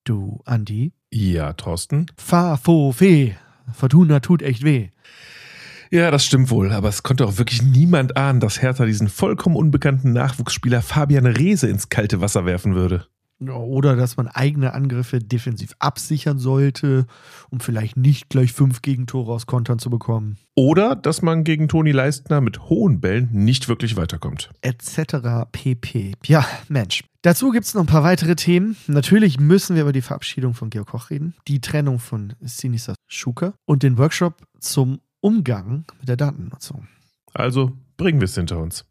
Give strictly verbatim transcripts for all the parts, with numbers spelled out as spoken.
Du, Andi? Ja, Thorsten? Fa, fo, fe. Fortuna tut echt weh. Ja, das stimmt wohl, aber es konnte auch wirklich niemand ahnen, dass Hertha diesen vollkommen unbekannten Nachwuchsspieler Fabian Reese ins kalte Wasser werfen würde. Oder dass man eigene Angriffe defensiv absichern sollte, um vielleicht nicht gleich fünf Gegentore aus Kontern zu bekommen. Oder dass man gegen Toni Leistner mit hohen Bällen nicht wirklich weiterkommt. Etc. pp. Ja, Mensch. Dazu gibt es noch ein paar weitere Themen. Natürlich müssen wir über die Verabschiedung von Georg Koch reden, die Trennung von Sinisa Schuker und den Workshop zum Umgang mit der Datennutzung. Also bringen wir es hinter uns.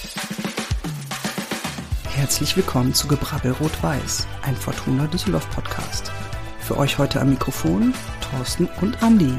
Herzlich willkommen zu Gebrabbel Rot-Weiß, ein Fortuna Düsseldorf Podcast. Für euch heute am Mikrofon Thorsten und Andi.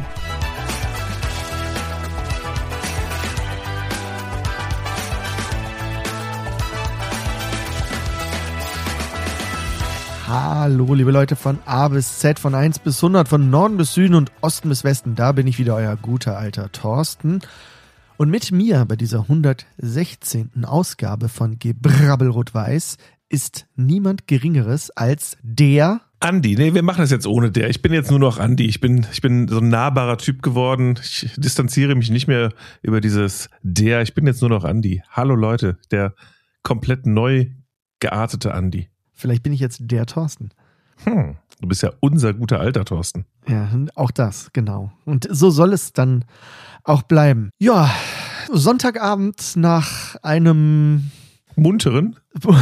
Hallo, liebe Leute von A bis Z, von eins bis hundert, von Norden bis Süden und Osten bis Westen. Da bin ich wieder, euer guter alter Thorsten. Und mit mir bei dieser hundertsechzehnten Ausgabe von Gebrabbel Rot-Weiß ist niemand Geringeres als der Andi. Nee, wir machen das jetzt ohne der. Ich bin jetzt nur noch Andi. Ich bin, ich bin so ein nahbarer Typ geworden. Ich distanziere mich nicht mehr über dieses der. Ich bin jetzt nur noch Andi. Hallo Leute, der komplett neu geartete Andi. Vielleicht bin ich jetzt der Thorsten. Hm, du bist ja unser guter alter Thorsten. Ja, auch das, genau. Und so soll es dann auch bleiben. Ja, Sonntagabend nach einem munteren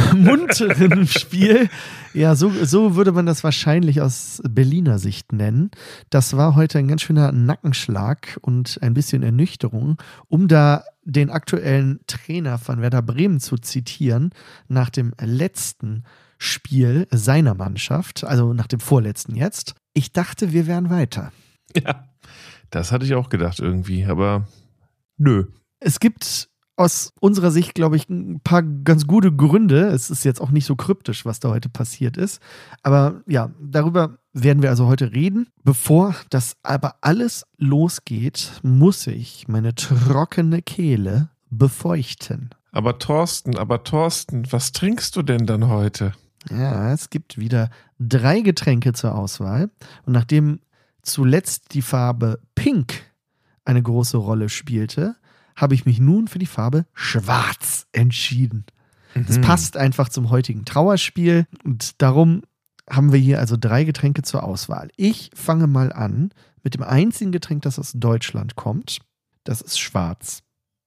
munteren Spiel. Ja, so, so würde man das wahrscheinlich aus Berliner Sicht nennen. Das war heute ein ganz schöner Nackenschlag und ein bisschen Ernüchterung, um da den aktuellen Trainer von Werder Bremen zu zitieren, nach dem letzten Spiel seiner Mannschaft, also nach dem vorletzten jetzt. Ich dachte, wir wären weiter. Ja, das hatte ich auch gedacht irgendwie, aber nö. Es gibt aus unserer Sicht, glaube ich, ein paar ganz gute Gründe. Es ist jetzt auch nicht so kryptisch, was da heute passiert ist. Aber ja, darüber werden wir also heute reden. Bevor das aber alles losgeht, muss ich meine trockene Kehle befeuchten. Aber Thorsten, aber Thorsten, was trinkst du denn dann heute? Ja, es gibt wieder drei Getränke zur Auswahl. Und nachdem zuletzt die Farbe Pink eine große Rolle spielte, habe ich mich nun für die Farbe Schwarz entschieden. Es mhm. passt einfach zum heutigen Trauerspiel und darum haben wir hier also drei Getränke zur Auswahl. Ich fange mal an mit dem einzigen Getränk, das aus Deutschland kommt. Das ist schwarz.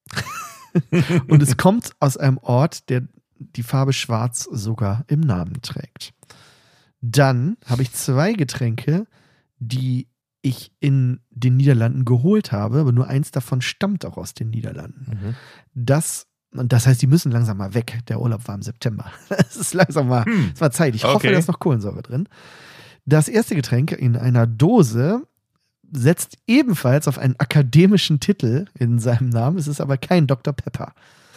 Und es kommt aus einem Ort, der die Farbe Schwarz sogar im Namen trägt. Dann habe ich zwei Getränke, die ich in den Niederlanden geholt habe, aber nur eins davon stammt auch aus den Niederlanden. Mhm. Das, und das heißt, die müssen langsam mal weg. Der Urlaub war im September. Es ist langsam mal, hm. es war Zeit. Ich hoffe, okay. da ist noch Kohlensäure drin. Das erste Getränk in einer Dose setzt ebenfalls auf einen akademischen Titel in seinem Namen. Es ist aber kein Doktor Pepper.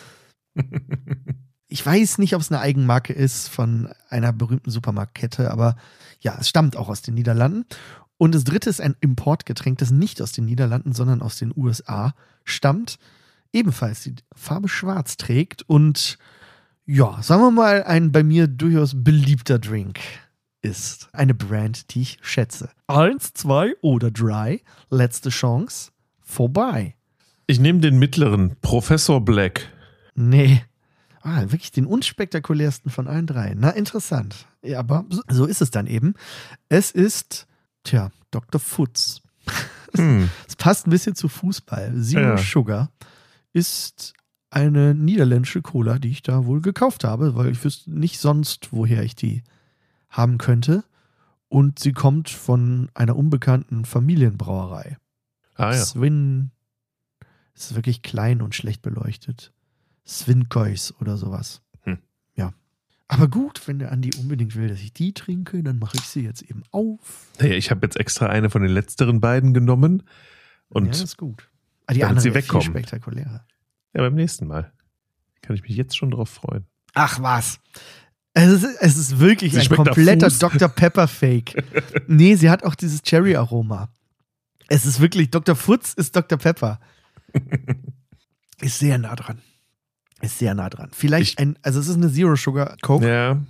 Ich weiß nicht, ob es eine Eigenmarke ist von einer berühmten Supermarktkette, aber ja, es stammt auch aus den Niederlanden. Und das dritte ist ein Importgetränk, das nicht aus den Niederlanden, sondern aus den U S A stammt. Ebenfalls die Farbe Schwarz trägt und ja, sagen wir mal, ein bei mir durchaus beliebter Drink ist. Eine Brand, die ich schätze. Eins, zwei oder drei, letzte Chance, vorbei. Ich nehme den mittleren, Professor Black. Nee. Ah, wirklich den unspektakulärsten von allen drei. Na, interessant. Ja, aber so ist es dann eben. Es ist, tja, Doktor Futz. Hm. Es passt ein bisschen zu Fußball. Zero ja. Sugar ist eine niederländische Cola, die ich da wohl gekauft habe, weil ich wüsste nicht sonst, woher ich die haben könnte. Und sie kommt von einer unbekannten Familienbrauerei. Ah ja. Swin ist wirklich klein und schlecht beleuchtet. Svinkois oder sowas. Hm. Ja. Aber gut, wenn der Andi unbedingt will, dass ich die trinke, dann mache ich sie jetzt eben auf. Naja, ich habe jetzt extra eine von den letzteren beiden genommen. Und ja, das ist gut. Aber die andere ist viel spektakulärer. Ja, beim nächsten Mal. Kann ich mich jetzt schon drauf freuen. Ach was. Es ist, es ist wirklich sie ein kompletter Doktor Pepper Fake. Nee, sie hat auch dieses Cherry-Aroma. Es ist wirklich, Doktor Futz ist Doktor Pepper. Ist sehr nah dran. Ist sehr nah dran. Vielleicht ich, ein, also es ist eine Zero Sugar Coke. Ja.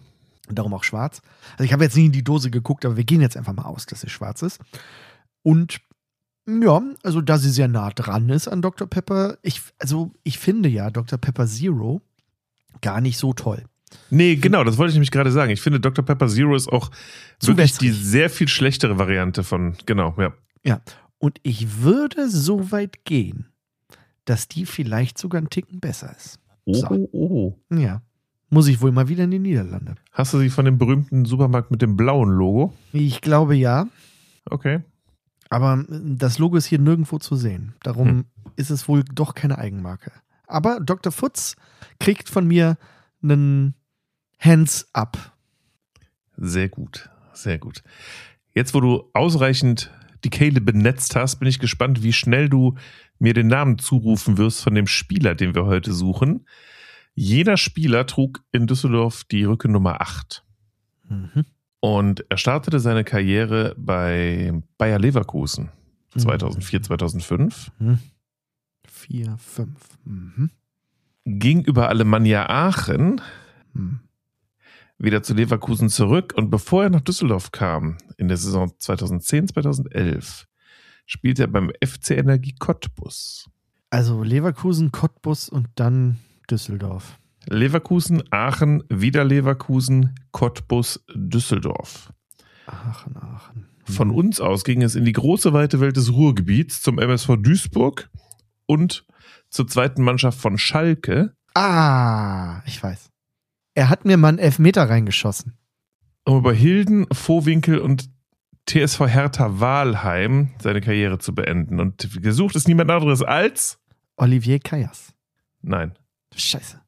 Und darum auch schwarz. Also ich habe jetzt nicht in die Dose geguckt, aber wir gehen jetzt einfach mal aus, dass sie schwarz ist. Und ja, also da sie sehr nah dran ist an Doktor Pepper, ich, also ich finde ja Doktor Pepper Zero gar nicht so toll. Nee, genau, das wollte ich nämlich gerade sagen. Ich finde, Doktor Pepper Zero ist auch Zu wirklich wässrig. die sehr viel schlechtere Variante von, genau, ja. Ja, und ich würde so weit gehen, dass die vielleicht sogar einen Ticken besser ist. Oh, So. oh, oh. Ja, muss ich wohl mal wieder in die Niederlande. Hast du sie von dem berühmten Supermarkt mit dem blauen Logo? Ich glaube ja, Okay. aber das Logo ist hier nirgendwo zu sehen. Darum Hm. ist es wohl doch keine Eigenmarke. Aber Doktor Futz kriegt von mir einen Hands up. Sehr gut, sehr gut. Jetzt, wo du ausreichend die Kehle benetzt hast, bin ich gespannt, wie schnell du mir den Namen zurufen wirst von dem Spieler, den wir heute suchen. Jener Spieler trug in Düsseldorf die Rückennummer acht. Mhm. Und er startete seine Karriere bei Bayer Leverkusen zweitausendvier, zweitausendfünf. Mhm. Vier, fünf. Mhm. Ging über Alemannia Aachen Mhm. wieder zu Leverkusen zurück und bevor er nach Düsseldorf kam, in der Saison zweitausendzehn, zweitausendelf, spielte er beim F C Energie Cottbus. Also Leverkusen, Cottbus und dann Düsseldorf. Leverkusen, Aachen, wieder Leverkusen, Cottbus, Düsseldorf. Aachen, Aachen. Mhm. Von uns aus ging es in die große weite Welt des Ruhrgebiets zum M S V Duisburg und zur zweiten Mannschaft von Schalke, Ah, ich weiß. Er hat mir mal einen Elfmeter reingeschossen. um über Hilden, Vohwinkel und T S V Hertha Wahlheim seine Karriere zu beenden. Und gesucht ist niemand anderes als... Olivier Kajas. Nein. Scheiße.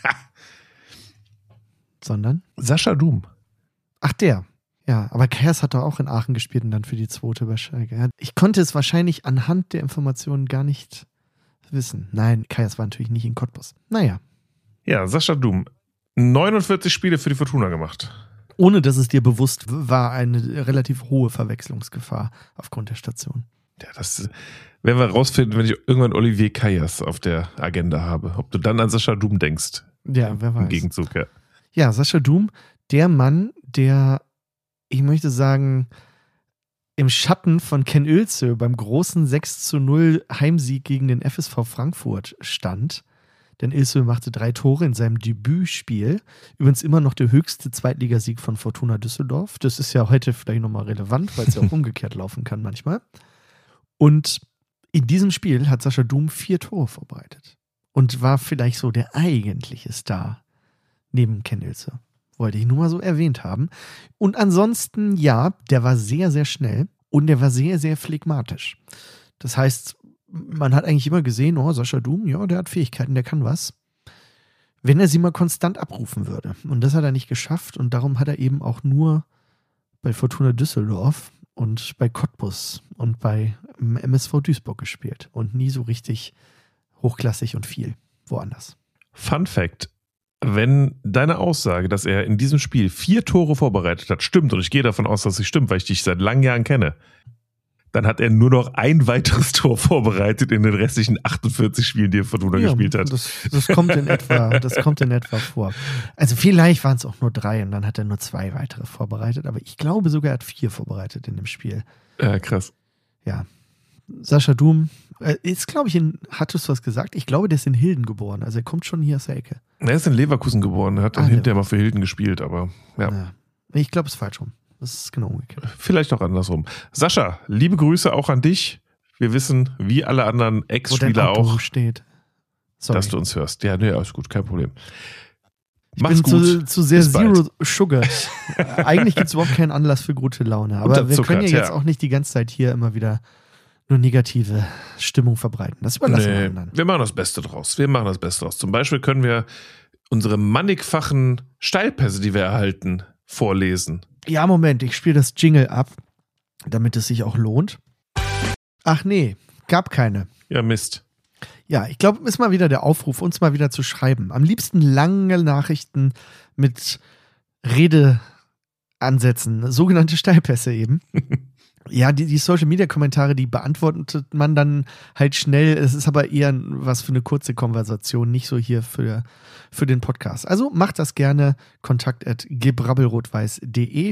Sondern? Sascha Dum. Ach, der. Ja, aber Kajas hat doch auch in Aachen gespielt und dann für die zweite bei Schalke. Ja, ich konnte es wahrscheinlich anhand der Informationen gar nicht wissen. Nein, Kajas war natürlich nicht in Cottbus. Naja. Ja, Sascha Dum. neunundvierzig Spiele für die Fortuna gemacht. Ohne dass es dir bewusst war, eine relativ hohe Verwechslungsgefahr aufgrund der Station. Ja, das werden wir rausfinden, wenn ich irgendwann Olivier Kajas auf der Agenda habe. Ob du dann an Sascha Dum denkst. Ja, wer weiß. Im Gegenzug, ja. Ja, Sascha Dum, der Mann, der, ich möchte sagen, im Schatten von Ken Oelze beim großen sechs zu null Heimsieg gegen den F S V Frankfurt stand. Denn Oelze machte drei Tore in seinem Debütspiel. Übrigens immer noch der höchste Zweitligasieg von Fortuna Düsseldorf. Das ist ja heute vielleicht nochmal relevant, weil es ja auch umgekehrt laufen kann manchmal. Und in diesem Spiel hat Sascha Dum vier Tore vorbereitet. Und war vielleicht so der eigentliche Star neben Ken Oelze. Wollte ich nur mal so erwähnt haben. Und ansonsten, ja, der war sehr, sehr schnell und der war sehr, sehr phlegmatisch. Das heißt, man hat eigentlich immer gesehen, oh, Sascha Dum, ja, der hat Fähigkeiten, der kann was. Wenn er sie mal konstant abrufen würde. Und das hat er nicht geschafft und darum hat er eben auch nur bei Fortuna Düsseldorf und bei Cottbus und bei M S V Duisburg gespielt und nie so richtig hochklassig und viel woanders. Fun Fact. Wenn deine Aussage, dass er in diesem Spiel vier Tore vorbereitet hat, stimmt, und ich gehe davon aus, dass sie stimmt, weil ich dich seit langen Jahren kenne, dann hat er nur noch ein weiteres Tor vorbereitet in den restlichen achtundvierzig Spielen, die er Fortuna Ja, gespielt hat. Das, das kommt in etwa, das kommt in etwa vor. Also vielleicht waren es auch nur drei und dann hat er nur zwei weitere vorbereitet, aber ich glaube sogar, er hat vier vorbereitet in dem Spiel. Ja, krass. Ja. Sascha Dum äh, ist, glaube ich, in, hattest du was gesagt? Ich glaube, der ist in Hilden geboren, also er kommt schon hier aus der Ecke. Er ist in Leverkusen geboren, er hat dann Ah, hinterher mal für Hilden gespielt, aber ja. Ja. Ich glaube, es ist falsch rum. Das ist genau umgekehrt. Vielleicht auch andersrum. Sascha, liebe Grüße auch an dich. Wir wissen, wie alle anderen Wo dein Ex-Spieler Auto auch, steht. Sorry. dass du uns hörst. Ja, nee, alles gut, kein Problem. Ich Mach's bin gut. Zu, zu sehr Bis bald. Zero Sugar. Eigentlich gibt es überhaupt keinen Anlass für gute Laune. Aber wir Unterzuckert, können ja jetzt ja. auch nicht die ganze Zeit hier immer wieder nur negative Stimmung verbreiten. Das überlassen wir Nee, anderen. wir machen das Beste draus. Wir machen das Beste draus. Zum Beispiel können wir unsere mannigfachen Steilpässe, die wir erhalten, vorlesen. Ja, Moment, ich spiele das Jingle ab, damit es sich auch lohnt. Ach nee, gab keine. Ja, Mist. Ja, ich glaube, ist mal wieder der Aufruf, uns mal wieder zu schreiben. Am liebsten lange Nachrichten mit Redeansätzen, sogenannte Steilpässe eben. Ja, die, die Social-Media-Kommentare, die beantwortet man dann halt schnell. Es ist aber eher was für eine kurze Konversation, nicht so hier für, für den Podcast. Also macht das gerne, kontakt at gebrabbelrotweiß punkt de.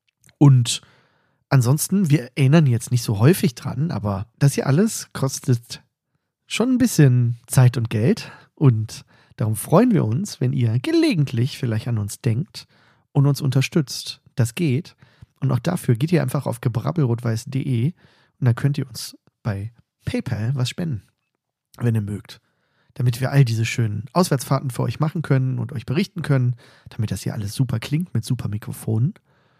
Und ansonsten, wir erinnern jetzt nicht so häufig dran, aber das hier alles kostet schon ein bisschen Zeit und Geld. Und darum freuen wir uns, wenn ihr gelegentlich vielleicht an uns denkt und uns unterstützt. Das geht. Und auch dafür geht ihr einfach auf gebrabbelrotweiß punkt de und dann könnt ihr uns bei PayPal was spenden, wenn ihr mögt. Damit wir all diese schönen Auswärtsfahrten für euch machen können und euch berichten können, damit das hier alles super klingt mit super Mikrofonen.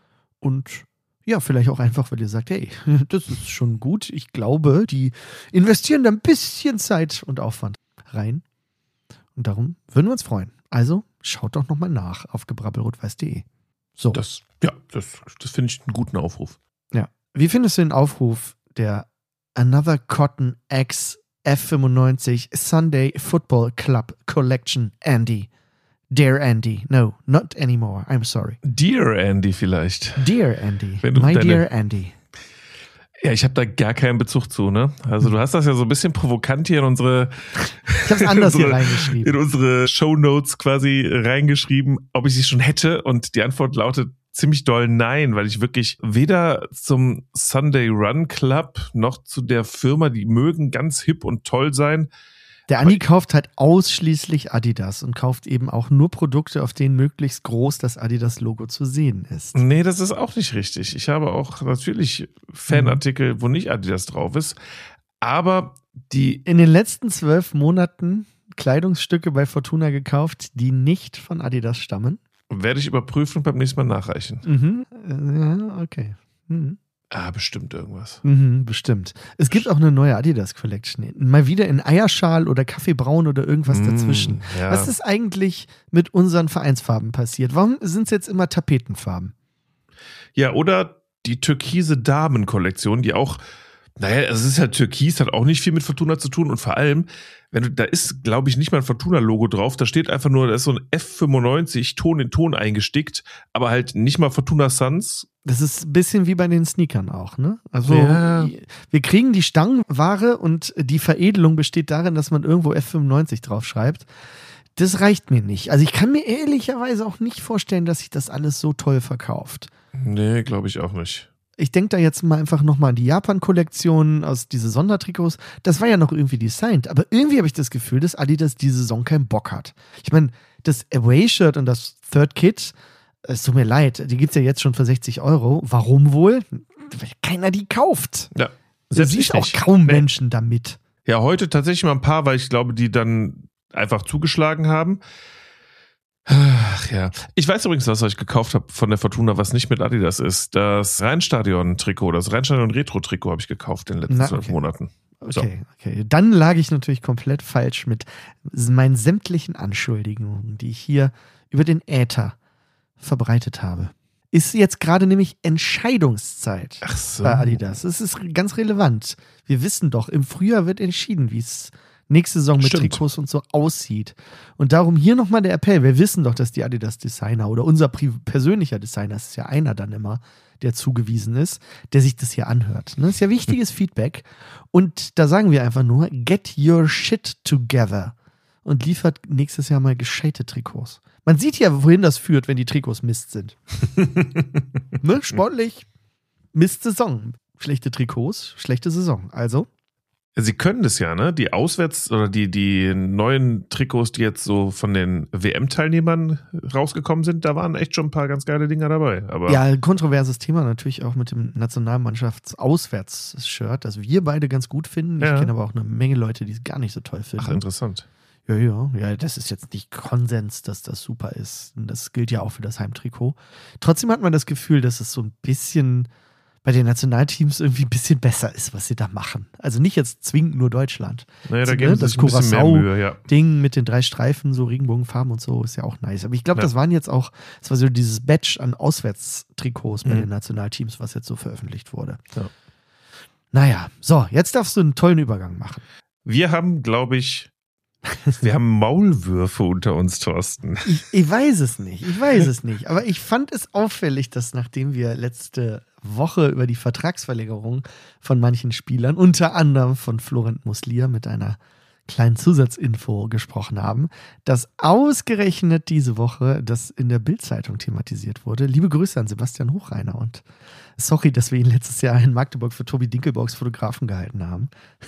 Und ja, vielleicht auch einfach, weil ihr sagt, hey, das ist schon gut. Ich glaube, die investieren da ein bisschen Zeit und Aufwand rein. Und darum würden wir uns freuen. Also schaut doch nochmal nach auf gebrabbelrotweiß punkt de. So. Das, ja, das, das finde ich einen guten Aufruf. Ja. Wie findest du den Aufruf der Another Cotton X F fünfundneunzig Sunday Football Club Collection Andy? Dear Andy. No, not anymore. I'm sorry. Dear Andy vielleicht. Dear Andy. Wenn du My deine- dear Andy. Ja, ich habe da gar keinen Bezug zu, ne? Also du hast das ja so ein bisschen provokant hier in unsere Ich habe es anders hier unsere- reingeschrieben. in unsere Shownotes quasi reingeschrieben, ob ich sie schon hätte, und die Antwort lautet ziemlich doll nein, weil ich wirklich weder zum Sunday Run Club noch zu der Firma, die mögen ganz hip und toll sein. Der Andi kauft halt ausschließlich Adidas und kauft eben auch nur Produkte, auf denen möglichst groß das Adidas-Logo zu sehen ist. Nee, das ist auch nicht richtig. Ich habe auch natürlich Fanartikel, wo nicht Adidas drauf ist, aber die In den letzten zwölf Monaten Kleidungsstücke bei Fortuna gekauft, die nicht von Adidas stammen. werde ich überprüfen und beim nächsten Mal nachreichen. Mhm. Äh, Ja, okay. Mhm. Ah, bestimmt irgendwas. Mhm, bestimmt. Es gibt auch eine neue Adidas Collection. Mal wieder in Eierschal oder Kaffeebraun oder irgendwas dazwischen. Mm, ja. Was ist eigentlich mit unseren Vereinsfarben passiert? Warum sind es jetzt immer Tapetenfarben? Ja, oder die türkise Damenkollektion, die auch, naja, es ist ja Türkis, hat auch nicht viel mit Fortuna zu tun, und vor allem, wenn du, da ist, glaube ich, nicht mal ein Fortuna-Logo drauf, da steht einfach nur, da ist so ein F fünfundneunzig Ton in Ton eingestickt, aber halt nicht mal Fortuna Suns. Das ist ein bisschen wie bei den Sneakern auch, ne? Also Ja. wir kriegen die Stangenware und die Veredelung besteht darin, dass man irgendwo F fünfundneunzig draufschreibt. Das reicht mir nicht. Also ich kann mir ehrlicherweise auch nicht vorstellen, dass sich das alles so toll verkauft. Nee, glaube ich auch nicht. Ich denke da jetzt mal einfach nochmal an die Japan-Kollektion aus diese Sondertrikots. Das war ja noch irgendwie designt, aber irgendwie habe ich das Gefühl, dass Adidas diese Saison keinen Bock hat. Ich meine, das Away-Shirt und das Third Kit, es tut mir leid, die gibt es ja jetzt schon für sechzig Euro. Warum wohl? Weil keiner die kauft. Ja, Du selbst siehst ich auch nicht. kaum Nee. Menschen damit. Ja, heute tatsächlich mal ein paar, weil ich glaube, die dann einfach zugeschlagen haben. Ach ja. Ich weiß übrigens, was ich gekauft habe von der Fortuna, was nicht mit Adidas ist. Das Rheinstadion-Trikot, das Rheinstadion-Retro-Trikot habe ich gekauft in den letzten Na, zwölf okay. Monaten. So. Okay, okay. Dann lag ich natürlich komplett falsch mit meinen sämtlichen Anschuldigungen, die ich hier über den Äther verbreitet habe. Ist jetzt gerade nämlich Entscheidungszeit Ach so. bei Adidas. Es ist ganz relevant. Wir wissen doch, im Frühjahr wird entschieden, wie es nächste Saison mit Stimmt. Trikots und so aussieht. Und darum hier nochmal der Appell. Wir wissen doch, dass die Adidas-Designer oder unser pri- persönlicher Designer, das ist ja einer dann immer, der zugewiesen ist, der sich das hier anhört. Ne? Das ist ja wichtiges Feedback. Und da sagen wir einfach nur, get your shit together. Und liefert nächstes Jahr mal gescheite Trikots. Man sieht ja, wohin das führt, wenn die Trikots Mist sind. Ne? Sportlich, Mist-Saison. Schlechte Trikots, schlechte Saison. Also, Sie können das ja, ne? Die Auswärts- oder die, die neuen Trikots, die jetzt so von den W M-Teilnehmern rausgekommen sind, da waren echt schon ein paar ganz geile Dinger dabei. Aber ja, kontroverses Thema natürlich auch mit dem Nationalmannschafts-Auswärts-Shirt, das wir beide ganz gut finden. Ja. Ich kenne aber auch eine Menge Leute, die es gar nicht so toll finden. ach, interessant. Ja, ja, ja, das ist jetzt nicht Konsens, dass das super ist. Und das gilt ja auch für das Heimtrikot. Trotzdem hat man das Gefühl, dass es so ein bisschen bei den Nationalteams irgendwie ein bisschen besser ist, was sie da machen. Also nicht jetzt zwingend nur Deutschland. Naja, da Ne, geben sie das sich ein bisschen mehr Curaçao- Mühe, ja. Ding mit den drei Streifen, so Regenbogenfarben und so, ist ja auch nice. Aber ich glaube, Ja. das waren jetzt auch, das war so dieses Batch an Auswärtstrikots bei Mhm. den Nationalteams, was jetzt so veröffentlicht wurde. Ja. Naja, so, jetzt darfst du einen tollen Übergang machen. Wir haben, glaube ich, wir haben Maulwürfe unter uns, Thorsten. Ich, ich weiß es nicht, ich weiß es nicht. Aber ich fand es auffällig, dass nachdem wir letzte Woche über die Vertragsverlängerung von manchen Spielern, unter anderem von Florent Muslia mit einer kleinen Zusatzinfo gesprochen haben, dass ausgerechnet diese Woche das in der Bild-Zeitung thematisiert wurde. Liebe Grüße an Sebastian Hochreiner und sorry, dass wir ihn letztes Jahr in Magdeburg für Tobi Dinkelborgs Fotografen gehalten haben.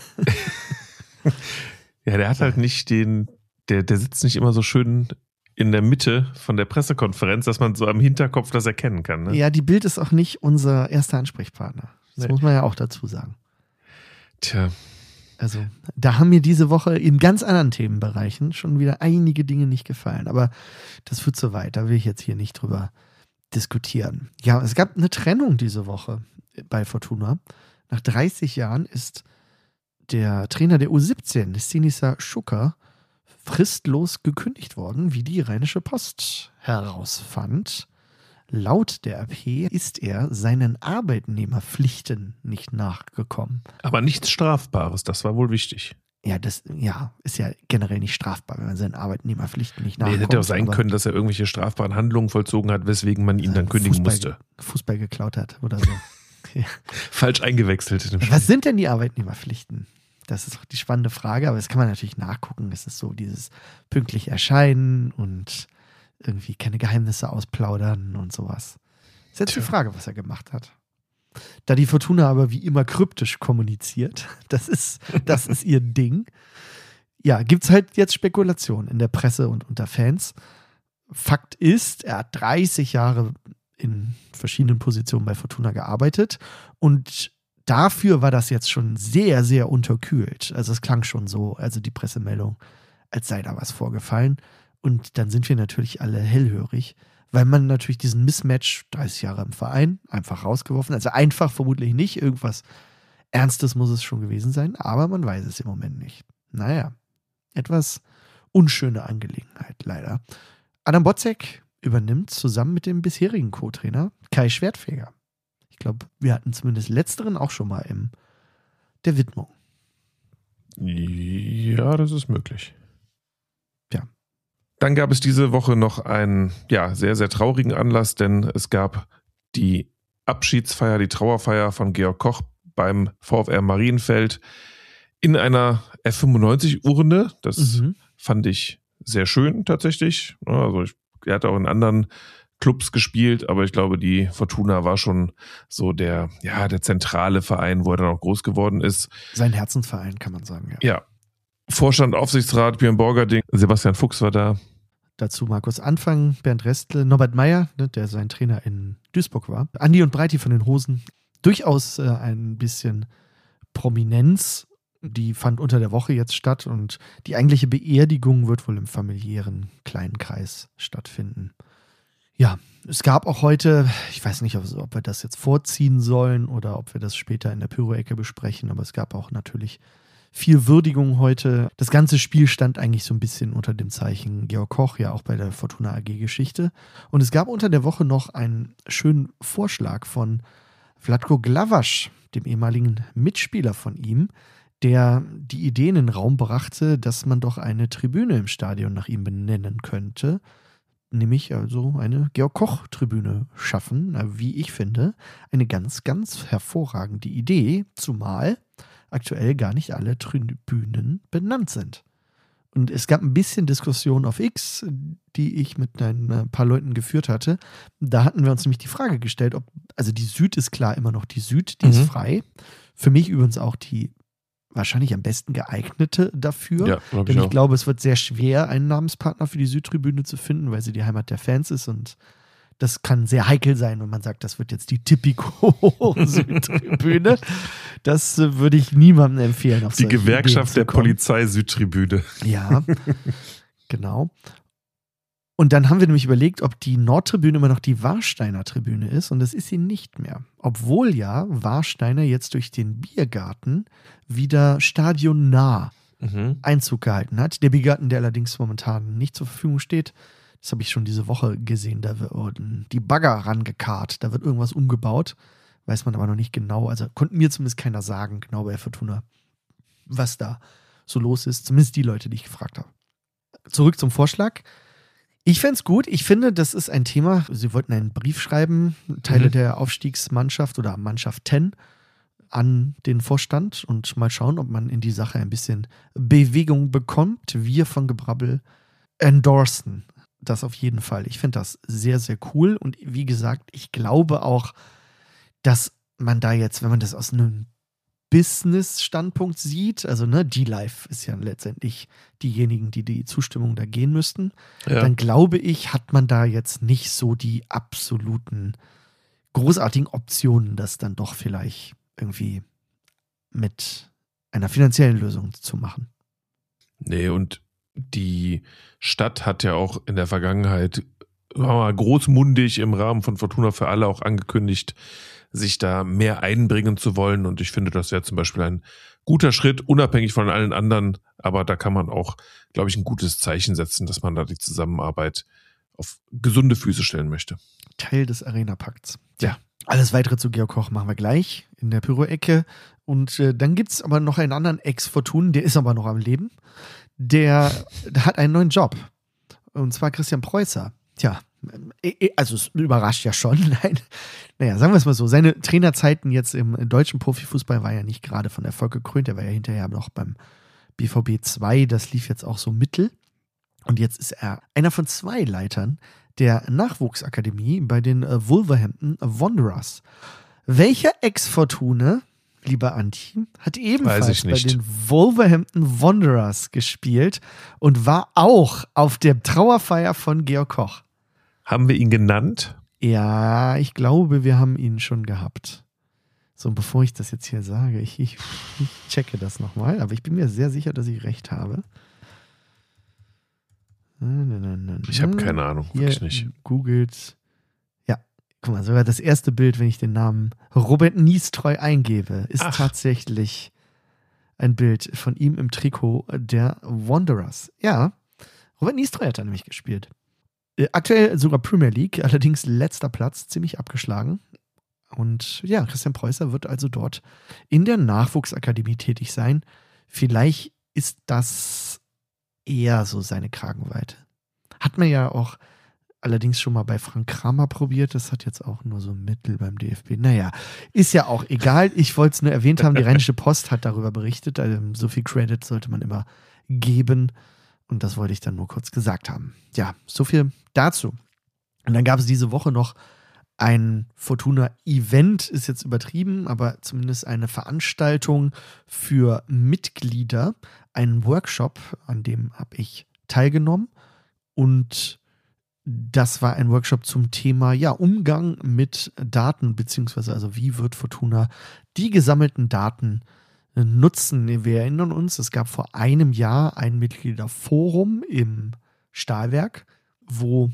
Ja, der hat halt nicht den, der, der sitzt nicht immer so schön in der Mitte von der Pressekonferenz, dass man so am Hinterkopf das erkennen kann. Ne? Ja, die Bild ist auch nicht unser erster Ansprechpartner. Das Nee. muss man ja auch dazu sagen. Tja. Also, da haben mir diese Woche in ganz anderen Themenbereichen schon wieder einige Dinge nicht gefallen. Aber das führt zu weit. Da will ich jetzt hier nicht drüber diskutieren. Ja, es gab eine Trennung diese Woche bei Fortuna. Nach dreißig Jahren ist der Trainer der U siebzehn, Sinisa Schuka, fristlos gekündigt worden, wie die Rheinische Post herausfand. Laut der R P ist er seinen Arbeitnehmerpflichten nicht nachgekommen. Aber nichts Strafbares, das war wohl wichtig. Ja, das ja, ist ja generell nicht strafbar, wenn man seinen Arbeitnehmerpflichten nicht Nee, nachkommt. hätte auch sein aber können, dass er irgendwelche strafbaren Handlungen vollzogen hat, weswegen man ihn dann kündigen Fußball, musste. Fußball geklaut hat oder so. Ja. Falsch eingewechselt in dem Spiel. Was sind denn die Arbeitnehmerpflichten? Das ist auch die spannende Frage, aber das kann man natürlich nachgucken. Es ist so dieses pünktlich erscheinen und irgendwie keine Geheimnisse ausplaudern und sowas. Ist jetzt die Frage, was er gemacht hat. Da die Fortuna aber wie immer kryptisch kommuniziert, das ist, das ist ihr Ding. Ja, gibt es halt jetzt Spekulationen in der Presse und unter Fans. Fakt ist, er hat dreißig Jahre in verschiedenen Positionen bei Fortuna gearbeitet und dafür war das jetzt schon sehr, sehr unterkühlt. Also es klang schon so, also die Pressemeldung, als sei da was vorgefallen. Und dann sind wir natürlich alle hellhörig, weil man natürlich diesen Mismatch, dreißig Jahre im Verein, einfach rausgeworfen. Also einfach vermutlich nicht, irgendwas Ernstes muss es schon gewesen sein, aber man weiß es im Moment nicht. Naja, etwas unschöne Angelegenheit, leider. Adam Botzek übernimmt zusammen mit dem bisherigen Co-Trainer Kai Schwertfeger. Ich glaube, wir hatten zumindest letzteren auch schon mal in der Widmung. Ja, das ist möglich. Ja. Dann gab es diese Woche noch einen ja, sehr, sehr traurigen Anlass, denn es gab die Abschiedsfeier, die Trauerfeier von Georg Koch beim VfR Marienfeld in einer F fünfundneunzig-Urne. Das Mhm. fand ich sehr schön tatsächlich. Also ich, er hat auch in anderen Clubs gespielt, aber ich glaube, die Fortuna war schon so der, ja, der zentrale Verein, wo er dann auch groß geworden ist. Sein Herzensverein, kann man sagen, ja. Ja. Vorstand, Aufsichtsrat, Björn Borgerding, Sebastian Fuchs war da. Dazu Markus Anfang, Bernd Restle, Norbert Meyer, ne, der sein Trainer in Duisburg war. Andi und Breiti von den Hosen. Durchaus äh, ein bisschen Prominenz. Die fand unter der Woche jetzt statt und die eigentliche Beerdigung wird wohl im familiären kleinen Kreis stattfinden. Ja, es gab auch heute, ich weiß nicht, ob wir das jetzt vorziehen sollen oder ob wir das später in der Pyro-Ecke besprechen, aber es gab auch natürlich viel Würdigung heute. Das ganze Spiel stand eigentlich so ein bisschen unter dem Zeichen Georg Koch, ja auch bei der Fortuna A G-Geschichte. Und es gab unter der Woche noch einen schönen Vorschlag von Vlatko Glavaš, dem ehemaligen Mitspieler von ihm, der die Idee in den Raum brachte, dass man doch eine Tribüne im Stadion nach ihm benennen könnte. Nämlich also eine Georg-Koch-Tribüne schaffen, wie ich finde. Eine ganz, ganz hervorragende Idee, zumal aktuell gar nicht alle Tribünen benannt sind. Und es gab ein bisschen Diskussion auf X, die ich mit ein paar Leuten geführt hatte. Da hatten wir uns nämlich die Frage gestellt, ob, also die Süd ist klar immer noch die Süd, die Mhm. ist frei. Für mich übrigens auch die wahrscheinlich am besten geeignete dafür. Ja, glaub ich Denn ich auch. glaube, es wird sehr schwer, einen Namenspartner für die Südtribüne zu finden, weil sie die Heimat der Fans ist und das kann sehr heikel sein, wenn man sagt, das wird jetzt die Tipico-Südtribüne. Das äh, würde ich niemandem empfehlen. Auf Die solche Gewerkschaft Ideen der zu kommen. Polizei Südtribüne. Ja, genau. Und dann haben wir nämlich überlegt, ob die Nordtribüne immer noch die Warsteiner Tribüne ist und das ist sie nicht mehr. Obwohl ja Warsteiner jetzt durch den Biergarten wieder stadionnah Mhm. Einzug gehalten hat. Der Biergarten, der allerdings momentan nicht zur Verfügung steht, das habe ich schon diese Woche gesehen, da wurden die Bagger rangekarrt, da wird irgendwas umgebaut, weiß man aber noch nicht genau, also konnte mir zumindest keiner sagen, genau bei Fortuna, was da so los ist, zumindest die Leute, die ich gefragt habe. Zurück zum Vorschlag. Ich fände es gut. Ich finde, das ist ein Thema. Sie wollten einen Brief schreiben, Teile Mhm. der Aufstiegsmannschaft oder Mannschaften an den Vorstand und mal schauen, ob man in die Sache ein bisschen Bewegung bekommt. Wir von Gebrabbel endorsen das auf jeden Fall. Ich finde das sehr, sehr cool. Und wie gesagt, ich glaube auch, dass man da jetzt, wenn man das aus einem Business-Standpunkt sieht, also ne, D-Live ist ja letztendlich diejenigen, die die Zustimmung da gehen müssten, Ja. dann glaube ich, hat man da jetzt nicht so die absoluten großartigen Optionen, das dann doch vielleicht irgendwie mit einer finanziellen Lösung zu machen. Nee, und die Stadt hat ja auch in der Vergangenheit sagen wir mal, großmundig im Rahmen von Fortuna für alle auch angekündigt, sich da mehr einbringen zu wollen. Und ich finde, das wäre zum Beispiel ein guter Schritt, unabhängig von allen anderen. Aber da kann man auch, glaube ich, ein gutes Zeichen setzen, dass man da die Zusammenarbeit auf gesunde Füße stellen möchte. Teil des Arena-Pakts. Ja. Alles weitere zu Georg Koch machen wir gleich in der Pyro-Ecke. Und äh, dann gibt es aber noch einen anderen Ex-Fortun, der ist aber noch am Leben. Der, der hat einen neuen Job. Und zwar Christian Preußer. Tja, also es überrascht ja schon. Nein. Naja, sagen wir es mal so. Seine Trainerzeiten jetzt im deutschen Profifußball war ja nicht gerade von Erfolg gekrönt. Er war ja hinterher noch beim B V B zwei. Das lief jetzt auch so mittel. Und jetzt ist er einer von zwei Leitern der Nachwuchsakademie bei den Wolverhampton Wanderers. Welcher Ex-Fortune, lieber Anti, hat ebenfalls bei den Wolverhampton Wanderers gespielt und war auch auf der Trauerfeier von Georg Koch? Haben wir ihn genannt? Ja, ich glaube, wir haben ihn schon gehabt. So, und bevor ich das jetzt hier sage, ich, ich, ich checke das nochmal, aber ich bin mir sehr sicher, dass ich recht habe. Ich habe keine Ahnung, Hier wirklich nicht. Googelt. Ja, guck mal, sogar das erste Bild, wenn ich den Namen Robert Niestreu eingebe, ist Ach. tatsächlich ein Bild von ihm im Trikot der Wanderers. Ja, Robert Niestreu hat da nämlich gespielt. Äh, Aktuell sogar Premier League, allerdings letzter Platz, ziemlich abgeschlagen. Und ja, Christian Preußer wird also dort in der Nachwuchsakademie tätig sein. Vielleicht ist das eher so seine Kragenweite. Hat man ja auch allerdings schon mal bei Frank Kramer probiert. Das hat jetzt auch nur so Mittel beim D F B. Naja, ist ja auch egal. Ich wollte es nur erwähnt haben. Die Rheinische Post hat darüber berichtet. Also so viel Credit sollte man immer geben. Und das wollte ich dann nur kurz gesagt haben. Ja, so viel dazu. Und dann gab es diese Woche noch ein Fortuna-Event, ist jetzt übertrieben, aber zumindest eine Veranstaltung für Mitglieder, einen Workshop, an dem habe ich teilgenommen. Und das war ein Workshop zum Thema ja, Umgang mit Daten, beziehungsweise also wie wird Fortuna die gesammelten Daten nutzen. Wir erinnern uns, es gab vor einem Jahr ein Mitgliederforum im Stahlwerk, wo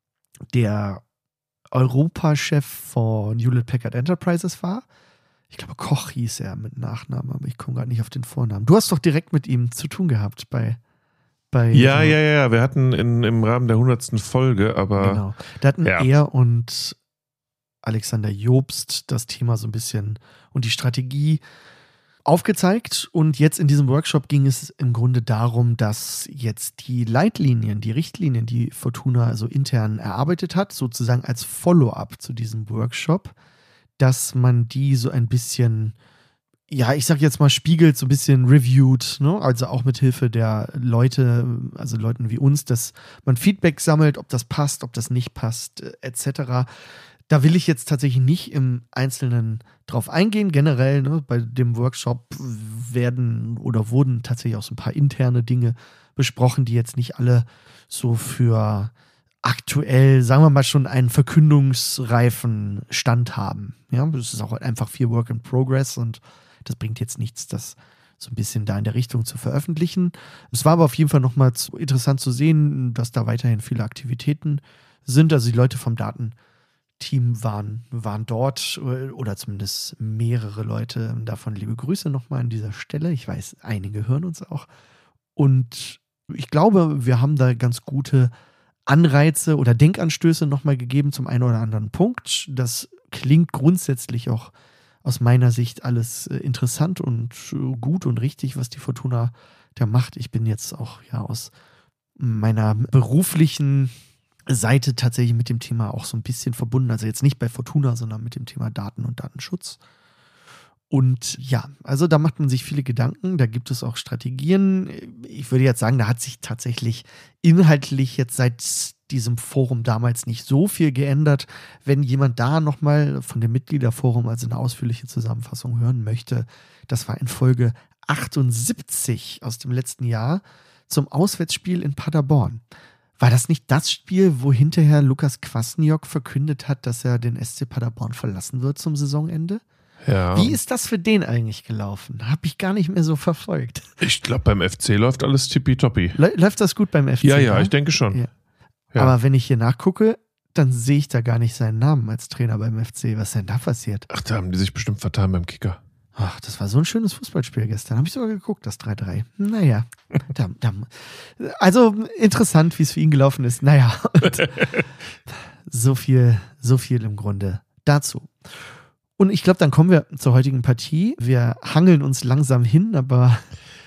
der Europachef von Hewlett Packard Enterprises war. Ich glaube, Koch hieß er mit Nachnamen, aber ich komme gerade nicht auf den Vornamen. Du hast doch direkt mit ihm zu tun gehabt bei. bei Ja, äh, ja, ja. Wir hatten in, im Rahmen der hundertsten Folge, aber. Genau. Da hatten ja. er und Alexander Jobst das Thema so ein bisschen und die Strategie aufgezeigt. Und jetzt in diesem Workshop ging es im Grunde darum, dass jetzt die Leitlinien, die Richtlinien, die Fortuna also intern erarbeitet hat, sozusagen als Follow-up zu diesem Workshop, dass man die so ein bisschen, ja, ich sag jetzt mal, spiegelt, so ein bisschen reviewed, ne? Also auch mit Hilfe der Leute, also Leuten wie uns, dass man Feedback sammelt, ob das passt, ob das nicht passt, et cetera. Da will ich jetzt tatsächlich nicht im Einzelnen drauf eingehen. Generell, ne, bei dem Workshop werden oder wurden tatsächlich auch so ein paar interne Dinge besprochen, die jetzt nicht alle so für aktuell, sagen wir mal, schon einen verkündungsreifen Stand haben. Ja, das ist auch einfach viel Work in Progress und das bringt jetzt nichts, das so ein bisschen da in der Richtung zu veröffentlichen. Es war aber auf jeden Fall nochmal interessant zu sehen, dass da weiterhin viele Aktivitäten sind. Also die Leute vom Daten Team waren, waren dort oder zumindest mehrere Leute. Davon liebe Grüße nochmal an dieser Stelle. Ich weiß, einige hören uns auch. Und ich glaube, wir haben da ganz gute Anreize oder Denkanstöße nochmal gegeben zum einen oder anderen Punkt. Das klingt grundsätzlich auch aus meiner Sicht alles interessant und gut und richtig, was die Fortuna da macht. Ich bin jetzt auch ja aus meiner beruflichen Seite tatsächlich mit dem Thema auch so ein bisschen verbunden. Also jetzt nicht bei Fortuna, sondern mit dem Thema Daten und Datenschutz. Und ja, also da macht man sich viele Gedanken, da gibt es auch Strategien. Ich würde jetzt sagen, da hat sich tatsächlich inhaltlich jetzt seit diesem Forum damals nicht so viel geändert. Wenn jemand da nochmal von dem Mitgliederforum also eine ausführliche Zusammenfassung hören möchte, das war in Folge achtundsiebzig aus dem letzten Jahr zum Auswärtsspiel in Paderborn. War das nicht das Spiel, wo hinterher Lukas Kwasniok verkündet hat, dass er den S C Paderborn verlassen wird zum Saisonende? Ja. Wie ist das für den eigentlich gelaufen? Habe ich gar nicht mehr so verfolgt. Ich glaube, beim F C läuft alles tippitoppi. Läuft das gut beim F C? Ja, ja, ne? ich denke schon. Ja. Ja. Aber wenn ich hier nachgucke, dann sehe ich da gar nicht seinen Namen als Trainer beim F C. Was ist denn da passiert? Ach, da haben die sich bestimmt vertan beim Kicker. Ach, das war so ein schönes Fußballspiel gestern. Habe ich sogar geguckt, das drei drei. Naja, da, da, also interessant, wie es für ihn gelaufen ist. Naja, und so viel, so viel im Grunde dazu. Und ich glaube, dann kommen wir zur heutigen Partie. Wir hangeln uns langsam hin, aber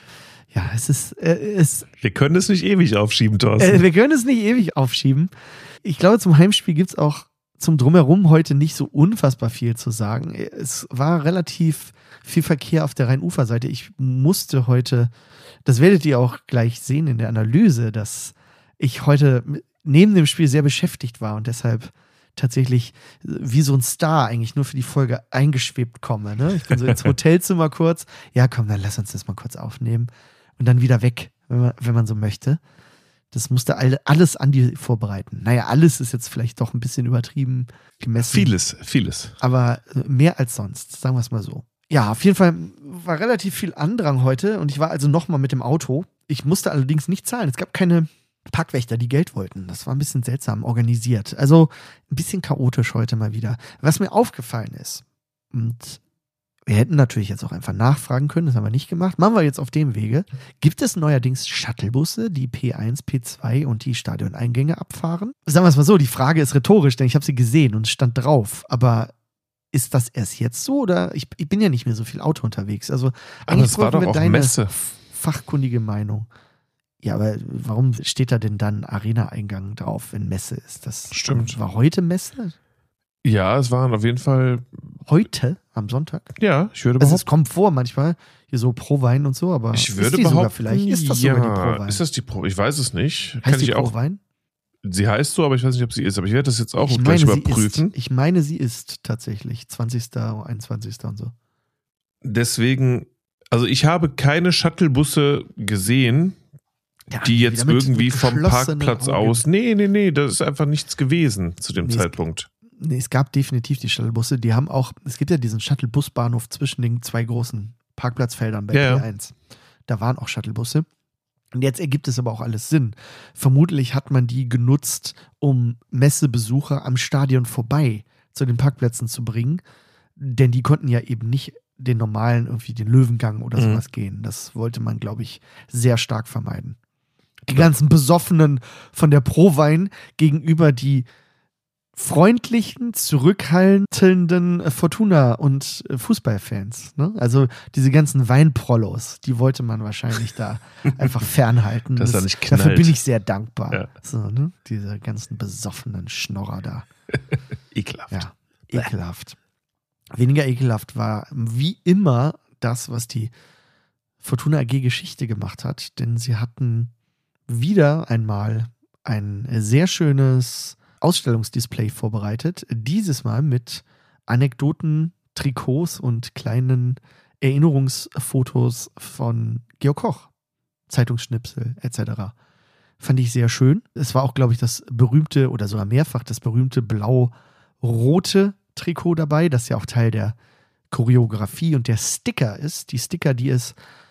ja, es ist... Äh, es, wir können es nicht ewig aufschieben, Thorsten. Äh, wir können es nicht ewig aufschieben. Ich glaube, zum Heimspiel gibt es auch zum Drumherum heute nicht so unfassbar viel zu sagen. Es war relativ viel Verkehr auf der Rhein-Ufer-Seite. Ich musste heute, das werdet ihr auch gleich sehen in der Analyse, dass ich heute neben dem Spiel sehr beschäftigt war und deshalb tatsächlich wie so ein Star eigentlich nur für die Folge eingeschwebt komme. Ne? Ich bin so ins Hotelzimmer kurz. Ja, komm, dann lass uns das mal kurz aufnehmen. Und dann wieder weg, wenn man, wenn man so möchte. Das musste alles Andi vorbereiten. Naja, alles ist jetzt vielleicht doch ein bisschen übertrieben gemessen. Vieles, vieles. Aber mehr als sonst, sagen wir es mal so. Ja, auf jeden Fall war relativ viel Andrang heute und ich war also nochmal mit dem Auto. Ich musste allerdings nicht zahlen. Es gab keine Parkwächter, die Geld wollten. Das war ein bisschen seltsam organisiert. Also ein bisschen chaotisch heute mal wieder. Was mir aufgefallen ist, und wir hätten natürlich jetzt auch einfach nachfragen können, das haben wir nicht gemacht, machen wir jetzt auf dem Wege. Gibt es neuerdings Shuttlebusse, die P eins, P zwei und die Stadioneingänge abfahren? Sagen wir es mal so, die Frage ist rhetorisch, denn ich habe sie gesehen und es stand drauf. Aber ist das erst jetzt so oder ich, ich bin ja nicht mehr so viel Auto unterwegs. Also aber es war doch auch deine Messe. Fachkundige Meinung. Ja, aber warum steht da denn dann Arena-Eingang drauf, wenn Messe ist? Das Stimmt. War heute Messe? Ja, es waren auf jeden Fall. Heute? Am Sonntag? Ja, ich würde Also behaupten. es kommt vor manchmal, hier so Pro-Wein und so, aber Ich würde ist die behaupten, sogar vielleicht? Ist das ja, sogar die Pro-Wein? ist das die Pro? Ich weiß es nicht. Heißt Kann die ich auch. Pro-Wein? Sie heißt so, aber ich weiß nicht, ob sie ist. Aber ich werde das jetzt auch Ich gleich meine, sie überprüfen. ist, ich meine, sie ist tatsächlich zwanzigster, einundzwanzigster und so. Deswegen, also ich habe keine Shuttlebusse gesehen, Ja, die jetzt wieder mit- irgendwie mit vom geschlossenen Parkplatz Augen. aus. Nee, nee, nee, das ist einfach nichts gewesen zu dem Nee, es- Zeitpunkt. Nee, es gab definitiv die Shuttlebusse. Die haben auch, es gibt ja diesen Shuttlebusbahnhof zwischen den zwei großen Parkplatzfeldern bei Ja, ja. P eins. Da waren auch Shuttlebusse. Und jetzt ergibt es aber auch alles Sinn. Vermutlich hat man die genutzt, um Messebesucher am Stadion vorbei zu den Parkplätzen zu bringen. Denn die konnten ja eben nicht den normalen, irgendwie den Löwengang oder Mhm. sowas gehen. Das wollte man, glaube ich, sehr stark vermeiden. Die ganzen Besoffenen von der Pro-Wein gegenüber die freundlichen, zurückhaltenden Fortuna- und Fußballfans. Ne? Also diese ganzen Weinprollos, die wollte man wahrscheinlich da einfach fernhalten. Dass er Das- nicht knallt. Dafür bin ich sehr dankbar. Ja. So, ne? Diese ganzen besoffenen Schnorrer da. Ekelhaft. Ja, ekelhaft. Weniger ekelhaft war wie immer das, was die Fortuna A G Geschichte gemacht hat, denn sie hatten wieder einmal ein sehr schönes Ausstellungsdisplay vorbereitet, dieses Mal mit Anekdoten, Trikots und kleinen Erinnerungsfotos von Georg Koch, Zeitungsschnipsel et cetera. Fand ich sehr schön. Es war auch, glaube ich, das berühmte oder sogar mehrfach das berühmte blau-rote Trikot dabei, das ja auch Teil der Choreografie und der Sticker ist. Die Sticker, die es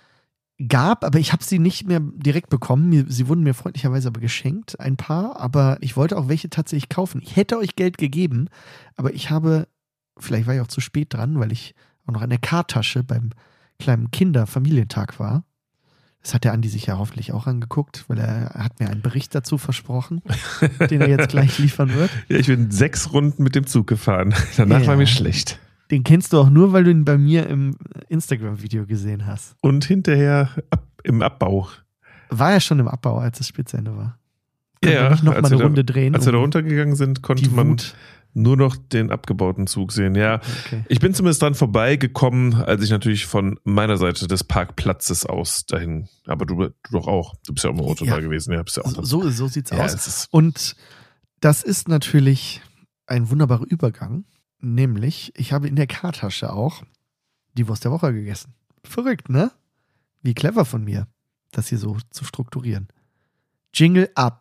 gab, aber ich habe sie nicht mehr direkt bekommen. Sie wurden mir freundlicherweise aber geschenkt, ein paar, aber ich wollte auch welche tatsächlich kaufen. Ich hätte euch Geld gegeben, aber ich habe, vielleicht war ich auch zu spät dran, weil ich auch noch an der Kartasche beim kleinen Kinder-Familientag war. Das hat der Andi sich ja hoffentlich auch angeguckt, weil er hat mir einen Bericht dazu versprochen, den er jetzt gleich liefern wird. Ja, ich bin sechs Runden mit dem Zug gefahren. Danach Ja. war mir schlecht. Den kennst du auch nur, weil du ihn bei mir im Instagram-Video gesehen hast. Und hinterher ab, im Abbau. War ja schon im Abbau, als das Spiel zu Ende war. Können Ja, wir nicht noch als mal wir eine da- Runde drehen? Als wir da um runtergegangen sind, konnte die man Wut. nur noch den abgebauten Zug sehen. Ja, Okay. ich bin zumindest dran vorbeigekommen, als ich natürlich von meiner Seite des Parkplatzes aus dahin, aber du, du doch auch. Du bist ja auch im Auto Ja. da gewesen. Ja, bist ja auch So, dran. so, so sieht's ja, aus. es ist, Und das ist natürlich ein wunderbarer Übergang. Nämlich, ich habe in der Kartasche auch die Wurst der Woche gegessen. Verrückt, ne? Wie clever von mir, das hier so zu strukturieren. Jingle ab.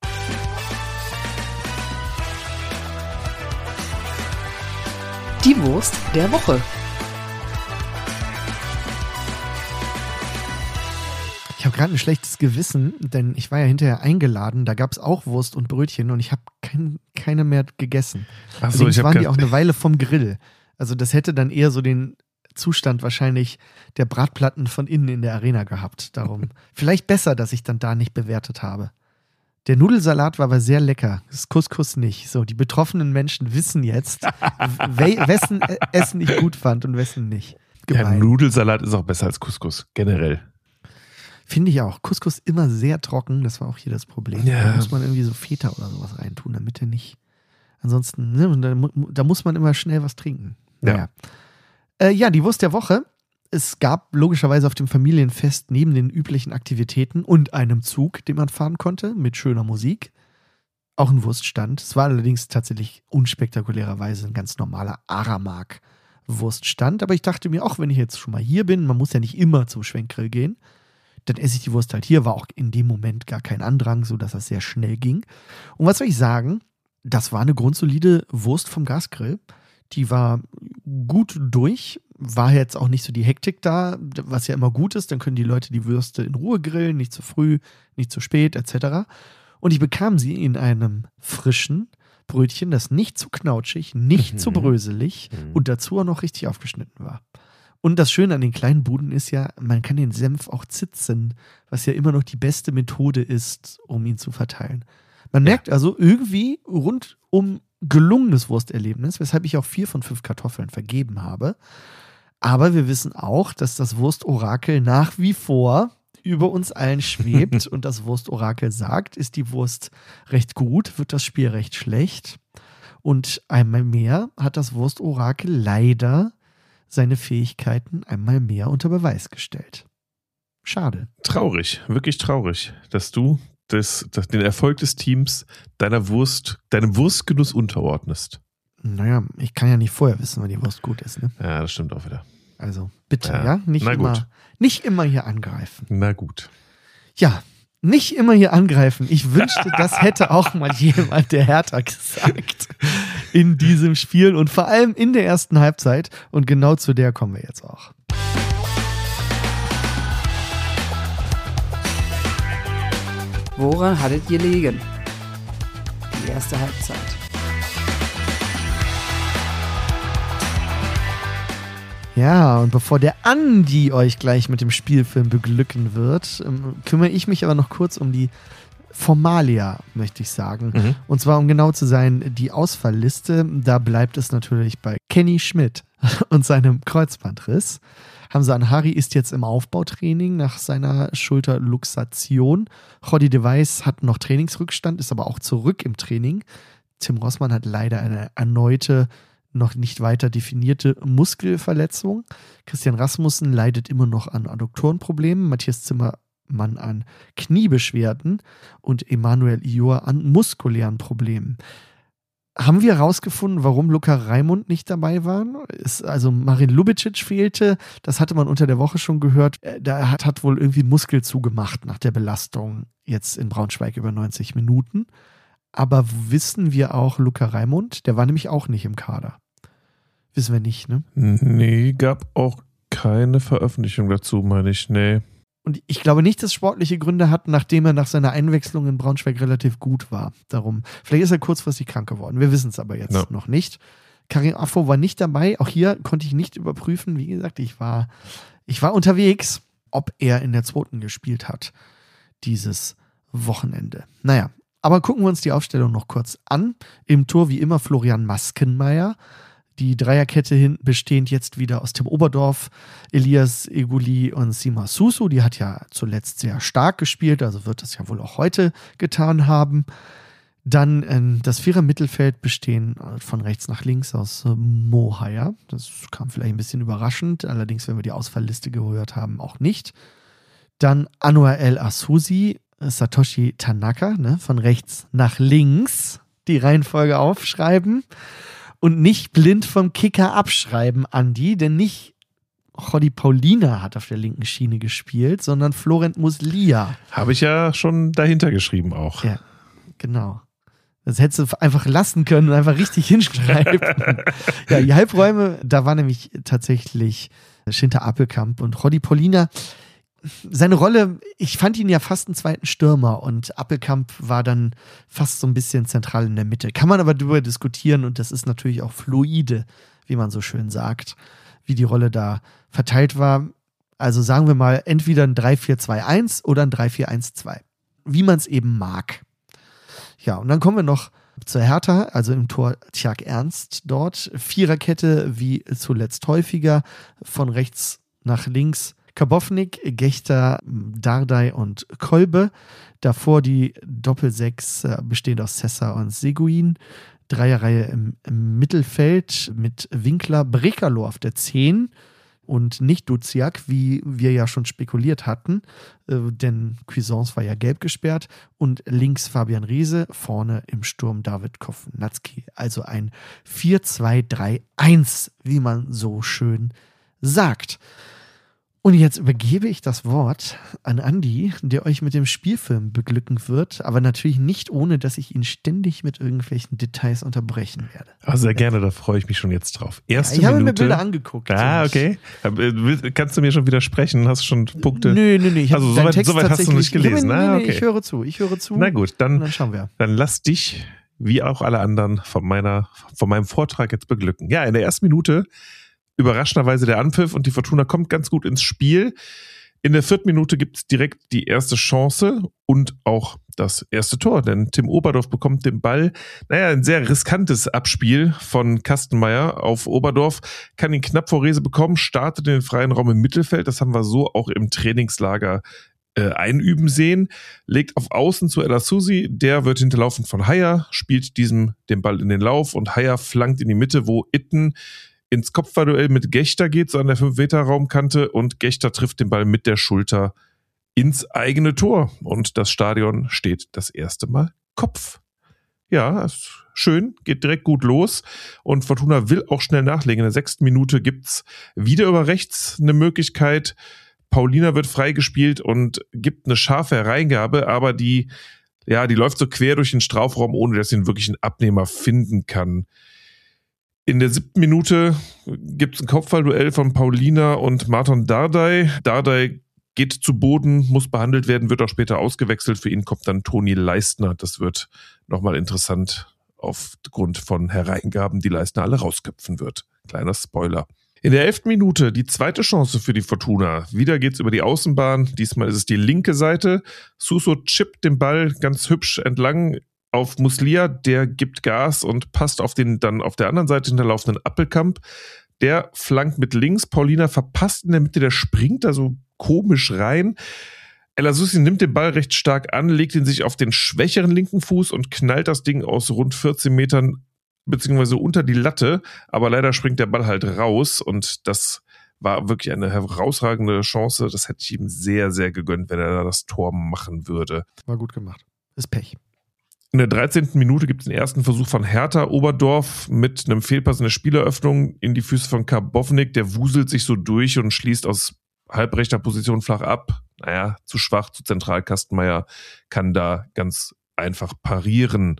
Die Wurst der Woche. Ich habe gerade ein schlechtes Gewissen, denn ich war ja hinterher eingeladen. Da gab es auch Wurst und Brötchen und ich habe kein, keine mehr gegessen. ach so, Allerdings ich habe waren die auch eine Weile vom Grill. Also das hätte dann eher so den Zustand wahrscheinlich der Bratplatten von innen in der Arena gehabt. Darum vielleicht besser, dass ich dann da nicht bewertet habe. Der Nudelsalat war aber sehr lecker. Das Couscous nicht. So, die betroffenen Menschen wissen jetzt, we- wessen Essen ich gut fand und wessen nicht. ja, Gemein. Nudelsalat ist auch besser als Couscous, generell. Finde ich auch. Couscous immer sehr trocken. Das war auch hier das Problem. Ja. Da muss man irgendwie so Feta oder sowas reintun, damit er nicht. Ansonsten, ne, da, mu- da muss man immer schnell was trinken. Ja. Naja. Äh, ja, die Wurst der Woche. Es gab logischerweise auf dem Familienfest neben den üblichen Aktivitäten und einem Zug, den man fahren konnte, mit schöner Musik, auch ein Wurststand. Es war allerdings tatsächlich unspektakulärerweise ein ganz normaler Aramak-Wurststand. Aber ich dachte mir, auch wenn ich jetzt schon mal hier bin, man muss ja nicht immer zum Schwenkgrill gehen, dann esse ich die Wurst halt hier. War auch in dem Moment gar kein Andrang, sodass das sehr schnell ging. Und was soll ich sagen? Das war eine grundsolide Wurst vom Gasgrill. Die war gut durch. War jetzt auch nicht so die Hektik da, was ja immer gut ist. Dann können die Leute die Würste in Ruhe grillen, nicht zu früh, nicht zu spät, et cetera. Und ich bekam sie in einem frischen Brötchen, das nicht zu knautschig, nicht Mhm. zu bröselig Mhm. und dazu auch noch richtig aufgeschnitten war. Und das Schöne an den kleinen Buden ist ja, man kann den Senf auch zitzen, was ja immer noch die beste Methode ist, um ihn zu verteilen. Man merkt also irgendwie rundum gelungenes Wursterlebnis, weshalb ich auch vier von fünf Kartoffeln vergeben habe. Aber wir wissen auch, dass das Wurstorakel nach wie vor über uns allen schwebt und das Wurstorakel sagt, ist die Wurst recht gut, wird das Spiel recht schlecht. Und einmal mehr hat das Wurstorakel leider seine Fähigkeiten einmal mehr unter Beweis gestellt. Schade. Traurig, wirklich traurig, dass du das, das, den Erfolg des Teams deiner Wurst, deinem Wurstgenuss unterordnest. Naja, ich kann ja nicht vorher wissen, wann die Wurst gut ist. Ne? Ja, das stimmt auch wieder. Also bitte, Ja, ja, nicht, na gut. immer, nicht immer hier angreifen. Na gut. Ja, nicht immer hier angreifen. Ich wünschte, das hätte auch mal jemand der Hertha gesagt in diesem Spiel und vor allem in der ersten Halbzeit. Und genau zu der kommen wir jetzt auch. Woran hattet ihr liegen? Die erste Halbzeit. Ja, und bevor der Andi euch gleich mit dem Spielfilm beglücken wird, ähm, kümmere ich mich aber noch kurz um die Formalia, möchte ich sagen. Mhm. Und zwar, um genau zu sein, die Ausfallliste. Da bleibt es natürlich bei Kenny Schmidt und seinem Kreuzbandriss. Hamza Anhari ist jetzt im Aufbautraining nach seiner Schulterluxation. Jordi de Weiss hat noch Trainingsrückstand, ist aber auch zurück im Training. Tim Rossmann hat leider eine erneute, noch nicht weiter definierte Muskelverletzung. Christian Rasmussen leidet immer noch an Adduktorenproblemen. Matthias Zimmermann an Kniebeschwerden und Emanuel Ior an muskulären Problemen. Haben wir herausgefunden, warum Luka Raimund nicht dabei war? Ist, also Marin Lubicic fehlte, das hatte man unter der Woche schon gehört. Da hat, hat wohl irgendwie ein Muskel zugemacht nach der Belastung jetzt in Braunschweig über neunzig Minuten. Aber wissen wir auch Luka Raimund? Der war nämlich auch nicht im Kader. Wissen wir nicht, ne? Nee, gab auch keine Veröffentlichung dazu, meine ich. Nee. Und ich glaube nicht, dass sportliche Gründe hat, nachdem er nach seiner Einwechslung in Braunschweig relativ gut war. Darum, vielleicht ist er kurzfristig krank geworden. Wir wissen es aber jetzt Ja. noch nicht. Karim Affo war nicht dabei. Auch hier konnte ich nicht überprüfen. Wie gesagt, ich war, ich war unterwegs, ob er in der zweiten gespielt hat dieses Wochenende. Naja, aber gucken wir uns die Aufstellung noch kurz an. Im Tor wie immer Florian Maskenmeier. Die Dreierkette hinten bestehend jetzt wieder aus Tim Oberdorf, Elias Eguli und Sima Susu. Die hat ja zuletzt sehr stark gespielt, also wird das ja wohl auch heute getan haben. Dann äh, das Vierer-Mittelfeld bestehen von rechts nach links aus äh, Mo Haya. Das kam vielleicht ein bisschen überraschend, allerdings, wenn wir die Ausfallliste gehört haben, auch nicht. Dann Anwar El Asusi, Satoshi Tanaka, ne, von rechts nach links die Reihenfolge aufschreiben. Und nicht blind vom Kicker abschreiben, Andi, denn nicht Jordi Paulina hat auf der linken Schiene gespielt, sondern Florent Muslia. Habe ich ja schon dahinter geschrieben auch. Ja, genau. Das hättest du einfach lassen können und einfach richtig hinschreiben. Ja, die Halbräume, da war nämlich tatsächlich Shinta Appelkamp und Jordi Paulina. Seine Rolle, ich fand ihn ja fast einen zweiten Stürmer und Appelkamp war dann fast so ein bisschen zentral in der Mitte. Kann man aber darüber diskutieren und das ist natürlich auch fluide, wie man so schön sagt, wie die Rolle da verteilt war. Also sagen wir mal entweder ein drei vier zwei eins oder ein drei vier eins zwei, wie man es eben mag. Ja, und dann kommen wir noch zur Hertha, also im Tor Tjag Ernst dort. Viererkette wie zuletzt häufiger, von rechts nach links Kabownik, Gechter, Dardai und Kolbe. Davor die Doppelsechs äh, bestehend aus Sessa und Seguin. Dreierreihe im, im Mittelfeld mit Winkler, Brekalo auf der zehn und nicht Duziak, wie wir ja schon spekuliert hatten, äh, denn Cuisance war ja gelb gesperrt. Und links Fabian Riese, vorne im Sturm David Kovnatski. Also ein vier zwei drei eins, wie man so schön sagt. Und jetzt übergebe ich das Wort an Andi, der euch mit dem Spielfilm beglücken wird, aber natürlich nicht ohne, dass ich ihn ständig mit irgendwelchen Details unterbrechen werde. Ah, sehr gerne, da freue ich mich schon jetzt drauf. Erste ja, ich habe Minute. mir Bilder angeguckt. Ah, okay. Kannst du mir schon widersprechen? Hast du schon Punkte? Nö, nö, nö. Ich also soweit so hast du nicht gelesen. Ich, ah, nee, nee, okay. ich höre zu, ich höre zu. Na gut, dann, dann schauen wir. Dann lass dich, wie auch alle anderen, von, meiner, von meinem Vortrag jetzt beglücken. Ja, in der ersten Minute überraschenderweise der Anpfiff und die Fortuna kommt ganz gut ins Spiel. In der vierten Minute gibt es direkt die erste Chance und auch das erste Tor, denn Tim Oberdorf bekommt den Ball. Naja, ein sehr riskantes Abspiel von Kastenmeier auf Oberdorf, kann ihn knapp vor Rehse bekommen, startet in den freien Raum im Mittelfeld. Das haben wir so auch im Trainingslager äh, einüben sehen. Legt auf Außen zu El Asusi, der wird hinterlaufen von Haya, spielt diesem den Ball in den Lauf und Haya flankt in die Mitte, wo Itten ins Kopfballduell mit Gechter geht, so an der fünf Meter Raumkante und Gechter trifft den Ball mit der Schulter ins eigene Tor und das Stadion steht das erste Mal Kopf. Ja, ist schön, geht direkt gut los und Fortuna will auch schnell nachlegen. In der sechsten Minute gibt's wieder über rechts eine Möglichkeit. Paulina wird freigespielt und gibt eine scharfe Hereingabe, aber die, ja, die läuft so quer durch den Strafraum, ohne dass sie einen wirklichen Abnehmer finden kann. In der siebten Minute gibt es ein Kopfballduell von Paulina und Marton Dardai. Dardai geht zu Boden, muss behandelt werden, wird auch später ausgewechselt. Für ihn kommt dann Toni Leistner. Das wird nochmal interessant aufgrund von Hereingaben, die Leistner alle rausköpfen wird. Kleiner Spoiler. In der elften Minute die zweite Chance für die Fortuna. Wieder geht's über die Außenbahn. Diesmal ist es die linke Seite. Suso chippt den Ball ganz hübsch entlang auf Muslia, der gibt Gas und passt auf den dann auf der anderen Seite hinterlaufenden Appelkamp. Der flankt mit links, Paulina verpasst in der Mitte, der springt da so komisch rein. El Asusi nimmt den Ball recht stark an, legt ihn sich auf den schwächeren linken Fuß und knallt das Ding aus rund vierzehn Metern beziehungsweise unter die Latte, aber leider springt der Ball halt raus und das war wirklich eine herausragende Chance. Das hätte ich ihm sehr, sehr gegönnt, wenn er da das Tor machen würde. War gut gemacht. Ist Pech. In der dreizehnten Minute gibt es den ersten Versuch von Hertha Oberdorf mit einem Fehlpass in der Spieleröffnung in die Füße von Kabownik. Der wuselt sich so durch und schließt aus halbrechter Position flach ab. Naja, zu schwach, zu zentral. Kastenmeier kann da ganz einfach parieren.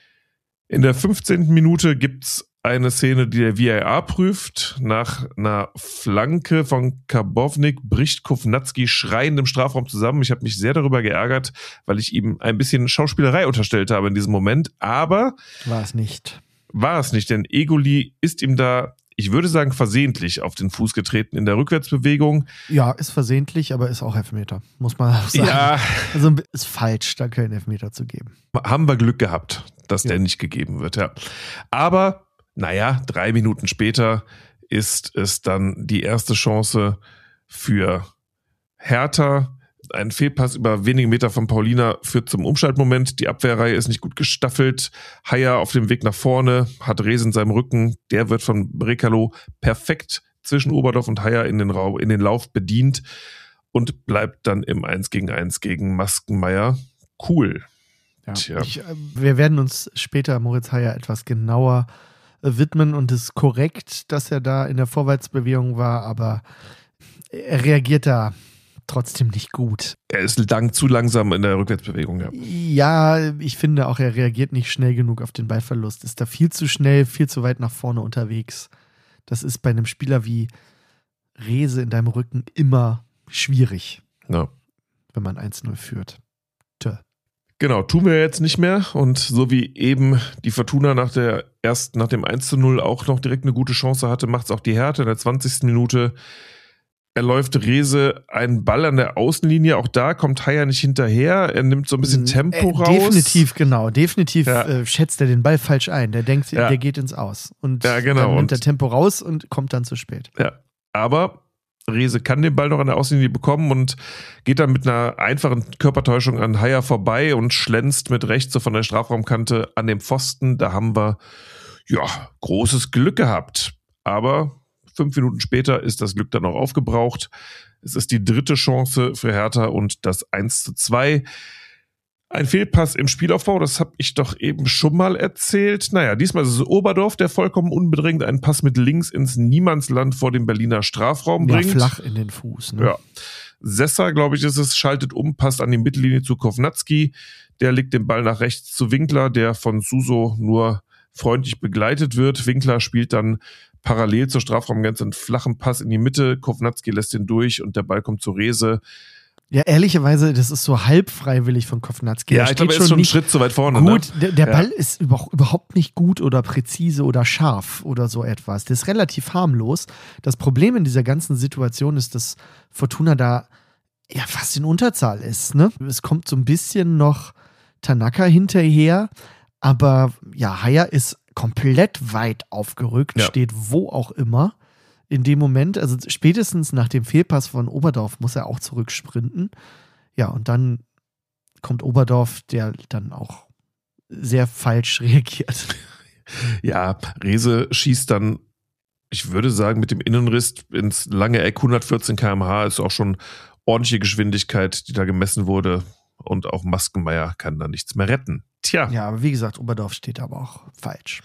In der fünfzehnten Minute gibt's eine Szene, die der V A R prüft. Nach einer Flanke von Kabownik bricht Kovnatski schreiend im Strafraum zusammen. Ich habe mich sehr darüber geärgert, weil ich ihm ein bisschen Schauspielerei unterstellt habe in diesem Moment. Aber war es nicht. War es nicht, denn Egoli ist ihm da, ich würde sagen, versehentlich auf den Fuß getreten in der Rückwärtsbewegung. Ja, ist versehentlich, aber ist auch Elfmeter, muss man auch sagen. Ja. Also ist falsch, da keinen Elfmeter zu geben. Haben wir Glück gehabt, dass ja. der nicht gegeben wird, ja. Aber Naja, drei Minuten später ist es dann die erste Chance für Hertha. Ein Fehlpass über wenige Meter von Paulina führt zum Umschaltmoment. Die Abwehrreihe ist nicht gut gestaffelt. Haier auf dem Weg nach vorne, hat Reese in seinem Rücken. Der wird von Brekalo perfekt zwischen Oberdorf und Haier in den Raum, in den Lauf bedient und bleibt dann im eins gegen eins gegen Maskenmeier. Cool. Ja, ich, wir werden uns später Moritz Haier etwas genauer äh, widmen und es ist korrekt, dass er da in der Vorwärtsbewegung war, aber er reagiert da trotzdem nicht gut. Er ist lang, zu langsam in der Rückwärtsbewegung, ja. Ja, ich finde auch, er reagiert nicht schnell genug auf den Ballverlust. Ist da viel zu schnell, viel zu weit nach vorne unterwegs. Das ist bei einem Spieler wie Reese in deinem Rücken immer schwierig, ja. wenn man eins null führt. Tö. Genau, tun wir jetzt nicht mehr. Und so wie eben die Fortuna nach der ersten, nach dem eins zu null auch noch direkt eine gute Chance hatte, macht es auch die Hertha in der zwanzigsten Minute. Er läuft Reese einen Ball an der Außenlinie. Auch da kommt Haier nicht hinterher. Er nimmt so ein bisschen Tempo äh, raus. Definitiv, genau. Definitiv ja. äh, schätzt er den Ball falsch ein. Der denkt, ja. der geht ins Aus. Und ja, genau. dann nimmt er und, Tempo raus und kommt dann zu spät. Ja, aber Reese kann den Ball noch an der Außenlinie bekommen und geht dann mit einer einfachen Körpertäuschung an Haier vorbei und schlänzt mit rechts so von der Strafraumkante an dem Pfosten. Da haben wir, ja, großes Glück gehabt. Aber fünf Minuten später ist das Glück dann auch aufgebraucht. Es ist die dritte Chance für Hertha und das eins zu zwei. Ein Fehlpass im Spielaufbau, das habe ich doch eben schon mal erzählt. Naja, diesmal ist es Oberdorf, der vollkommen unbedrängt einen Pass mit links ins Niemandsland vor dem Berliner Strafraum bringt. Ja, flach in den Fuß. Ne? Ja. Sessa, glaube ich, ist es, schaltet um, passt an die Mittellinie zu Kovnatski. Der legt den Ball nach rechts zu Winkler, der von Suso nur freundlich begleitet wird. Winkler spielt dann parallel zur Strafraumgrenze einen flachen Pass in die Mitte. Kovnatski lässt den durch und der Ball kommt zu Reese. Ja, ehrlicherweise, das ist so halb freiwillig von Kovnatski. Ja, ich glaube, er ist schon einen Schritt zu weit vorne. Gut, ne? der, der ja. Ball ist überhaupt nicht gut oder präzise oder scharf oder so etwas. Der ist relativ harmlos. Das Problem in dieser ganzen Situation ist, dass Fortuna da ja fast in Unterzahl ist. Ne? Es kommt so ein bisschen noch Tanaka hinterher, aber ja, Haier ist komplett weit aufgerückt, ja. steht wo auch immer in dem Moment. Also spätestens nach dem Fehlpass von Oberdorf muss er auch zurücksprinten. Ja, und dann kommt Oberdorf, der dann auch sehr falsch reagiert. Ja, Reese schießt dann, ich würde sagen, mit dem Innenriss ins lange Eck, hundertvierzehn Kilometer pro Stunde, ist auch schon ordentliche Geschwindigkeit, die da gemessen wurde. Und auch Maskenmeier kann da nichts mehr retten. Tja. Ja, aber wie gesagt, Oberdorf steht aber auch falsch.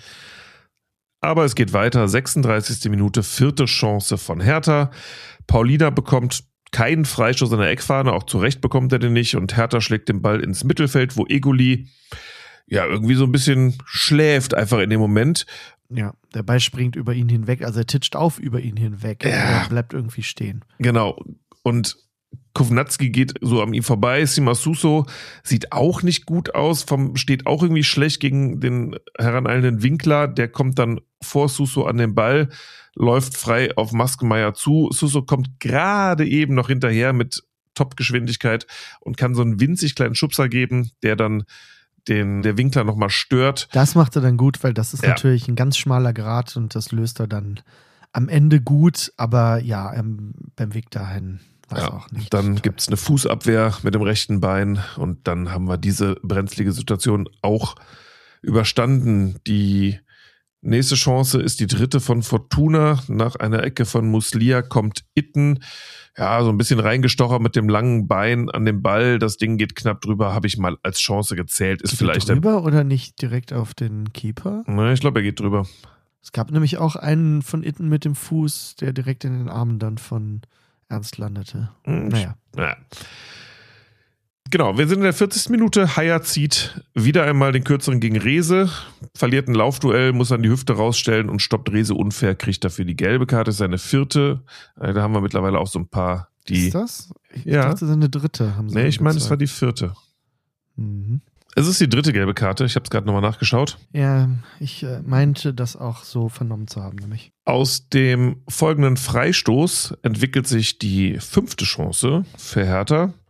Aber es geht weiter. sechsunddreißigste Minute, vierte Chance von Hertha. Paulina bekommt keinen Freistoß an der Eckfahne, auch zu Recht bekommt er den nicht. Und Hertha schlägt den Ball ins Mittelfeld, wo Egoli ja irgendwie so ein bisschen schläft einfach in dem Moment. Ja, der Ball springt über ihn hinweg, also er titscht auf über ihn hinweg. Ja. Er bleibt irgendwie stehen. Genau. Und Kovnatski geht so an ihm vorbei. Sima Suso sieht auch nicht gut aus, vom, steht auch irgendwie schlecht gegen den heraneilenden Winkler. Der kommt dann vor Suso an den Ball, läuft frei auf Maskenmeier zu. Suso kommt gerade eben noch hinterher mit Top-Geschwindigkeit und kann so einen winzig kleinen Schubser geben, der dann den der Winkler nochmal stört. Das macht er dann gut, weil das ist ja. natürlich ein ganz schmaler Grat und das löst er dann am Ende gut, aber ja, ähm, beim Weg dahin war es ja, auch nicht. Dann toll. Gibt es eine Fußabwehr mit dem rechten Bein und dann haben wir diese brenzlige Situation auch überstanden. Die nächste Chance ist die dritte von Fortuna. Nach einer Ecke von Muslia kommt Itten. Ja, so ein bisschen reingestochert mit dem langen Bein an dem Ball. Das Ding geht knapp drüber, habe ich mal als Chance gezählt. Ist geht vielleicht er drüber oder nicht direkt auf den Keeper? Ne, ich glaube, er geht drüber. Es gab nämlich auch einen von Itten mit dem Fuß, der direkt in den Armen dann von Ernst landete. Hm, naja. Ja. Genau, wir sind in der vierzigsten Minute. Haier zieht wieder einmal den Kürzeren gegen Reese, verliert ein Laufduell, muss an die Hüfte rausstellen und stoppt Reese unfair, kriegt dafür die gelbe Karte, ist seine vierte. Da haben wir mittlerweile auch so ein paar, die... Ist das? Ich ja. dachte, das ist eine dritte. Haben sie nee, ich meine, es war die vierte. Mhm. Es ist die dritte gelbe Karte, ich habe es gerade nochmal nachgeschaut. Ja, ich äh, meinte das auch so vernommen zu haben, nämlich. Aus dem folgenden Freistoß entwickelt sich die fünfte Chance für Hertha.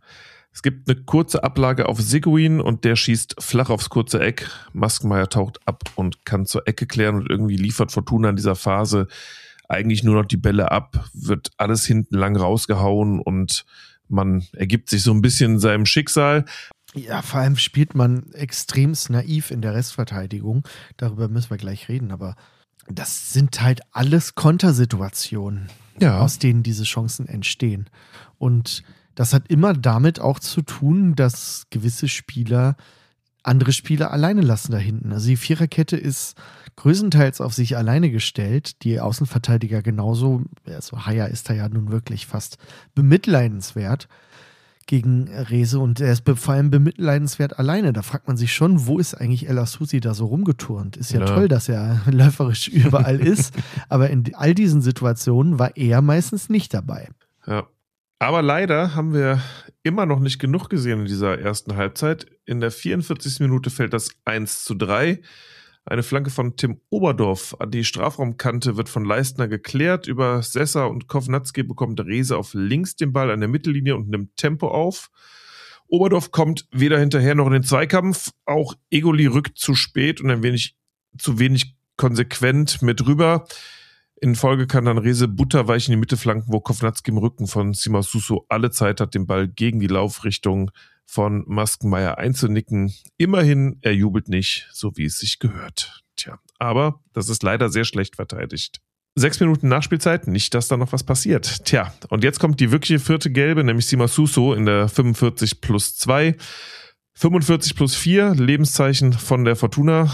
Es gibt eine kurze Ablage auf Seguin und der schießt flach aufs kurze Eck. Maskenmeier taucht ab und kann zur Ecke klären und irgendwie liefert Fortuna in dieser Phase eigentlich nur noch die Bälle ab, wird alles hinten lang rausgehauen und man ergibt sich so ein bisschen seinem Schicksal. Ja, vor allem spielt man extremst naiv in der Restverteidigung. Darüber müssen wir gleich reden, aber das sind halt alles Kontersituationen, ja, aus denen diese Chancen entstehen. Und das hat immer damit auch zu tun, dass gewisse Spieler andere Spieler alleine lassen da hinten. Also die Viererkette ist größtenteils auf sich alleine gestellt. Die Außenverteidiger genauso. Also Haya ist da ja nun wirklich fast bemitleidenswert gegen Rehse und er ist vor allem bemitleidenswert alleine. Da fragt man sich schon, wo ist eigentlich El Asouzi da so rumgeturnt? Ist ja, ja toll, dass er läuferisch überall ist, aber in all diesen Situationen war er meistens nicht dabei. Ja, aber leider haben wir immer noch nicht genug gesehen in dieser ersten Halbzeit. In der vierundvierzigsten Minute fällt das eins zu drei. Eine Flanke von Tim Oberdorf an die Strafraumkante wird von Leistner geklärt. Über Sessa und Kovnatski bekommt Rehse auf links den Ball an der Mittellinie und nimmt Tempo auf. Oberdorf kommt weder hinterher noch in den Zweikampf. Auch Egoli rückt zu spät und ein wenig zu wenig konsequent mit rüber. In Folge kann dann Rehse butterweich in die Mitte flanken, wo Kovnatski im Rücken von Sima Suso alle Zeit hat, den Ball gegen die Laufrichtung von Maskenmeier einzunicken. Immerhin, er jubelt nicht, so wie es sich gehört. Tja, aber das ist leider sehr schlecht verteidigt. Sechs Minuten Nachspielzeit, nicht, dass da noch was passiert. Tja, und jetzt kommt die wirkliche vierte Gelbe, nämlich Sima Suso in der fünfundvierzig plus zwei. fünfundvierzig plus vier, Lebenszeichen von der Fortuna.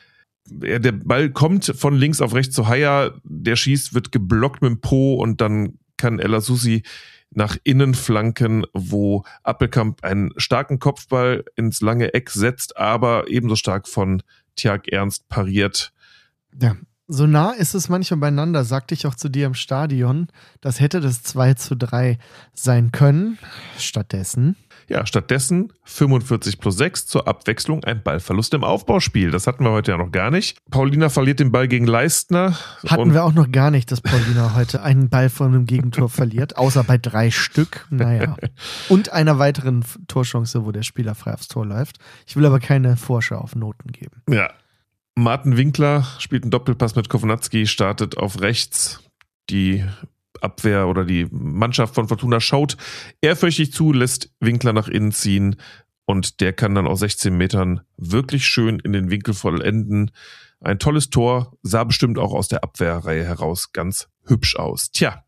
Der Ball kommt von links auf rechts zu Haya, der schießt, wird geblockt mit dem Po und dann kann El Asouzi nach innen flanken, wo Appelkamp einen starken Kopfball ins lange Eck setzt, aber ebenso stark von Tjag Ernst pariert. Ja, so nah ist es manchmal beieinander, sagte ich auch zu dir im Stadion. Das hätte das zwei zu drei sein können. Stattdessen Ja, stattdessen fünfundvierzig plus sechs zur Abwechslung ein Ballverlust im Aufbauspiel. Das hatten wir heute ja noch gar nicht. Paulina verliert den Ball gegen Leistner. Hatten wir auch noch gar nicht, dass Paulina heute einen Ball von einem Gegentor verliert, außer bei drei Stück. Naja. Und einer weiteren Torchance, wo der Spieler frei aufs Tor läuft. Ich will aber keine Vorschau auf Noten geben. Ja. Martin Winkler spielt einen Doppelpass mit Kovnatski, startet auf rechts. Die Abwehr oder die Mannschaft von Fortuna schaut ehrfürchtig zu, lässt Winkler nach innen ziehen und der kann dann aus sechzehn Metern wirklich schön in den Winkel vollenden. Ein tolles Tor, sah bestimmt auch aus der Abwehrreihe heraus ganz hübsch aus. Tja,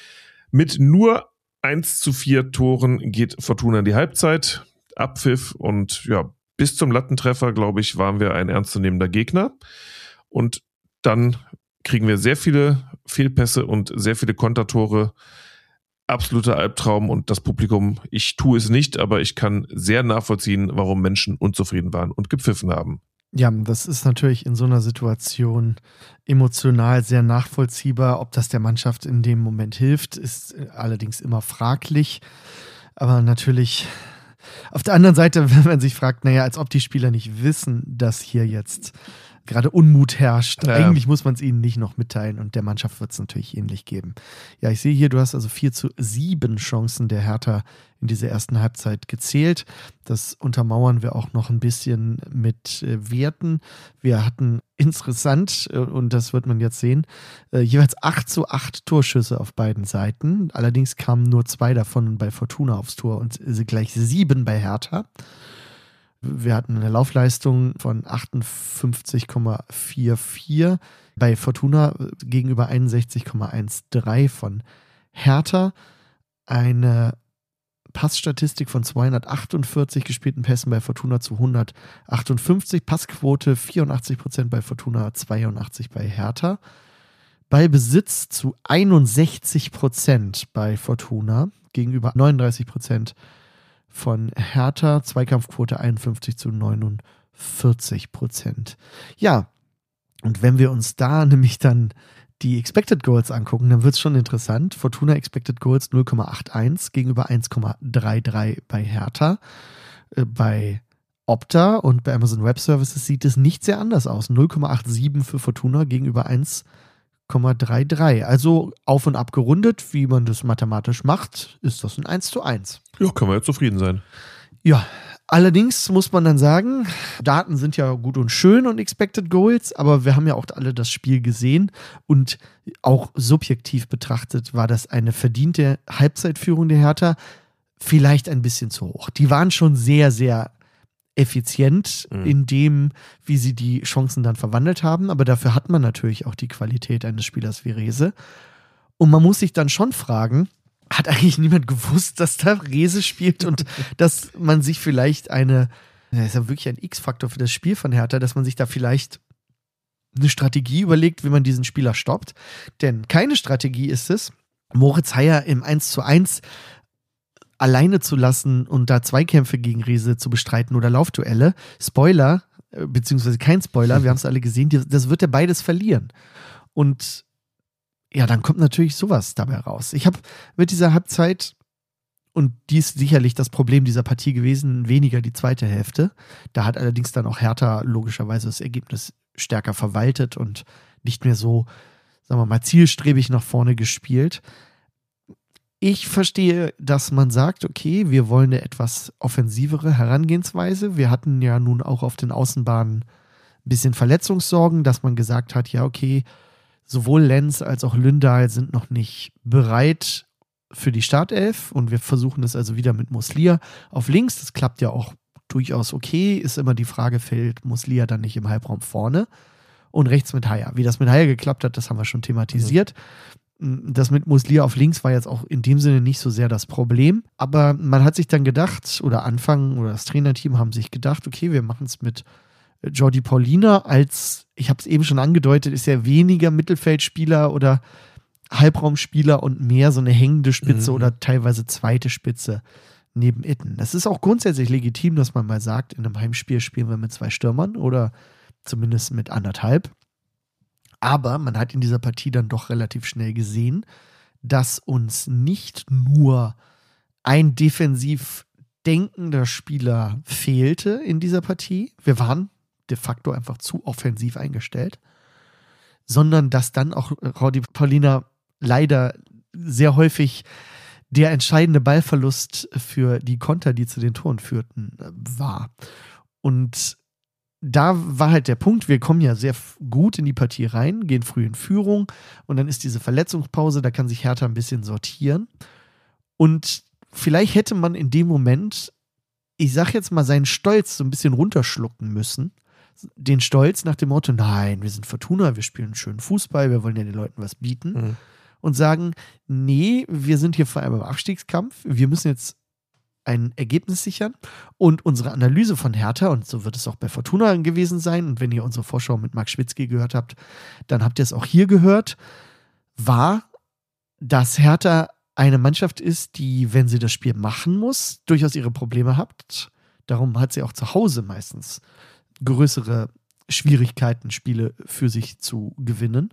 mit nur eins zu vier Toren geht Fortuna in die Halbzeit, Abpfiff und ja, bis zum Lattentreffer, glaube ich, waren wir ein ernstzunehmender Gegner und dann kriegen wir sehr viele Fehlpässe und sehr viele Kontertore. Absoluter Albtraum und das Publikum, ich tue es nicht, aber ich kann sehr nachvollziehen, warum Menschen unzufrieden waren und gepfiffen haben. Ja, das ist natürlich in so einer Situation emotional sehr nachvollziehbar. Ob das der Mannschaft in dem Moment hilft, ist allerdings immer fraglich. Aber natürlich auf der anderen Seite, wenn man sich fragt, naja, als ob die Spieler nicht wissen, dass hier jetzt gerade Unmut herrscht. Ja. Eigentlich muss man es ihnen nicht noch mitteilen und der Mannschaft wird es natürlich ähnlich geben. Ja, ich sehe hier, du hast also vier zu sieben Chancen der Hertha in dieser ersten Halbzeit gezählt. Das untermauern wir auch noch ein bisschen mit äh, Werten. Wir hatten interessant, äh, und das wird man jetzt sehen, äh, jeweils acht zu acht Torschüsse auf beiden Seiten. Allerdings kamen nur zwei davon bei Fortuna aufs Tor und äh, gleich sieben bei Hertha. Wir hatten eine Laufleistung von achtundfünfzig Komma vierundvierzig bei Fortuna gegenüber einundsechzig Komma dreizehn von Hertha. Eine Passstatistik von zweihundertachtundvierzig gespielten Pässen bei Fortuna zu hundertachtundfünfzig. Passquote vierundachtzig Prozent bei Fortuna, zweiundachtzig bei Hertha. Ballbesitz zu einundsechzig Prozent bei Fortuna gegenüber neununddreißig Prozent von Hertha, Zweikampfquote einundfünfzig zu neunundvierzig Prozent. Ja, und wenn wir uns da nämlich dann die Expected Goals angucken, dann wird es schon interessant. Fortuna Expected Goals null Komma einundachtzig gegenüber eins Komma dreiunddreißig bei Hertha. Äh, bei Opta und bei Amazon Web Services sieht es nicht sehr anders aus. null Komma siebenundachtzig für Fortuna gegenüber eins Komma dreiunddreißig. Also auf und ab gerundet, wie man das mathematisch macht, ist das ein eins zu eins. Ja, kann man ja zufrieden sein. Ja, allerdings muss man dann sagen, Daten sind ja gut und schön und Expected Goals, aber wir haben ja auch alle das Spiel gesehen und auch subjektiv betrachtet war das eine verdiente Halbzeitführung der Hertha, vielleicht ein bisschen zu hoch. Die waren schon sehr, sehr effizient mhm. in dem, wie sie die Chancen dann verwandelt haben, aber dafür hat man natürlich auch die Qualität eines Spielers wie Rehse. Und man muss sich dann schon fragen, hat eigentlich niemand gewusst, dass da Rehse spielt und dass man sich vielleicht eine, das ist ja wirklich ein X-Faktor für das Spiel von Hertha, dass man sich da vielleicht eine Strategie überlegt, wie man diesen Spieler stoppt. Denn keine Strategie ist es, Moritz Heyer im eins zu eins alleine zu lassen und da Zweikämpfe gegen Rehse zu bestreiten oder Laufduelle. Spoiler, beziehungsweise kein Spoiler, wir haben es alle gesehen, das wird er beides verlieren. Und ja, dann kommt natürlich sowas dabei raus. Ich habe mit dieser Halbzeit, und die ist sicherlich das Problem dieser Partie gewesen, weniger die zweite Hälfte. Da hat allerdings dann auch Hertha logischerweise das Ergebnis stärker verwaltet und nicht mehr so, sagen wir mal, zielstrebig nach vorne gespielt. Ich verstehe, dass man sagt, okay, wir wollen eine etwas offensivere Herangehensweise. Wir hatten ja nun auch auf den Außenbahnen ein bisschen Verletzungssorgen, dass man gesagt hat, ja, okay, sowohl Lenz als auch Lündahl sind noch nicht bereit für die Startelf und wir versuchen es also wieder mit Muslia auf links. Das klappt ja auch durchaus okay. Ist immer die Frage, fällt Muslia dann nicht im Halbraum vorne? Und rechts mit Heyer. Wie das mit Heyer geklappt hat, das haben wir schon thematisiert. Mhm. Das mit Muslia auf links war jetzt auch in dem Sinne nicht so sehr das Problem. Aber man hat sich dann gedacht, oder Anfang oder das Trainerteam haben sich gedacht, okay, wir machen es mit Jordi Paulina als, ich habe es eben schon angedeutet, ist ja weniger Mittelfeldspieler oder Halbraumspieler und mehr so eine hängende Spitze mhm. oder teilweise zweite Spitze neben Itten. Das ist auch grundsätzlich legitim, dass man mal sagt, in einem Heimspiel spielen wir mit zwei Stürmern oder zumindest mit anderthalb. Aber man hat in dieser Partie dann doch relativ schnell gesehen, dass uns nicht nur ein defensiv denkender Spieler fehlte in dieser Partie. Wir waren de facto einfach zu offensiv eingestellt, sondern dass dann auch Jordi Paulina leider sehr häufig der entscheidende Ballverlust für die Konter, die zu den Toren führten, war. Und da war halt der Punkt, wir kommen ja sehr gut in die Partie rein, gehen früh in Führung und dann ist diese Verletzungspause, da kann sich Hertha ein bisschen sortieren. Und vielleicht hätte man in dem Moment, ich sag jetzt mal, seinen Stolz so ein bisschen runterschlucken müssen. Den Stolz nach dem Motto, nein, wir sind Fortuna, wir spielen einen schönen Fußball, wir wollen ja den Leuten was bieten. Mhm. Und sagen, nee, wir sind hier vor allem im Abstiegskampf, wir müssen jetzt ein Ergebnis sichern und unsere Analyse von Hertha, und so wird es auch bei Fortuna gewesen sein, und wenn ihr unsere Vorschau mit Marc Schwitzky gehört habt, dann habt ihr es auch hier gehört, war, dass Hertha eine Mannschaft ist, die, wenn sie das Spiel machen muss, durchaus ihre Probleme hat. Darum hat sie auch zu Hause meistens größere Schwierigkeiten, Spiele für sich zu gewinnen,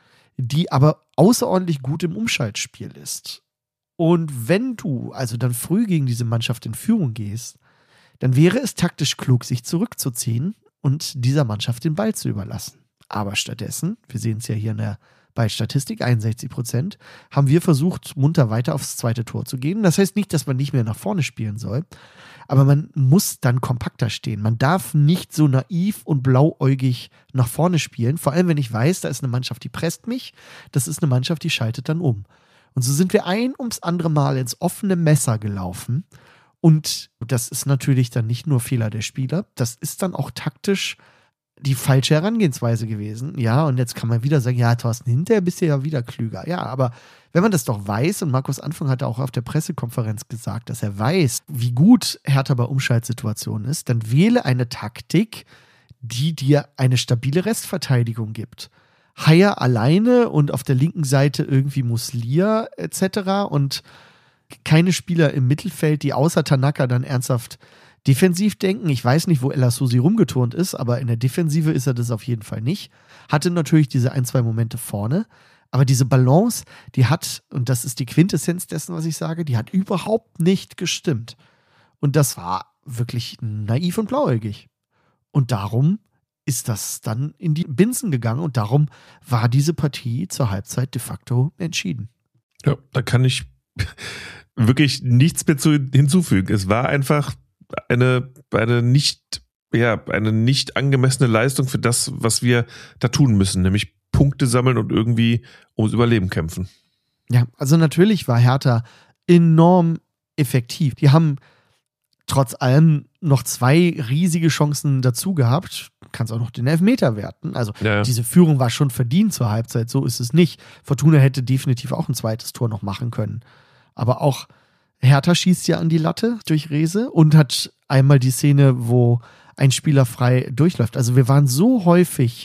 die aber außerordentlich gut im Umschaltspiel ist. Und wenn du also dann früh gegen diese Mannschaft in Führung gehst, dann wäre es taktisch klug, sich zurückzuziehen und dieser Mannschaft den Ball zu überlassen. Aber stattdessen, wir sehen es ja hier in der Ballstatistik, einundsechzig Prozent, haben wir versucht, munter weiter aufs zweite Tor zu gehen. Das heißt nicht, dass man nicht mehr nach vorne spielen soll, aber man muss dann kompakter stehen. Man darf nicht so naiv und blauäugig nach vorne spielen, vor allem wenn ich weiß, da ist eine Mannschaft, die presst mich, das ist eine Mannschaft, die schaltet dann um. Und so sind wir ein ums andere Mal ins offene Messer gelaufen. Und das ist natürlich dann nicht nur Fehler der Spieler, das ist dann auch taktisch die falsche Herangehensweise gewesen. Ja, und jetzt kann man wieder sagen, ja, Thorsten, hinterher bist du ja wieder klüger. Ja, aber wenn man das doch weiß, und Markus Anfang hat auch auf der Pressekonferenz gesagt, dass er weiß, wie gut Hertha bei Umschaltsituationen ist, dann wähle eine Taktik, die dir eine stabile Restverteidigung gibt. Heyer alleine und auf der linken Seite irgendwie Muslia et cetera und keine Spieler im Mittelfeld, die außer Tanaka dann ernsthaft defensiv denken. Ich weiß nicht, wo El Asouzi rumgeturnt ist, aber in der Defensive ist er das auf jeden Fall nicht. Hatte natürlich diese ein, zwei Momente vorne, aber diese Balance, die hat, und das ist die Quintessenz dessen, was ich sage, die hat überhaupt nicht gestimmt. Und das war wirklich naiv und blauäugig. Und darum ist das dann in die Binsen gegangen und darum war diese Partie zur Halbzeit de facto entschieden. Ja, da kann ich wirklich nichts mehr zu hinzufügen. Es war einfach eine, eine nicht, ja, eine nicht angemessene Leistung für das, was wir da tun müssen, nämlich Punkte sammeln und irgendwie ums Überleben kämpfen. Ja, also natürlich war Hertha enorm effektiv. Die haben trotz allem noch zwei riesige Chancen dazu gehabt. Du kannst auch noch den Elfmeter werten. Also ja, ja. diese Führung war schon verdient zur Halbzeit, so ist es nicht. Fortuna hätte definitiv auch ein zweites Tor noch machen können. Aber auch Hertha schießt ja an die Latte durch Rehse und hat einmal die Szene, wo ein Spieler frei durchläuft. Also wir waren so häufig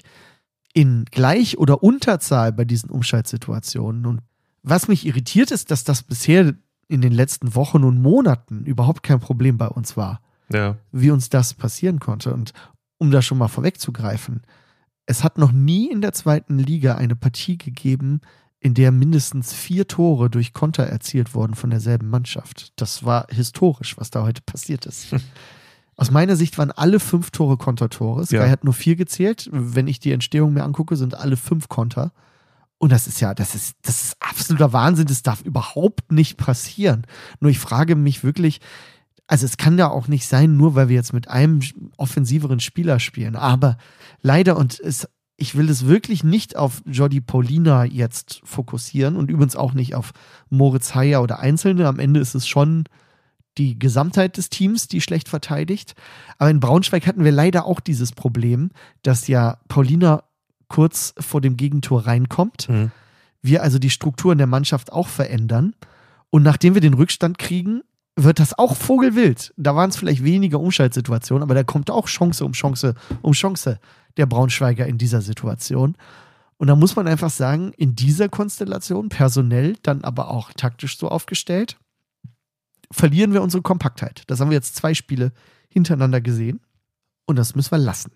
in Gleich- oder Unterzahl bei diesen Umschaltsituationen. Und was mich irritiert ist, dass das bisher in den letzten Wochen und Monaten überhaupt kein Problem bei uns war. Ja. Wie uns das passieren konnte. Und um da schon mal vorwegzugreifen, es hat noch nie in der zweiten Liga eine Partie gegeben, in der mindestens vier Tore durch Konter erzielt wurden von derselben Mannschaft. Das war historisch, was da heute passiert ist. Aus meiner Sicht waren alle fünf Tore Kontertore. Sky Ja. hat nur vier gezählt. Wenn ich die Entstehung mir angucke, sind alle fünf Konter. Und das ist ja, das ist, das ist absoluter Wahnsinn. Das darf überhaupt nicht passieren. Nur ich frage mich wirklich, also es kann ja auch nicht sein, nur weil wir jetzt mit einem offensiveren Spieler spielen. Aber leider, und es, ich will es wirklich nicht auf Jordi Paulina jetzt fokussieren und übrigens auch nicht auf Moritz Heyer oder Einzelne. Am Ende ist es schon die Gesamtheit des Teams, die schlecht verteidigt. Aber in Braunschweig hatten wir leider auch dieses Problem, dass ja Paulina kurz vor dem Gegentor reinkommt. Mhm. Wir also die Strukturen der Mannschaft auch verändern. Und nachdem wir den Rückstand kriegen, wird das auch vogelwild. Da waren es vielleicht weniger Umschaltsituationen, aber da kommt auch Chance um Chance um Chance der Braunschweiger in dieser Situation. Und da muss man einfach sagen, in dieser Konstellation, personell, dann aber auch taktisch so aufgestellt, verlieren wir unsere Kompaktheit. Das haben wir jetzt zwei Spiele hintereinander gesehen. Und das müssen wir lassen.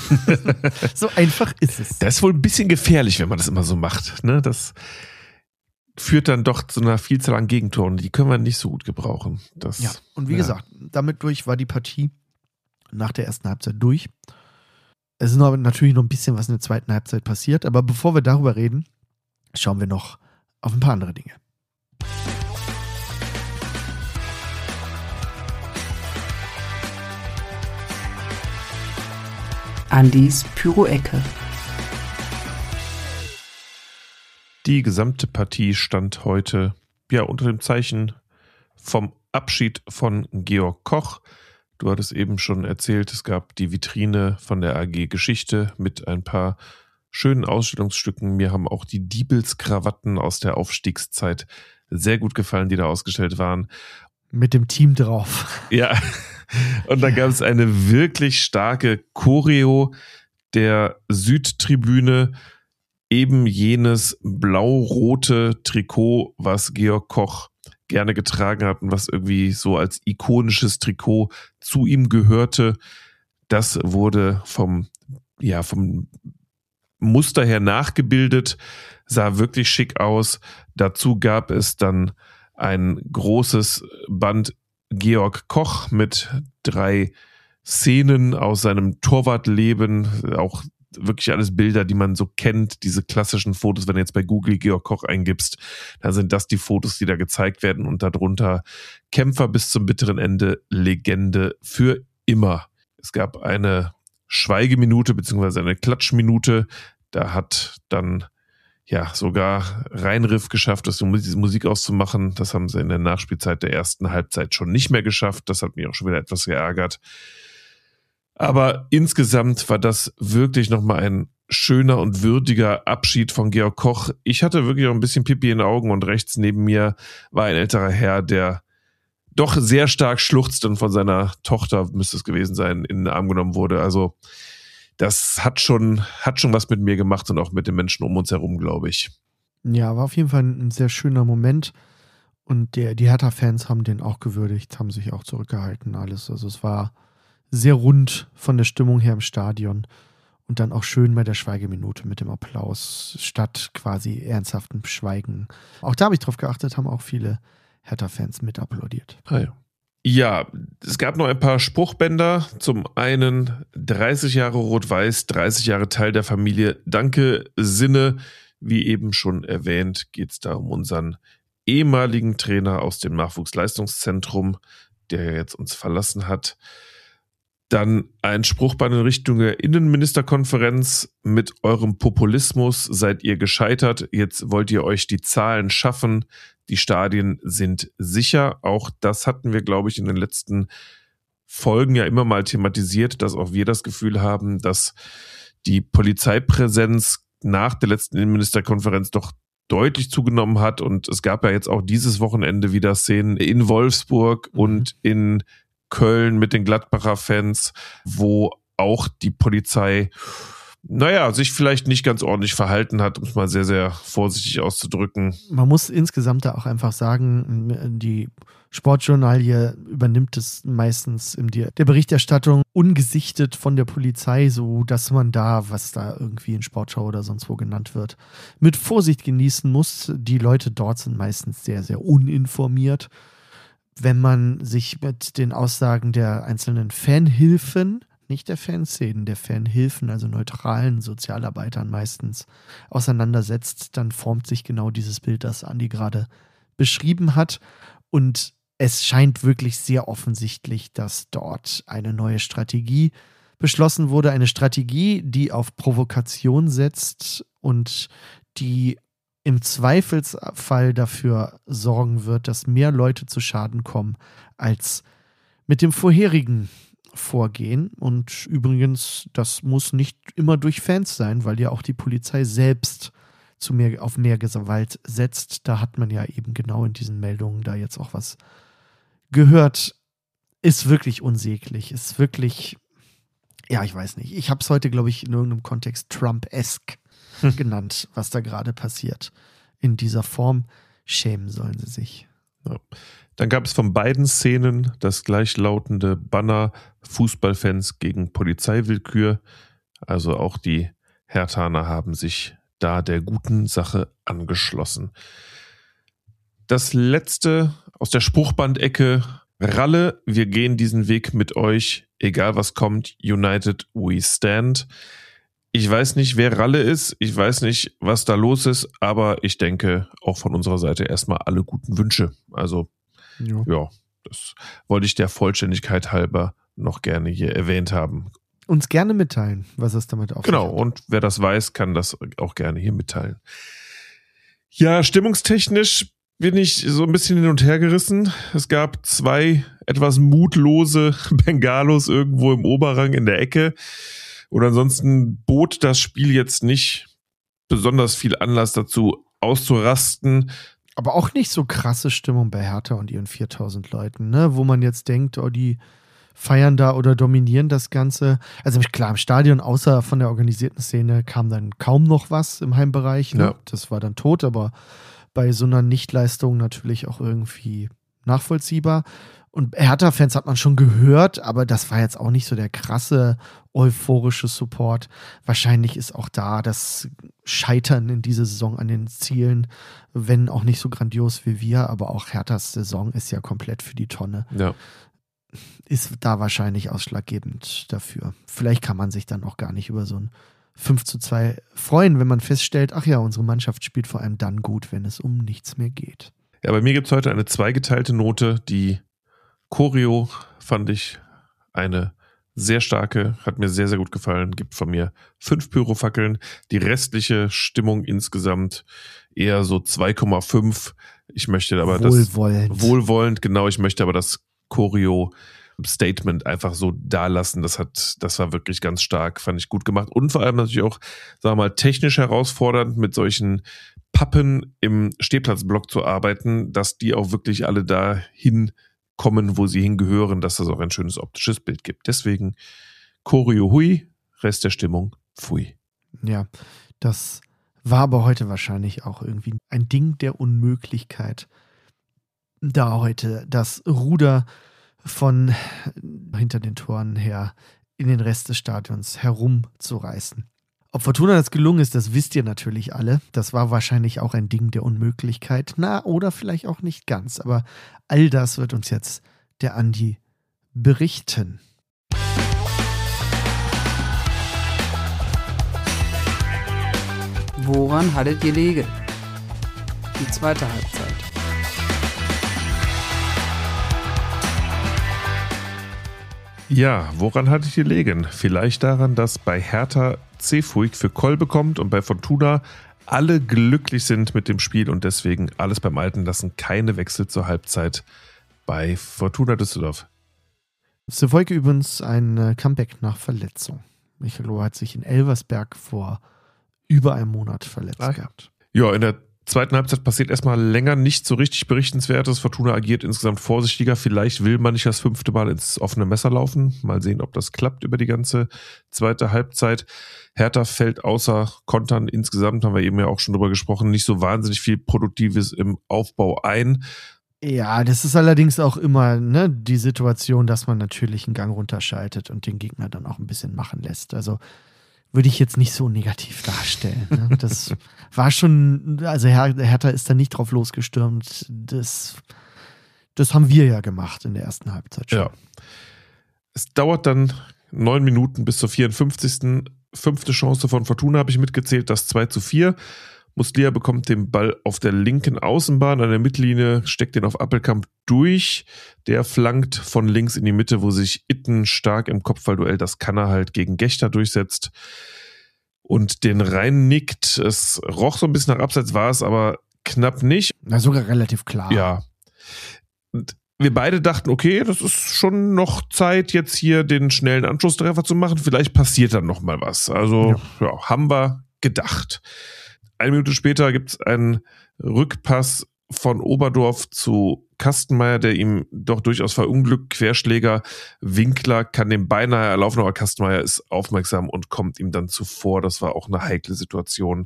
So einfach ist es. Das ist wohl ein bisschen gefährlich, wenn man das immer so macht. Ne? Das führt dann doch zu einer Vielzahl an Gegentoren. Die können wir nicht so gut gebrauchen. Das, Ja, und wie ja. gesagt, damit durch war die Partie nach der ersten Halbzeit durch. Es ist noch, natürlich noch ein bisschen was in der zweiten Halbzeit passiert. Aber bevor wir darüber reden, schauen wir noch auf ein paar andere Dinge. Andys Pyro-Ecke. Die gesamte Partie stand heute ja unter dem Zeichen vom Abschied von Georg Koch. Du hattest eben schon erzählt, es gab die Vitrine von der A G Geschichte mit ein paar schönen Ausstellungsstücken. Mir haben auch die Diebels-Krawatten aus der Aufstiegszeit sehr gut gefallen, die da ausgestellt waren. Mit dem Team drauf. Ja, und dann gab es eine wirklich starke Choreo der Südtribüne, eben jenes blau-rote Trikot, was Georg Koch gerne getragen hat und was irgendwie so als ikonisches Trikot zu ihm gehörte. Das wurde vom, ja, vom Muster her nachgebildet, sah wirklich schick aus. Dazu gab es dann ein großes Band Georg Koch mit drei Szenen aus seinem Torwartleben, auch wirklich alles Bilder, die man so kennt, diese klassischen Fotos, wenn du jetzt bei Google Georg Koch eingibst, dann sind das die Fotos, die da gezeigt werden und darunter Kämpfer bis zum bitteren Ende, Legende für immer. Es gab eine Schweigeminute beziehungsweise eine Klatschminute, da hat dann ja sogar Rheinriff geschafft, das diese Musik auszumachen. Das haben sie in der Nachspielzeit der ersten Halbzeit schon nicht mehr geschafft. Das hat mich auch schon wieder etwas geärgert. Aber insgesamt war das wirklich nochmal ein schöner und würdiger Abschied von Georg Koch. Ich hatte wirklich auch ein bisschen Pipi in den Augen und rechts neben mir war ein älterer Herr, der doch sehr stark schluchzte und von seiner Tochter, müsste es gewesen sein, in den Arm genommen wurde. Also das hat schon, hat schon was mit mir gemacht und auch mit den Menschen um uns herum, glaube ich. Ja, war auf jeden Fall ein sehr schöner Moment. Und der, die Hertha-Fans haben den auch gewürdigt, haben sich auch zurückgehalten, alles. Also es war sehr rund von der Stimmung her im Stadion. Und dann auch schön bei der Schweigeminute mit dem Applaus statt quasi ernsthaftem Schweigen. Auch da habe ich drauf geachtet, haben auch viele Hertha-Fans mit applaudiert. Ah ja. Ja, es gab noch ein paar Spruchbänder. Zum einen dreißig Jahre Rot-Weiß, dreißig Jahre Teil der Familie. Danke, Sinne. Wie eben schon erwähnt, geht es da um unseren ehemaligen Trainer aus dem Nachwuchsleistungszentrum, der jetzt uns verlassen hat. Dann ein Spruchband in Richtung der Innenministerkonferenz: Mit eurem Populismus seid ihr gescheitert. Jetzt wollt ihr euch die Zahlen schaffen. Die Stadien sind sicher. Auch das hatten wir, glaube ich, in den letzten Folgen ja immer mal thematisiert, dass auch wir das Gefühl haben, dass die Polizeipräsenz nach der letzten Innenministerkonferenz doch deutlich zugenommen hat. Und es gab ja jetzt auch dieses Wochenende wieder Szenen in Wolfsburg mhm. und in Köln mit den Gladbacher Fans, wo auch die Polizei, naja, sich vielleicht nicht ganz ordentlich verhalten hat, um es mal sehr, sehr vorsichtig auszudrücken. Man muss insgesamt da auch einfach sagen, die Sportjournalie übernimmt es meistens in der Berichterstattung ungesichtet von der Polizei, so dass man da, was da irgendwie in Sportschau oder sonst wo genannt wird, mit Vorsicht genießen muss. Die Leute dort sind meistens sehr, sehr uninformiert. Wenn man sich mit den Aussagen der einzelnen Fanhilfen, nicht der Fanszenen, der Fanhilfen, also neutralen Sozialarbeitern meistens, auseinandersetzt, dann formt sich genau dieses Bild, das Andi gerade beschrieben hat. Und es scheint wirklich sehr offensichtlich, dass dort eine neue Strategie beschlossen wurde. Eine Strategie, die auf Provokation setzt und die im Zweifelsfall dafür sorgen wird, dass mehr Leute zu Schaden kommen als mit dem vorherigen Vorgehen. Und übrigens, das muss nicht immer durch Fans sein, weil ja auch die Polizei selbst zu mehr, auf mehr Gewalt setzt. Da hat man ja eben genau in diesen Meldungen da jetzt auch was gehört. Ist wirklich unsäglich. Ist wirklich, ja, ich weiß nicht. Ich habe es heute, glaube ich, in irgendeinem Kontext Trump-esque hm. genannt, was da gerade passiert. In dieser Form schämen sollen sie sich. Ja. Dann gab es von beiden Szenen das gleichlautende Banner: Fußballfans gegen Polizeiwillkür. Also auch die Herthaner haben sich da der guten Sache angeschlossen. Das letzte aus der Spruchbandecke: Ralle, wir gehen diesen Weg mit euch, egal was kommt, United we stand. Ich weiß nicht, wer Ralle ist, ich weiß nicht, was da los ist, aber ich denke auch von unserer Seite erstmal alle guten Wünsche. Also ja, ja das wollte ich der Vollständigkeit halber noch gerne hier erwähnt haben. Uns gerne mitteilen, was es damit auf sich Genau, hat. und wer das weiß, kann das auch gerne hier mitteilen. Ja, stimmungstechnisch bin ich so ein bisschen hin und her gerissen. Es gab zwei etwas mutlose Bengalos irgendwo im Oberrang in der Ecke. Und ansonsten bot das Spiel jetzt nicht besonders viel Anlass dazu, auszurasten. Aber auch nicht so krasse Stimmung bei Hertha und ihren viertausend Leuten, ne? Wo man jetzt denkt, oh, die feiern da oder dominieren das Ganze. Also klar, im Stadion, außer von der organisierten Szene, kam dann kaum noch was im Heimbereich. Ne? Ja. Das war dann tot, aber bei so einer Nichtleistung natürlich auch irgendwie nachvollziehbar. Und Hertha-Fans hat man schon gehört, aber das war jetzt auch nicht so der krasse, euphorische Support. Wahrscheinlich ist auch da das Scheitern in dieser Saison an den Zielen, wenn auch nicht so grandios wie wir, aber auch Herthas Saison ist ja komplett für die Tonne. Ja. Ist da wahrscheinlich ausschlaggebend dafür. Vielleicht kann man sich dann auch gar nicht über so ein fünf zu zwei freuen, wenn man feststellt, ach ja, unsere Mannschaft spielt vor allem dann gut, wenn es um nichts mehr geht. Ja, bei mir gibt es heute eine zweigeteilte Note. Die Choreo fand ich eine sehr starke, hat mir sehr, sehr gut gefallen. Gibt von mir fünf Pyrofackeln. Die restliche Stimmung insgesamt eher so zwei Komma fünf. Ich möchte aber wohlwollend. das wohlwollend, genau, ich möchte aber das Choreo-Statement einfach so da lassen. Das hat, das war wirklich ganz stark, fand ich gut gemacht. Und vor allem natürlich auch, sagen wir mal, technisch herausfordernd, mit solchen Pappen im Stehplatzblock zu arbeiten, dass die auch wirklich alle dahin kommen, wo sie hingehören, dass das auch ein schönes optisches Bild gibt. Deswegen Choreo hui, Rest der Stimmung pfui. Ja, das war aber heute wahrscheinlich auch irgendwie ein Ding der Unmöglichkeit, da heute das Ruder von hinter den Toren her in den Rest des Stadions herumzureißen. Ob Fortuna das gelungen ist, das wisst ihr natürlich alle. Das war wahrscheinlich auch ein Ding der Unmöglichkeit. Na, oder vielleicht auch nicht ganz. Aber all das wird uns jetzt der Andi berichten. Woran hattet ihr gelegen? Die zweite Halbzeit. Ja, woran hattet ihr gelegen? Vielleicht daran, dass bei Hertha Cefuig für Kolbe kommt und bei Fortuna alle glücklich sind mit dem Spiel und deswegen alles beim Alten lassen. Keine Wechsel zur Halbzeit bei Fortuna Düsseldorf. Cefuig übrigens ein Comeback nach Verletzung. Michael Lohr hat sich in Elversberg vor über einem Monat verletzt ah. gehabt. Ja, in der zweiten Halbzeit passiert erstmal länger nicht so richtig Berichtenswertes. Fortuna agiert insgesamt vorsichtiger. Vielleicht will man nicht das fünfte Mal ins offene Messer laufen. Mal sehen, ob das klappt über die ganze zweite Halbzeit. Hertha fällt außer Kontern insgesamt, haben wir eben ja auch schon drüber gesprochen, nicht so wahnsinnig viel Produktives im Aufbau ein. Ja, das ist allerdings auch immer ne, die Situation, dass man natürlich einen Gang runterschaltet und den Gegner dann auch ein bisschen machen lässt. Also würde ich jetzt nicht so negativ darstellen. Ne? Das war schon, also Her- Hertha ist da nicht drauf losgestürmt. Das, das haben wir ja gemacht in der ersten Halbzeit schon. Ja. Es dauert dann neun Minuten bis zur vierundfünfzigsten Fünfte Chance von Fortuna habe ich mitgezählt, das zwei zu vier. Muslia bekommt den Ball auf der linken Außenbahn, an der Mittellinie, steckt den auf Appelkamp durch. Der flankt von links in die Mitte, wo sich Itten stark im Kopfballduell, das kann er halt gegen Gechter durchsetzt und den reinnickt. Es roch so ein bisschen nach Abseits, war es aber knapp nicht. Na, sogar relativ klar. Ja. Und wir beide dachten, okay, das ist schon noch Zeit, jetzt hier den schnellen Anschlusstreffer zu machen. Vielleicht passiert dann noch mal was. Also ja. Ja, haben wir gedacht. Eine Minute später gibt es einen Rückpass von Oberdorf zu Kastenmeier, der ihm doch durchaus verunglückt. Querschläger Winkler kann den beinahe erlaufen, aber Kastenmeier ist aufmerksam und kommt ihm dann zuvor. Das war auch eine heikle Situation.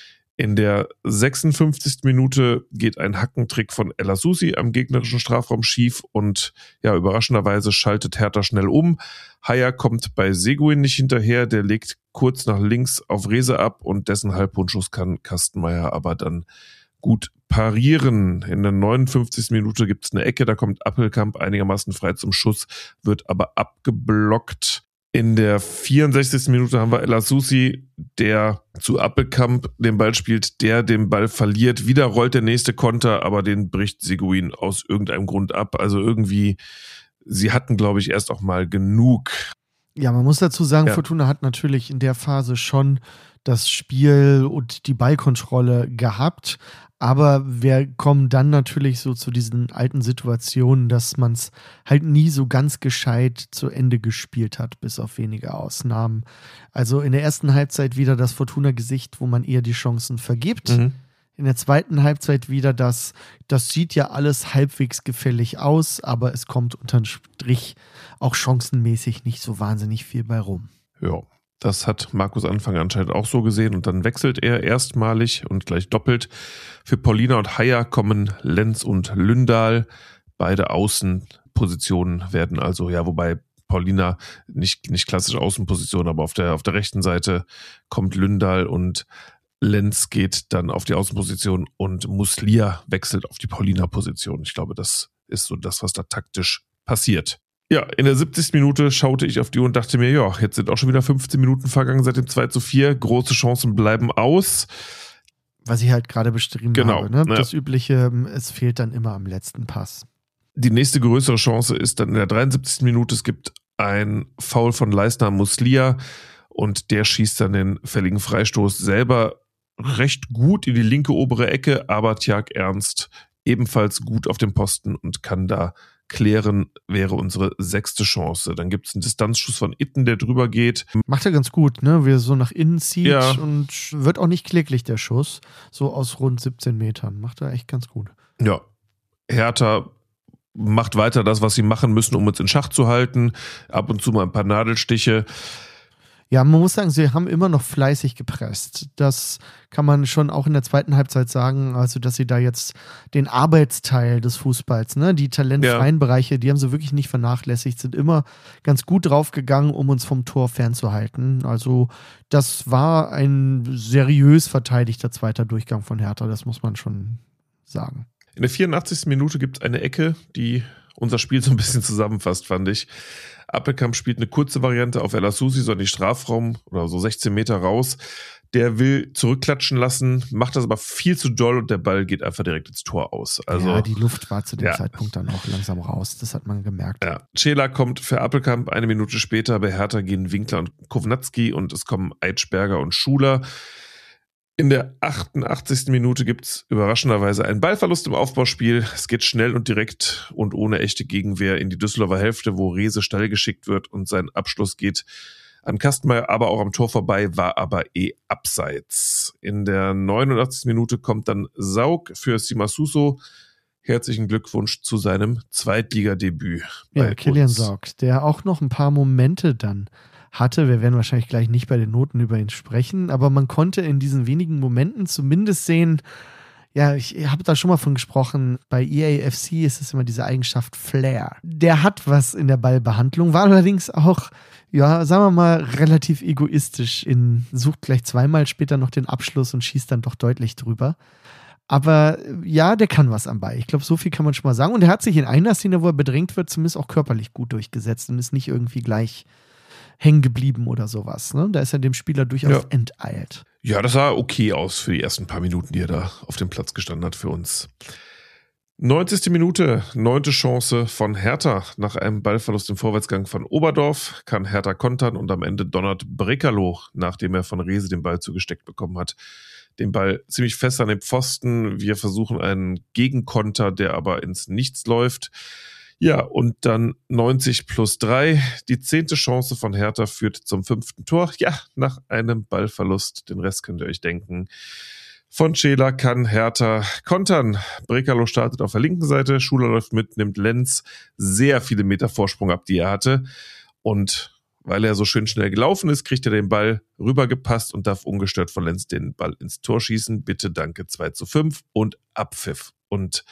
In der sechsundfünfzigsten Minute geht ein Hackentrick von El Azusi am gegnerischen Strafraum schief und ja, überraschenderweise schaltet Hertha schnell um. Haier kommt bei Seguin nicht hinterher, der legt kurz nach links auf Rehse ab und dessen Halbhundschuss kann Kastenmeier aber dann gut parieren. In der neunundfünfzigsten Minute gibt es eine Ecke, da kommt Appelkamp einigermaßen frei zum Schuss, wird aber abgeblockt. In der vierundsechzigsten Minute haben wir El Azusi, der zu Appelkamp den Ball spielt, der den Ball verliert. Wieder rollt der nächste Konter, aber den bricht Seguin aus irgendeinem Grund ab. Also irgendwie, sie hatten, glaube ich, erst auch mal genug. Ja, man muss dazu sagen, Ja. Fortuna hat natürlich in der Phase schon das Spiel und die Ballkontrolle gehabt, aber wir kommen dann natürlich so zu diesen alten Situationen, dass man es halt nie so ganz gescheit zu Ende gespielt hat, bis auf wenige Ausnahmen. Also in der ersten Halbzeit wieder das Fortuna-Gesicht, wo man eher die Chancen vergibt. Mhm. In der zweiten Halbzeit wieder das, das sieht ja alles halbwegs gefällig aus, aber es kommt unterm Strich auch chancenmäßig nicht so wahnsinnig viel bei rum. Ja, das hat Markus Anfang anscheinend auch so gesehen und dann wechselt er erstmalig und gleich doppelt. Für Paulina und Haier kommen Lenz und Lündahl. Beide Außenpositionen werden also, ja, wobei Paulina nicht, nicht klassische Außenposition, aber auf der, auf der rechten Seite kommt Lündahl und Lenz geht dann auf die Außenposition und Muslia wechselt auf die Paulina-Position. Ich glaube, das ist so das, was da taktisch passiert. Ja, in der siebzigsten Minute schaute ich auf die Uhr und dachte mir, ja, jetzt sind auch schon wieder fünfzehn Minuten vergangen seit dem zwei zu vier. Große Chancen bleiben aus. Was ich halt gerade beschrieben Genau, habe. Ne? ja. Das Übliche, es fehlt dann immer am letzten Pass. Die nächste größere Chance ist dann in der dreiundsiebzigsten Minute. Es gibt ein Foul von Leistner Muslia und der schießt dann den fälligen Freistoß selber recht gut in die linke obere Ecke, aber Tjag Ernst ebenfalls gut auf dem Posten und kann da klären, wäre unsere sechste Chance. Dann gibt es einen Distanzschuss von Itten, der drüber geht. Macht er ganz gut, ne? Wie er so nach innen zieht Ja. und wird auch nicht kläglich, der Schuss. So aus rund siebzehn Metern. Macht er echt ganz gut. Ja, Hertha macht weiter das, was sie machen müssen, um uns in Schach zu halten. Ab und zu mal ein paar Nadelstiche. Ja, man muss sagen, sie haben immer noch fleißig gepresst. Das kann man schon auch in der zweiten Halbzeit sagen, also dass sie da jetzt den Arbeitsteil des Fußballs, ne, die talentfreien Ja. Bereiche, die haben sie wirklich nicht vernachlässigt, sind immer ganz gut draufgegangen, um uns vom Tor fernzuhalten. Also das war ein seriös verteidigter zweiter Durchgang von Hertha, das muss man schon sagen. In der vierundachtzigsten Minute gibt es eine Ecke, die unser Spiel so ein bisschen zusammenfasst, fand ich. Appelkamp spielt eine kurze Variante auf El Asouzi, so in die Strafraum oder so sechzehn Meter raus. Der will zurückklatschen lassen, macht das aber viel zu doll und der Ball geht einfach direkt ins Tor aus. Also, ja, die Luft war zu dem ja. Zeitpunkt dann auch langsam raus. Das hat man gemerkt. Ja. Cela kommt für Appelkamp, eine Minute später bei Hertha gehen Winkler und Kovnatski und es kommen Eitschberger und Schuler. In der achtundachtzigsten Minute gibt es überraschenderweise einen Ballverlust im Aufbauspiel. Es geht schnell und direkt und ohne echte Gegenwehr in die Düsseldorfer Hälfte, wo Rehse steil geschickt wird und sein Abschluss geht an Kastenmeier, aber auch am Tor vorbei, war aber eh abseits. In der neunundachtzigsten Minute kommt dann Saug für Simasuso. Herzlichen Glückwunsch zu seinem Zweitligadebüt. Ja, Kilian Saug, der auch noch ein paar Momente dann hatte. Wir werden wahrscheinlich gleich nicht bei den Noten über ihn sprechen, aber man konnte in diesen wenigen Momenten zumindest sehen, ja, ich habe da schon mal von gesprochen, bei E A F C ist es immer diese Eigenschaft Flair. Der hat was in der Ballbehandlung, war allerdings auch, ja, sagen wir mal, relativ egoistisch, in, sucht gleich zweimal später noch den Abschluss und schießt dann doch deutlich drüber. Aber ja, der kann was am Ball. Ich glaube, so viel kann man schon mal sagen. Und er hat sich in einer Szene, wo er bedrängt wird, zumindest auch körperlich gut durchgesetzt und ist nicht irgendwie gleich hängen geblieben oder sowas. Ne? Da ist er dem Spieler durchaus ja. enteilt. Ja, das sah okay aus für die ersten paar Minuten, die er da auf dem Platz gestanden hat für uns. neunzigste Minute, neunte Chance von Hertha. Nach einem Ballverlust im Vorwärtsgang von Oberdorf kann Hertha kontern und am Ende donnert Brekalo, nachdem er von Rehse den Ball zugesteckt bekommen hat, den Ball ziemlich fest an den Pfosten. Wir versuchen einen Gegenkonter, der aber ins Nichts läuft. Ja, und dann neunzig plus drei. Die zehnte Chance von Hertha führt zum fünften Tor. Ja, nach einem Ballverlust. Den Rest könnt ihr euch denken. Von Cela kann Hertha kontern. Brekalo startet auf der linken Seite. Schuler läuft mit, nimmt Lenz sehr viele Meter Vorsprung ab, die er hatte. Und weil er so schön schnell gelaufen ist, kriegt er den Ball rübergepasst und darf ungestört von Lenz den Ball ins Tor schießen. Bitte, danke, zwei zu fünf und Abpfiff. Und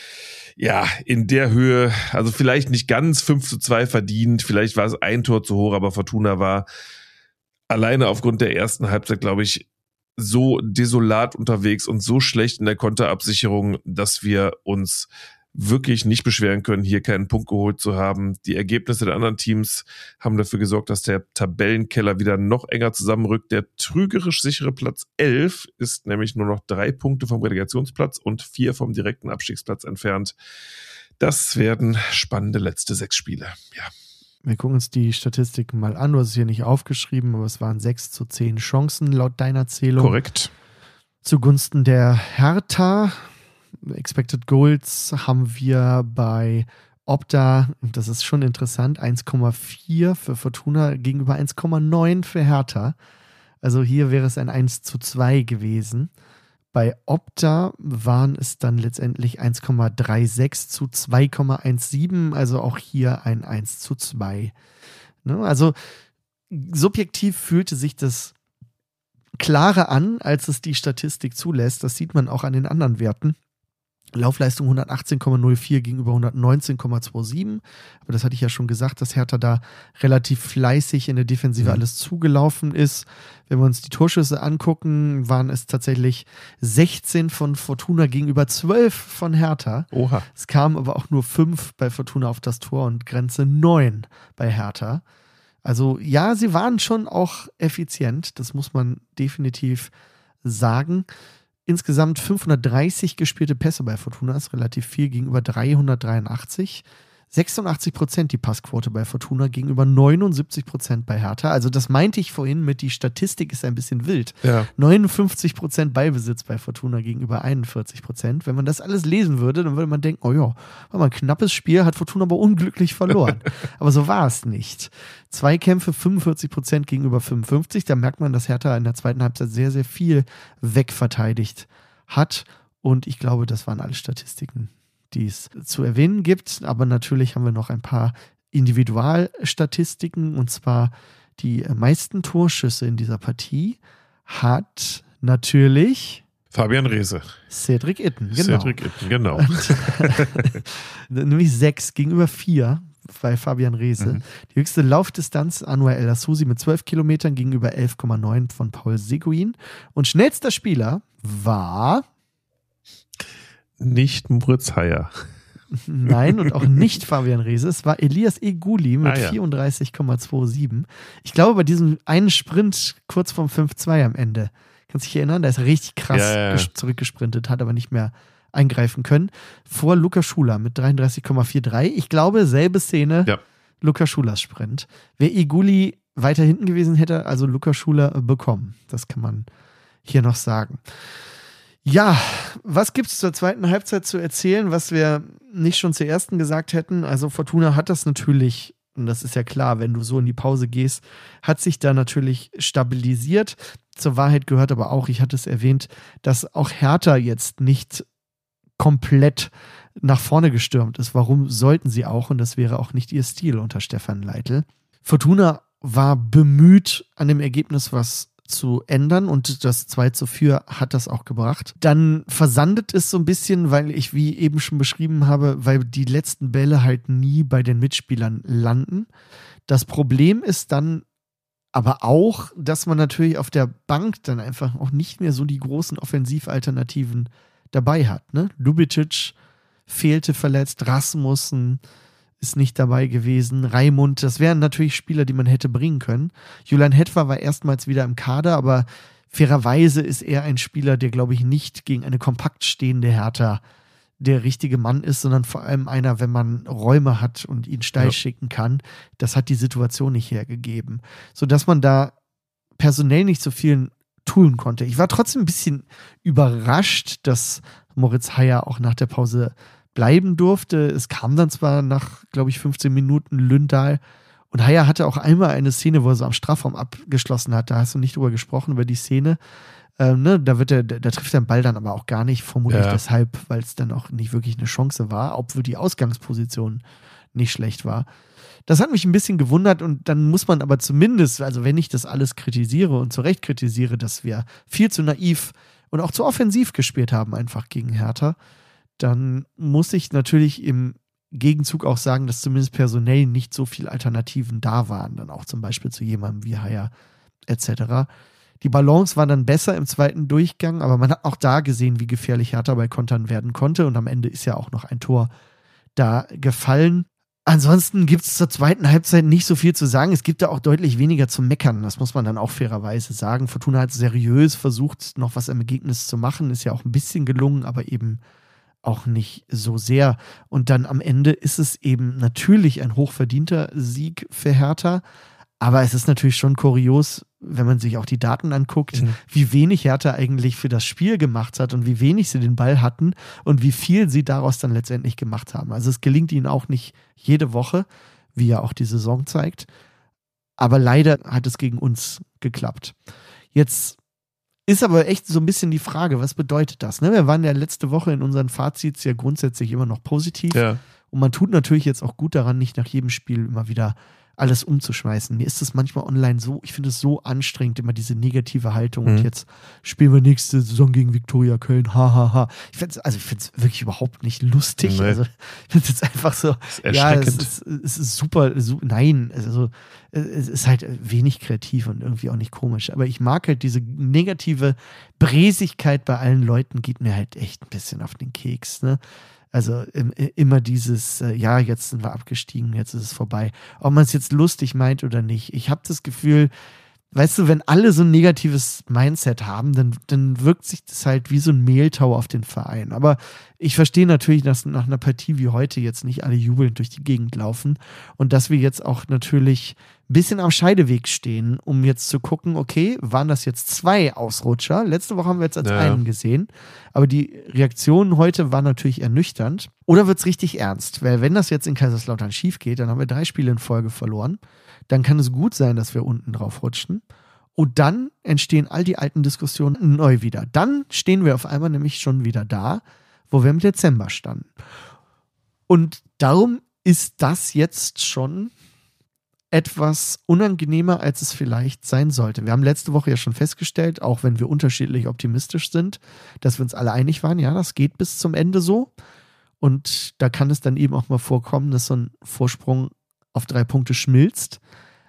ja, in der Höhe, also vielleicht nicht ganz fünf zu zwei verdient, vielleicht war es ein Tor zu hoch, aber Fortuna war alleine aufgrund der ersten Halbzeit, glaube ich, so desolat unterwegs und so schlecht in der Konterabsicherung, dass wir uns wirklich nicht beschweren können, hier keinen Punkt geholt zu haben. Die Ergebnisse der anderen Teams haben dafür gesorgt, dass der Tabellenkeller wieder noch enger zusammenrückt. Der trügerisch sichere Platz elf ist nämlich nur noch drei Punkte vom Relegationsplatz und vier vom direkten Abstiegsplatz entfernt. Das werden spannende letzte sechs Spiele. Ja. Wir gucken uns die Statistiken mal an. Du hast es hier nicht aufgeschrieben, aber es waren sechs zu zehn Chancen laut deiner Zählung. Korrekt. Zugunsten der Hertha. Expected Goals haben wir bei Opta, das ist schon interessant, eins Komma vier für Fortuna gegenüber eins Komma neun für Hertha. Also hier wäre es ein eins zu zwei gewesen. Bei Opta waren es dann letztendlich eins Komma sechsunddreißig zu zwei Komma siebzehn, also auch hier ein eins zu zwei. Ne? Also subjektiv fühlte sich das klarer an, als es die Statistik zulässt. Das sieht man auch an den anderen Werten. Laufleistung hundertachtzehn Komma null vier gegenüber hundertneunzehn Komma siebenundzwanzig. Aber das hatte ich ja schon gesagt, dass Hertha da relativ fleißig in der Defensive mhm. alles zugelaufen ist. Wenn wir uns die Torschüsse angucken, waren es tatsächlich sechzehn von Fortuna gegenüber zwölf von Hertha. Oha. Es kamen aber auch nur fünf bei Fortuna auf das Tor und Grenze neun bei Hertha. Also ja, sie waren schon auch effizient. Das muss man definitiv sagen. Insgesamt fünfhundertdreißig gespielte Pässe bei Fortuna ist relativ viel gegenüber dreihundertdreiundachtzig. sechsundachtzig Prozent die Passquote bei Fortuna gegenüber neunundsiebzig Prozent bei Hertha. Also das meinte ich vorhin mit, die Statistik ist ein bisschen wild. Ja. neunundfünfzig Prozent Ballbesitz bei Fortuna gegenüber einundvierzig Prozent. Wenn man das alles lesen würde, dann würde man denken, oh ja, war mal ein knappes Spiel, hat Fortuna aber unglücklich verloren. Aber so war es nicht. Zweikämpfe fünfundvierzig Prozent gegenüber fünfundfünfzig. Da merkt man, dass Hertha in der zweiten Halbzeit sehr, sehr viel wegverteidigt hat. Und ich glaube, das waren alle Statistiken, die es zu erwähnen gibt. Aber natürlich haben wir noch ein paar Individualstatistiken. Und zwar die meisten Torschüsse in dieser Partie hat natürlich Fabian Rehse. Cedric Itten, genau. Cedric Itten, genau. Und, nämlich sechs gegenüber vier bei Fabian Rehse. Mhm. Die höchste Laufdistanz Anwar El Asouzi mit zwölf Kilometern gegenüber elf Komma neun von Paul Seguin. Und schnellster Spieler war nicht Moritz Heyer. Nein, und auch nicht Fabian Reese. Es war Elias Eguli mit Ah, ja. vierunddreißig Komma siebenundzwanzig. Ich glaube, bei diesem einen Sprint kurz vorm fünf zwei am Ende, kannst du dich erinnern, da ist er richtig krass Ja, ja, ja. ges- zurückgesprintet, hat aber nicht mehr eingreifen können. Vor Luca Schuler mit dreiunddreißig Komma dreiundvierzig. Ich glaube, selbe Szene, Ja. Luca Schulers Sprint. Wer Eguli weiter hinten gewesen hätte, also Luca Schuler bekommen. Das kann man hier noch sagen. Ja, was gibt es zur zweiten Halbzeit zu erzählen, was wir nicht schon zur ersten gesagt hätten? Also Fortuna hat das natürlich, und das ist ja klar, wenn du so in die Pause gehst, hat sich da natürlich stabilisiert. Zur Wahrheit gehört aber auch, ich hatte es erwähnt, dass auch Hertha jetzt nicht komplett nach vorne gestürmt ist. Warum sollten sie auch? Und das wäre auch nicht ihr Stil unter Stefan Leitl. Fortuna war bemüht, an dem Ergebnis was zu ändern und das zwei zu vier hat das auch gebracht. Dann versandet es so ein bisschen, weil ich, wie eben schon beschrieben habe, weil die letzten Bälle halt nie bei den Mitspielern landen. Das Problem ist dann aber auch, dass man natürlich auf der Bank dann einfach auch nicht mehr so die großen Offensivalternativen dabei hat. Ne? Lubicic fehlte verletzt, Rasmussen ist nicht dabei gewesen, Raimund, das wären natürlich Spieler, die man hätte bringen können. Julian Hetwa war erstmals wieder im Kader, aber fairerweise ist er ein Spieler, der, glaube ich, nicht gegen eine kompakt stehende Hertha der richtige Mann ist, sondern vor allem einer, wenn man Räume hat und ihn steil Ja. schicken kann. Das hat die Situation nicht hergegeben. Sodass man da personell nicht so viel tun konnte. Ich war trotzdem ein bisschen überrascht, dass Moritz Heyer auch nach der Pause bleiben durfte. Es kam dann zwar nach, glaube ich, fünfzehn Minuten Lündahl und Heyer hatte auch einmal eine Szene, wo er so am Strafraum abgeschlossen hat. Da hast du nicht drüber gesprochen, über die Szene. Ähm, ne, da, wird der, da trifft der Ball dann aber auch gar nicht, vermutlich Ja. deshalb, weil es dann auch nicht wirklich eine Chance war, obwohl die Ausgangsposition nicht schlecht war. Das hat mich ein bisschen gewundert und dann muss man aber zumindest, also wenn ich das alles kritisiere und zu Recht kritisiere, dass wir viel zu naiv und auch zu offensiv gespielt haben einfach gegen Hertha, dann muss ich natürlich im Gegenzug auch sagen, dass zumindest personell nicht so viele Alternativen da waren, dann auch zum Beispiel zu jemandem wie Heyer et cetera. Die Balance war dann besser im zweiten Durchgang, aber man hat auch da gesehen, wie gefährlich Hertha bei Kontern werden konnte und am Ende ist ja auch noch ein Tor da gefallen. Ansonsten gibt es zur zweiten Halbzeit nicht so viel zu sagen. Es gibt da auch deutlich weniger zu meckern. Das muss man dann auch fairerweise sagen. Fortuna hat seriös versucht, noch was am Ergebnis zu machen. Ist ja auch ein bisschen gelungen, aber eben auch nicht so sehr. Und dann am Ende ist es eben natürlich ein hochverdienter Sieg für Hertha. Aber es ist natürlich schon kurios, wenn man sich auch die Daten anguckt, Mhm. wie wenig Hertha eigentlich für das Spiel gemacht hat und wie wenig sie den Ball hatten und wie viel sie daraus dann letztendlich gemacht haben. Also es gelingt ihnen auch nicht jede Woche, wie ja auch die Saison zeigt. Aber leider hat es gegen uns geklappt. Jetzt ist aber echt so ein bisschen die Frage, was bedeutet das? Ne? Wir waren ja letzte Woche in unseren Fazits ja grundsätzlich immer noch positiv. Ja. Und man tut natürlich jetzt auch gut daran, nicht nach jedem Spiel immer wieder alles umzuschmeißen. Mir ist es manchmal online so, ich finde es so anstrengend, immer diese negative Haltung. Mhm. Und jetzt spielen wir nächste Saison gegen Viktoria Köln. Ha, ha, ha. Ich finde es also ich finde es wirklich überhaupt nicht lustig. Nee. Also ich finde es jetzt einfach so, Das ist ja, es erschreckend. ist, es ist super, su nein, also es ist halt wenig kreativ und irgendwie auch nicht komisch. Aber ich mag halt diese negative Bräsigkeit bei allen Leuten, geht mir halt echt ein bisschen auf den Keks, ne? Also im, immer dieses, äh, ja, jetzt sind wir abgestiegen, jetzt ist es vorbei. Ob man es jetzt lustig meint oder nicht. Ich habe das Gefühl, weißt du, wenn alle so ein negatives Mindset haben, dann, dann wirkt sich das halt wie so ein Mehltau auf den Verein. Aber ich verstehe natürlich, dass nach einer Partie wie heute jetzt nicht alle jubelnd durch die Gegend laufen und dass wir jetzt auch natürlich ein bisschen am Scheideweg stehen, um jetzt zu gucken, okay, waren das jetzt zwei Ausrutscher? Letzte Woche haben wir jetzt als Ja. einen gesehen, aber die Reaktion heute war natürlich ernüchternd. Oder wird es richtig ernst? Weil wenn das jetzt in Kaiserslautern schief geht, dann haben wir drei Spiele in Folge verloren. Dann kann es gut sein, dass wir unten drauf rutschen. Und dann entstehen all die alten Diskussionen neu wieder. Dann stehen wir auf einmal nämlich schon wieder da, wo wir im Dezember standen. Und darum ist das jetzt schon etwas unangenehmer, als es vielleicht sein sollte. Wir haben letzte Woche ja schon festgestellt, auch wenn wir unterschiedlich optimistisch sind, dass wir uns alle einig waren, ja, das geht bis zum Ende so. Und da kann es dann eben auch mal vorkommen, dass so ein Vorsprung auf drei Punkte schmilzt.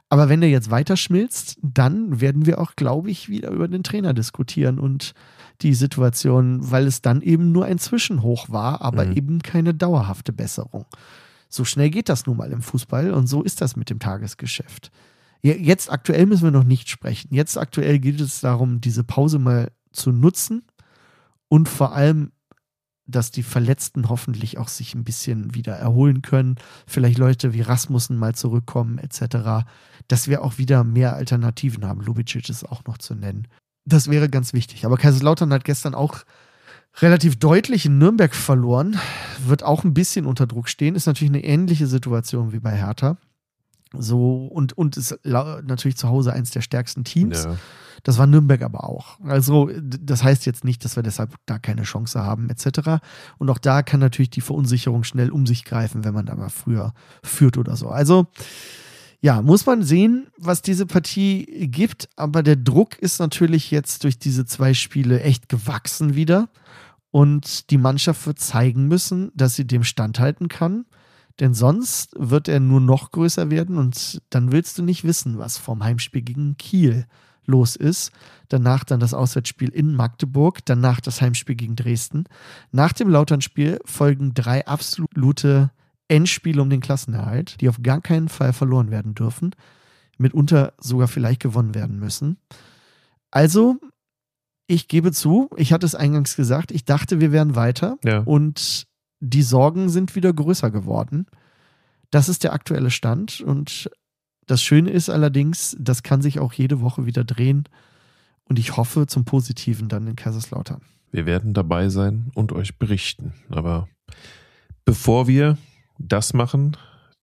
Aber wenn der jetzt weiterschmilzt, dann werden wir auch, glaube ich, wieder über den Trainer diskutieren und die Situation, weil es dann eben nur ein Zwischenhoch war, aber mhm. eben keine dauerhafte Besserung. So schnell geht das nun mal im Fußball und so ist das mit dem Tagesgeschäft. Jetzt aktuell müssen wir noch nicht sprechen. Jetzt aktuell geht es darum, diese Pause mal zu nutzen und vor allem, dass die Verletzten hoffentlich auch sich ein bisschen wieder erholen können. Vielleicht Leute wie Rasmussen mal zurückkommen et cetera. Dass wir auch wieder mehr Alternativen haben. Lubicic ist auch noch zu nennen. Das wäre ganz wichtig. Aber Kaiserslautern hat gestern auch relativ deutlich in Nürnberg verloren. Wird auch ein bisschen unter Druck stehen. Ist natürlich eine ähnliche Situation wie bei Hertha. So, und, und ist natürlich zu Hause eins der stärksten Teams. Ja. Das war Nürnberg aber auch. Also, das heißt jetzt nicht, dass wir deshalb da keine Chance haben, et cetera. Und auch da kann natürlich die Verunsicherung schnell um sich greifen, wenn man da mal früher führt oder so. Also, ja, muss man sehen, was diese Partie gibt. Aber der Druck ist natürlich jetzt durch diese zwei Spiele echt gewachsen wieder. Und die Mannschaft wird zeigen müssen, dass sie dem standhalten kann. Denn sonst wird er nur noch größer werden und dann willst du nicht wissen, was vom Heimspiel gegen Kiel los ist. Danach dann das Auswärtsspiel in Magdeburg, danach das Heimspiel gegen Dresden. Nach dem Lautern-Spiel folgen drei absolute Endspiele um den Klassenerhalt, die auf gar keinen Fall verloren werden dürfen, mitunter sogar vielleicht gewonnen werden müssen. Also, ich gebe zu, ich hatte es eingangs gesagt, ich dachte, wir wären weiter ja. und die Sorgen sind wieder größer geworden. Das ist der aktuelle Stand und das Schöne ist allerdings, das kann sich auch jede Woche wieder drehen und ich hoffe zum Positiven dann in Kaiserslautern. Wir werden dabei sein und euch berichten. Aber bevor wir das machen,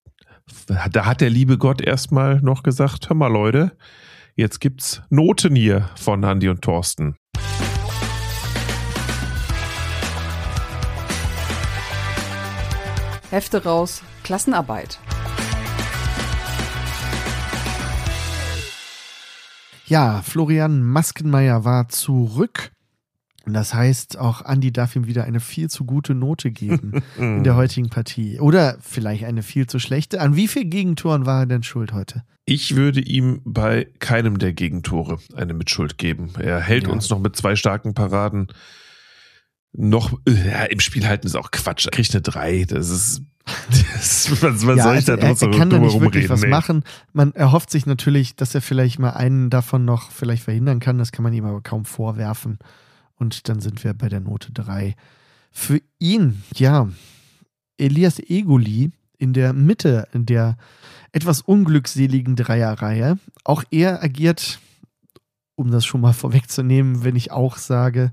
da hat der liebe Gott erstmal noch gesagt, hör mal Leute, jetzt gibt's Noten hier von Andi und Thorsten. Hefte raus, Klassenarbeit. Ja, Florian Maskenmeier war zurück. Das heißt, auch Andi darf ihm wieder eine viel zu gute Note geben in der heutigen Partie. Oder vielleicht eine viel zu schlechte. An wie vielen Gegentoren war er denn schuld heute? Ich würde ihm bei keinem der Gegentore eine Mitschuld geben. Er hält ja. uns noch mit zwei starken Paraden noch, ja, im Spiel halten ist auch Quatsch. Er kriegt eine drei. Das ist, das, was, was ja, soll ich also da er, drüber er kann da nicht wirklich reden? was nee. machen. Man erhofft sich natürlich, dass er vielleicht mal einen davon noch vielleicht verhindern kann. Das kann man ihm aber kaum vorwerfen. Und dann sind wir bei der Note drei. Für ihn, ja, Elias Egoli in der Mitte der etwas unglückseligen Dreierreihe. Auch er agiert, um das schon mal vorwegzunehmen, wenn ich auch sage,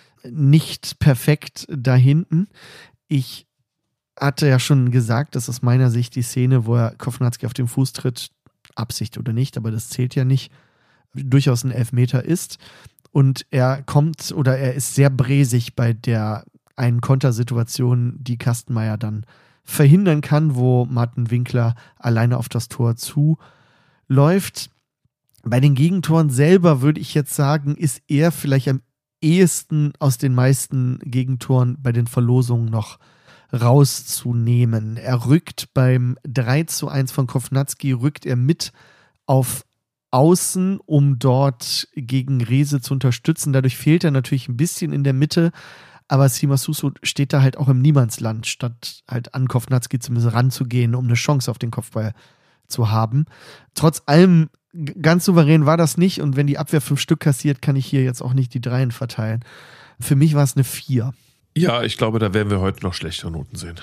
nicht perfekt da hinten. Ich hatte ja schon gesagt, dass aus meiner Sicht die Szene, wo er Kovnatski auf den Fuß tritt, Absicht oder nicht, aber das zählt ja nicht, durchaus ein Elfmeter ist. Und er kommt oder er ist sehr bresig bei der einen Kontersituation, die Kastenmeier dann verhindern kann, wo Martin Winkler alleine auf das Tor zuläuft. Bei den Gegentoren selber würde ich jetzt sagen, ist er vielleicht am ehesten aus den meisten Gegentoren bei den Verlosungen noch rauszunehmen. Er rückt beim drei zu eins von Kovnatski, rückt er mit auf Außen, um dort gegen Rehse zu unterstützen. Dadurch fehlt er natürlich ein bisschen in der Mitte, aber Sima Suso steht da halt auch im Niemandsland, statt halt an Kovnatski zumindest ranzugehen, um eine Chance auf den Kopfball zu haben. Trotz allem ganz souverän war das nicht und wenn die Abwehr fünf Stück kassiert, kann ich hier jetzt auch nicht die Dreien verteilen. Für mich war es eine vier. Ja, ich glaube, da werden wir heute noch schlechtere Noten sehen.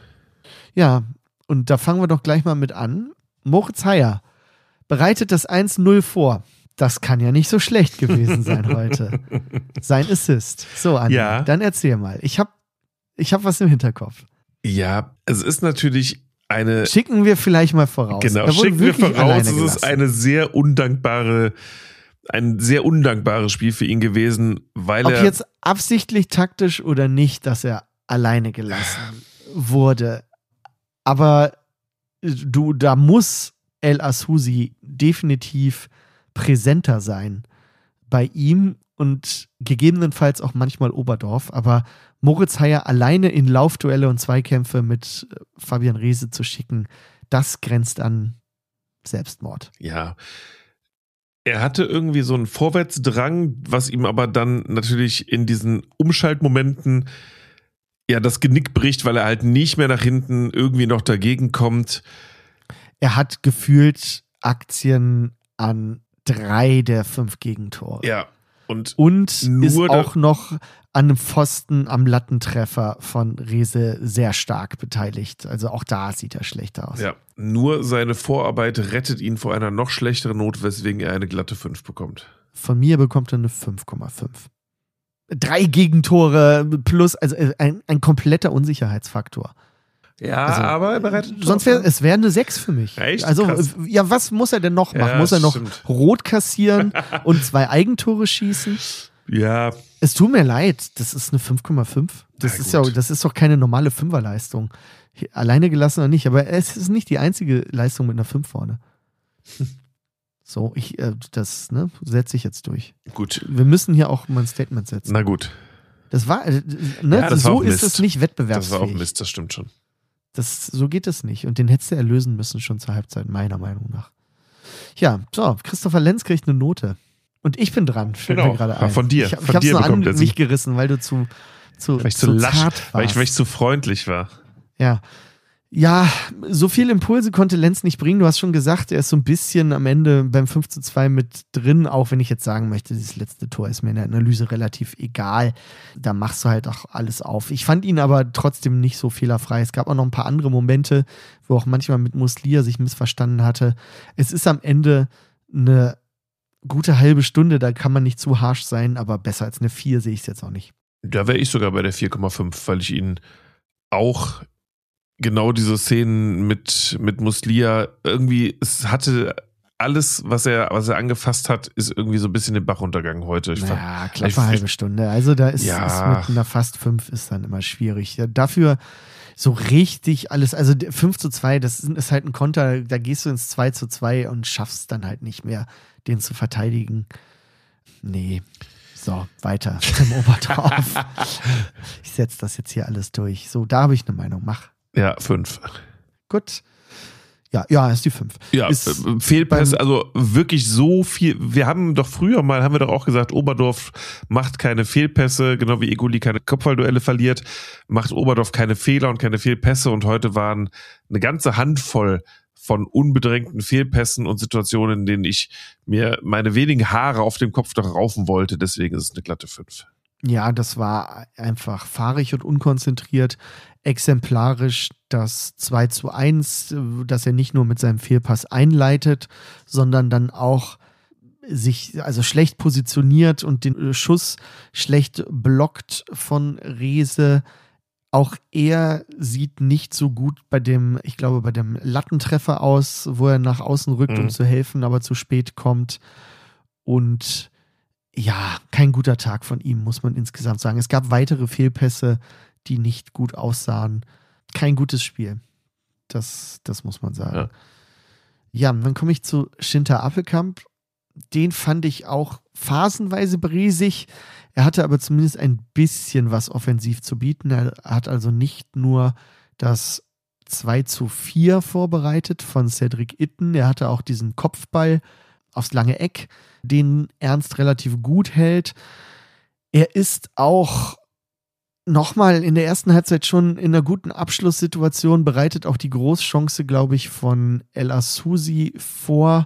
Ja, und da fangen wir doch gleich mal mit an. Moritz Heyer bereitet das eins null vor. Das kann ja nicht so schlecht gewesen sein heute. Sein Assist. So, Andi, ja. Dann erzähl mal. Ich hab, ich hab was im Hinterkopf. Ja, es ist natürlich eine... Schicken wir vielleicht mal voraus. Genau, schicken wir voraus. Es ist eine sehr undankbare, ein sehr undankbares Spiel für ihn gewesen, weil Ob er... jetzt absichtlich taktisch oder nicht, dass er alleine gelassen wurde. Aber du, da muss El Aouzi definitiv präsenter sein bei ihm und gegebenenfalls auch manchmal Oberdorf, aber Moritz Heyer alleine in Laufduelle und Zweikämpfe mit Fabian Rehse zu schicken, das grenzt an Selbstmord. Ja. Er hatte irgendwie so einen Vorwärtsdrang, was ihm aber dann natürlich in diesen Umschaltmomenten ja das Genick bricht, weil er halt nicht mehr nach hinten irgendwie noch dagegen kommt. Er hat gefühlt Aktien an drei der fünf Gegentore. Ja. Und, und nur ist da- auch noch an einem Pfosten am Lattentreffer von Rehse sehr stark beteiligt. Also auch da sieht er schlechter aus. Ja, nur seine Vorarbeit rettet ihn vor einer noch schlechteren Not, weswegen er eine glatte fünf bekommt. Von mir bekommt er eine fünf Komma fünf. Drei Gegentore plus, also ein, ein kompletter Unsicherheitsfaktor. Ja, Also, aber er bereitet Sonst wäre es wäre eine sechs für mich. Echt? Also, Krass. ja, was muss er denn noch machen? Ja, muss er noch stimmt. rot kassieren und zwei Eigentore schießen? Ja, Es tut mir leid, das ist eine fünf Komma fünf. Das Na ist ja, gut. das ist doch keine normale Fünferleistung. Alleine gelassen oder nicht, aber es ist nicht die einzige Leistung mit einer fünf vorne. So, ich, äh, das, ne, setze ich jetzt durch. gut. Wir müssen hier auch mal ein Statement setzen. Na gut. Das war, äh, ne, Ja, das war so auch ist Mist. es nicht Das wettbewerbsfähig. war auch Mist, das stimmt schon. Das, so geht es nicht. Und den hättest du erlösen müssen schon zur Halbzeit, meiner Meinung nach. Ja, so, Christopher Lenz kriegt eine Note. Und ich bin dran, fällt Genau. mir gerade Ja, ein. von dir. Ich, Von ich hab's dir nur an bekommt er sie. mich gerissen, weil du zu, zu, Weil ich zu zu lasch, zart warst. weil ich, weil ich zu freundlich war. Ja. Ja, so viel Impulse konnte Lenz nicht bringen. Du hast schon gesagt, er ist so ein bisschen am Ende beim fünf zu zwei mit drin, auch wenn ich jetzt sagen möchte, dieses letzte Tor ist mir in der Analyse relativ egal. Da machst du halt auch alles auf. Ich fand ihn aber trotzdem nicht so fehlerfrei. Es gab auch noch ein paar andere Momente, wo auch manchmal mit Muslia sich missverstanden hatte. Es ist am Ende eine gute halbe Stunde, da kann man nicht zu harsch sein, aber besser als eine vier sehe ich es jetzt auch nicht. Da wäre ich sogar bei der vier Komma fünf, weil ich ihn auch genau diese Szenen mit, mit Muslia irgendwie, es hatte alles, was er, was er angefasst hat, ist irgendwie so ein bisschen den Bach runtergegangen heute. Ich fand, Ja, ich- knappe halbe Stunde. Also da ist, Ja. ist mit einer fast fünf ist dann immer schwierig. Ja, dafür so richtig alles, also fünf zu zwei, das ist, ist halt ein Konter, da gehst du ins zwei zu zwei und schaffst dann halt nicht mehr, den zu verteidigen. Nee. So, weiter zum Obertorf. Ich setze das jetzt hier alles durch. So, da habe ich eine Meinung. Mach. ja, fünf. Gut. Ja, ja, ist die fünf. Ja, Ist äh, Fehlpässe, beim- also wirklich so viel. Wir haben doch früher mal, haben wir doch auch gesagt, Oberdorf macht keine Fehlpässe, genau wie Eguli keine Kopfballduelle verliert, macht Oberdorf keine Fehler und keine Fehlpässe und heute waren eine ganze Handvoll von unbedrängten Fehlpässen und Situationen, in denen ich mir meine wenigen Haare auf dem Kopf doch raufen wollte, deswegen ist es eine glatte fünf. Ja, das war einfach fahrig und unkonzentriert. Exemplarisch das zwei zu eins, dass er nicht nur mit seinem Fehlpass einleitet, sondern dann auch sich also schlecht positioniert und den Schuss schlecht blockt von Rehse. Auch er sieht nicht so gut bei dem, ich glaube, bei dem Lattentreffer aus, wo er nach außen rückt, um Mhm. zu helfen, aber zu spät kommt. Und ja, kein guter Tag von ihm, muss man insgesamt sagen. Es gab weitere Fehlpässe, die nicht gut aussahen. Kein gutes Spiel. Das, das muss man sagen. Ja, ja, dann komme ich zu Schinter Appelkamp. Den fand ich auch phasenweise bresig. Er hatte aber zumindest ein bisschen was offensiv zu bieten. Er hat also nicht nur das zwei zu vier vorbereitet von Cedric Itten. Er hatte auch diesen Kopfball aufs lange Eck, den Ernst relativ gut hält. Er ist auch nochmal in der ersten Halbzeit schon in einer guten Abschlusssituation, bereitet auch die Großchance, glaube ich, von El Asusi vor.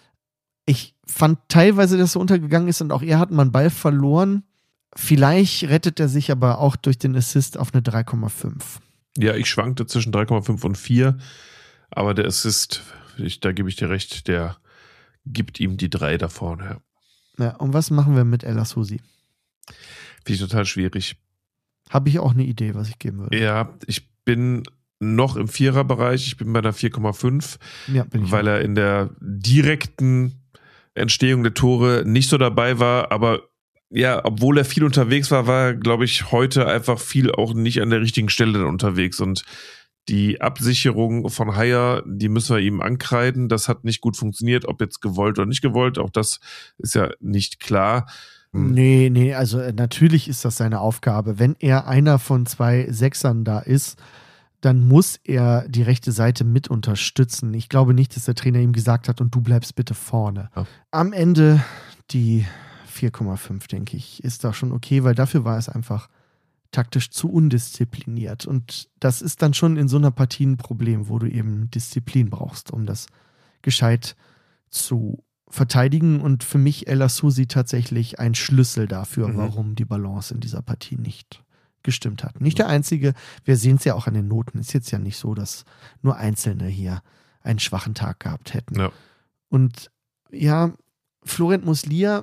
Ich fand teilweise, dass er untergegangen ist und auch er hat mal einen Ball verloren. Vielleicht rettet er sich aber auch durch den Assist auf eine drei Komma fünf. Ja, ich schwankte zwischen drei Komma fünf und vier, aber der Assist, ich, da gebe ich dir recht, der gibt ihm die drei da vorne. Ja. Ja, und was machen wir mit El Asusi? Finde ich total schwierig. Habe ich auch eine Idee, was ich geben würde. Ja, ich bin noch im Viererbereich, ich bin bei einer vier Komma fünf, Ja, bin ich. weil er in der direkten Entstehung der Tore nicht so dabei war, aber ja, obwohl er viel unterwegs war, war er, glaube ich, heute einfach viel auch nicht an der richtigen Stelle unterwegs und die Absicherung von Haier, die müssen wir ihm ankreiden, das hat nicht gut funktioniert, ob jetzt gewollt oder nicht gewollt, auch das ist ja nicht klar. Nee, nee, also äh, natürlich ist das seine Aufgabe. Wenn er einer von zwei Sechsern da ist, dann muss er die rechte Seite mit unterstützen. Ich glaube nicht, dass der Trainer ihm gesagt hat, und du bleibst bitte vorne. Ja. Am Ende die vier Komma fünf, denke ich, ist da schon okay, weil dafür war es einfach taktisch zu undiszipliniert. Und das ist dann schon in so einer Partie ein Problem, wo du eben Disziplin brauchst, um das gescheit zu verteidigen. Und für mich El Aouzi tatsächlich ein Schlüssel dafür, mhm. warum die Balance in dieser Partie nicht gestimmt hat. Nicht der einzige, wir sehen es ja auch an den Noten. Ist jetzt ja nicht so, dass nur Einzelne hier einen schwachen Tag gehabt hätten. Ja. Und ja, Florent Muslia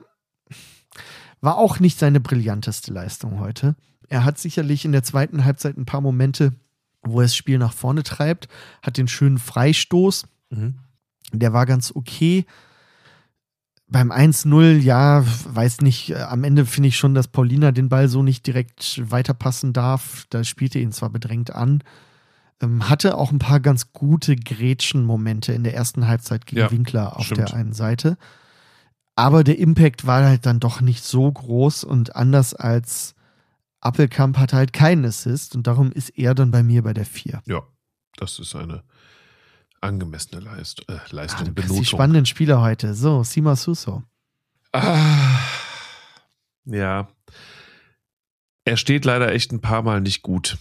war auch nicht seine brillanteste Leistung heute. Er hat sicherlich in der zweiten Halbzeit ein paar Momente, wo er das Spiel nach vorne treibt, hat den schönen Freistoß. Mhm. Der war ganz okay. Beim eins null, ja, weiß nicht, am Ende finde ich schon, dass Paulina den Ball so nicht direkt weiterpassen darf. Da spielte ihn zwar bedrängt an, ähm, hatte auch ein paar ganz gute Grätschen-Momente in der ersten Halbzeit gegen ja, Winkler auf stimmt. der einen Seite. Aber der Impact war halt dann doch nicht so groß und anders als Appelkamp hat halt keinen Assist und darum ist er dann bei mir bei der vier. Ja, das ist eine angemessene Leist äh, Leistung. Ah, du bist die spannenden Spieler heute. So, Sima Suso. Ah, ja. Er steht leider echt ein paar Mal nicht gut.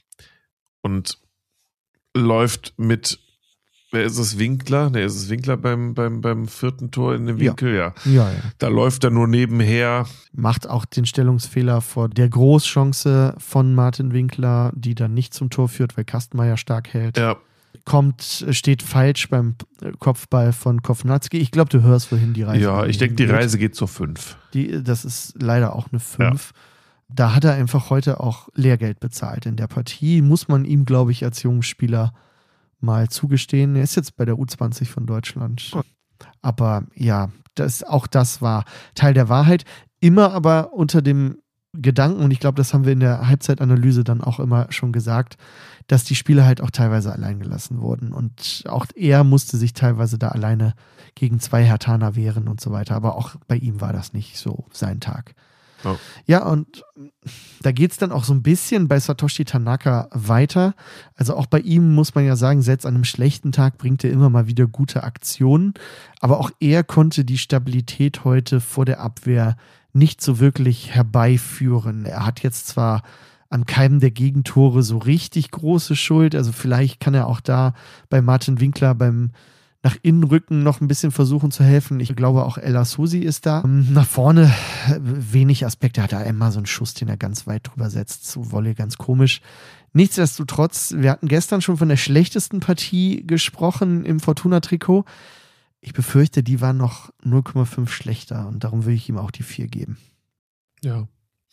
Und läuft mit, wer ist es, Winkler? Ne, ist es Winkler beim, beim, beim vierten Tor in dem Winkel? Ja. Ja. Ja, ja. Da läuft er nur nebenher. Macht auch den Stellungsfehler vor der Großchance von Martin Winkler, die dann nicht zum Tor führt, weil Kastenmeier stark hält. Ja. Kommt, steht falsch beim Kopfball von Kovnatski. Ich glaube, du hörst, wohin die Reise geht. Ja, ich denke, die Reise geht zur fünf. Die, das ist leider auch eine fünf. Ja. Da hat er einfach heute auch Lehrgeld bezahlt in der Partie. Muss man ihm, glaube ich, als jungen Spieler mal zugestehen. Er ist jetzt bei der U zwanzig von Deutschland. Aber ja, das, auch das war Teil der Wahrheit. Immer aber unter dem Gedanken, und ich glaube, das haben wir in der Halbzeitanalyse dann auch immer schon gesagt, dass die Spieler halt auch teilweise allein gelassen wurden. Und auch er musste sich teilweise da alleine gegen zwei Herthaner wehren und so weiter. Aber auch bei ihm war das nicht so sein Tag. Oh. Ja, und da geht es dann auch so ein bisschen bei Satoshi Tanaka weiter. Also auch bei ihm muss man ja sagen, selbst an einem schlechten Tag bringt er immer mal wieder gute Aktionen. Aber auch er konnte die Stabilität heute vor der Abwehr nicht so wirklich herbeiführen. Er hat jetzt zwar an keinem der Gegentore so richtig große Schuld, also vielleicht kann er auch da bei Martin Winkler beim nach Innenrücken noch ein bisschen versuchen zu helfen. Ich glaube, auch El Aouzi ist da. Nach vorne wenig Aspekte. Hat er einmal so einen Schuss, den er ganz weit drüber setzt. Zu Wolle, ganz komisch. Nichtsdestotrotz, wir hatten gestern schon von der schlechtesten Partie gesprochen im Fortuna-Trikot. Ich befürchte, die waren noch null Komma fünf schlechter und darum würde ich ihm auch die vier geben. Ja.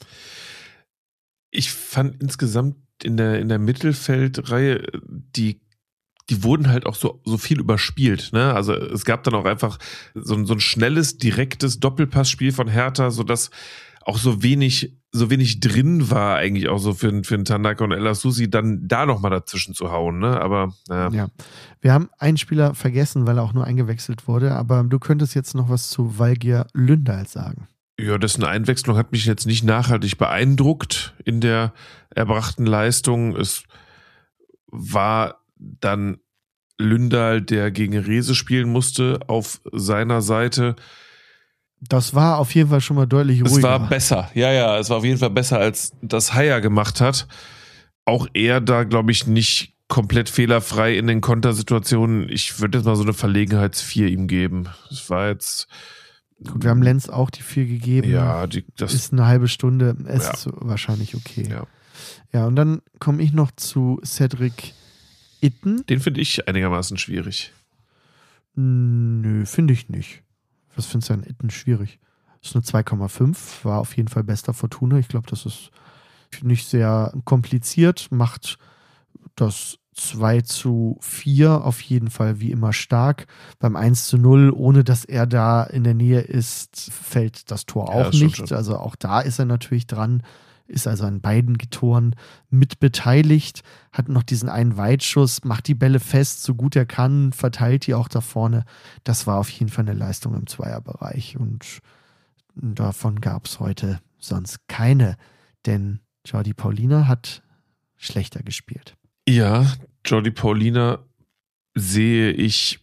Ich fand insgesamt in der, in der Mittelfeldreihe, die die wurden halt auch so, so viel überspielt, ne? Also es gab dann auch einfach so, so ein schnelles, direktes Doppelpassspiel von Hertha, sodass auch so wenig, so wenig drin war eigentlich auch so für, für einen Tanaka und El Aouzi dann da nochmal dazwischen zu hauen, ne? Aber, naja. Ja. Wir haben einen Spieler vergessen, weil er auch nur eingewechselt wurde, aber du könntest jetzt noch was zu Valgir Lündahl sagen. Ja, dessen Einwechslung hat mich jetzt nicht nachhaltig beeindruckt in der erbrachten Leistung. Es war dann Lündahl, der gegen Rehse spielen musste, auf seiner Seite. Das war auf jeden Fall schon mal deutlich ruhiger. Es war besser, ja, ja, es war auf jeden Fall besser, als das Haier gemacht hat. Auch er da, glaube ich, nicht komplett fehlerfrei in den Kontersituationen. Ich würde jetzt mal so eine Verlegenheits-vier ihm geben. Es war jetzt... Gut, wir haben Lenz auch die vier gegeben. Ja, die, das ist eine halbe Stunde. Es ja. ist wahrscheinlich okay. Ja, ja, und dann komme ich noch zu Cedric Itten. Den finde ich einigermaßen schwierig. Nö, finde ich nicht. Was findest du an Itten schwierig? Das ist eine zwei Komma fünf, war auf jeden Fall bester Fortuna. Ich glaube, das ist nicht sehr kompliziert, macht das zwei zu vier auf jeden Fall wie immer stark. Beim eins zu null, ohne dass er da in der Nähe ist, fällt das Tor auch ja, nicht. Schon. Also auch da ist er natürlich dran, ist also an beiden Toren mit beteiligt, hat noch diesen einen Weitschuss, macht die Bälle fest, so gut er kann, verteilt die auch da vorne. Das war auf jeden Fall eine Leistung im Zweierbereich und davon gab es heute sonst keine, denn Jordi Paulina hat schlechter gespielt. Ja, Jordi Paulina sehe ich,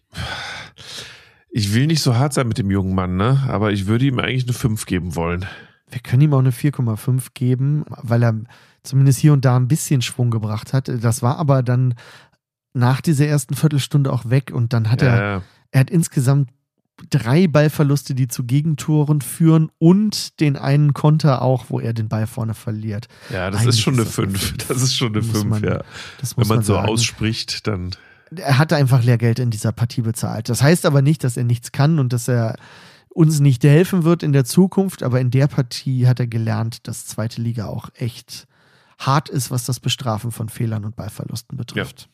ich will nicht so hart sein mit dem jungen Mann, ne? Aber ich würde ihm eigentlich eine fünf geben wollen. Wir können ihm auch eine vier Komma fünf geben, weil er zumindest hier und da ein bisschen Schwung gebracht hat. Das war aber dann nach dieser ersten Viertelstunde auch weg und dann hat Ja, er, ja. er hat insgesamt drei Ballverluste, die zu Gegentoren führen und den einen Konter auch, wo er den Ball vorne verliert. Ja, das Eigentlich ist schon eine ist das eine fünf. fünf. Das ist schon eine Muss fünf, man- ja. Das Wenn muss man, man so sagen. ausspricht, dann. Er hat einfach Lehrgeld in dieser Partie bezahlt. Das heißt aber nicht, dass er nichts kann und dass er uns nicht helfen wird in der Zukunft, aber in der Partie hat er gelernt, dass zweite Liga auch echt hart ist, was das Bestrafen von Fehlern und Ballverlusten betrifft.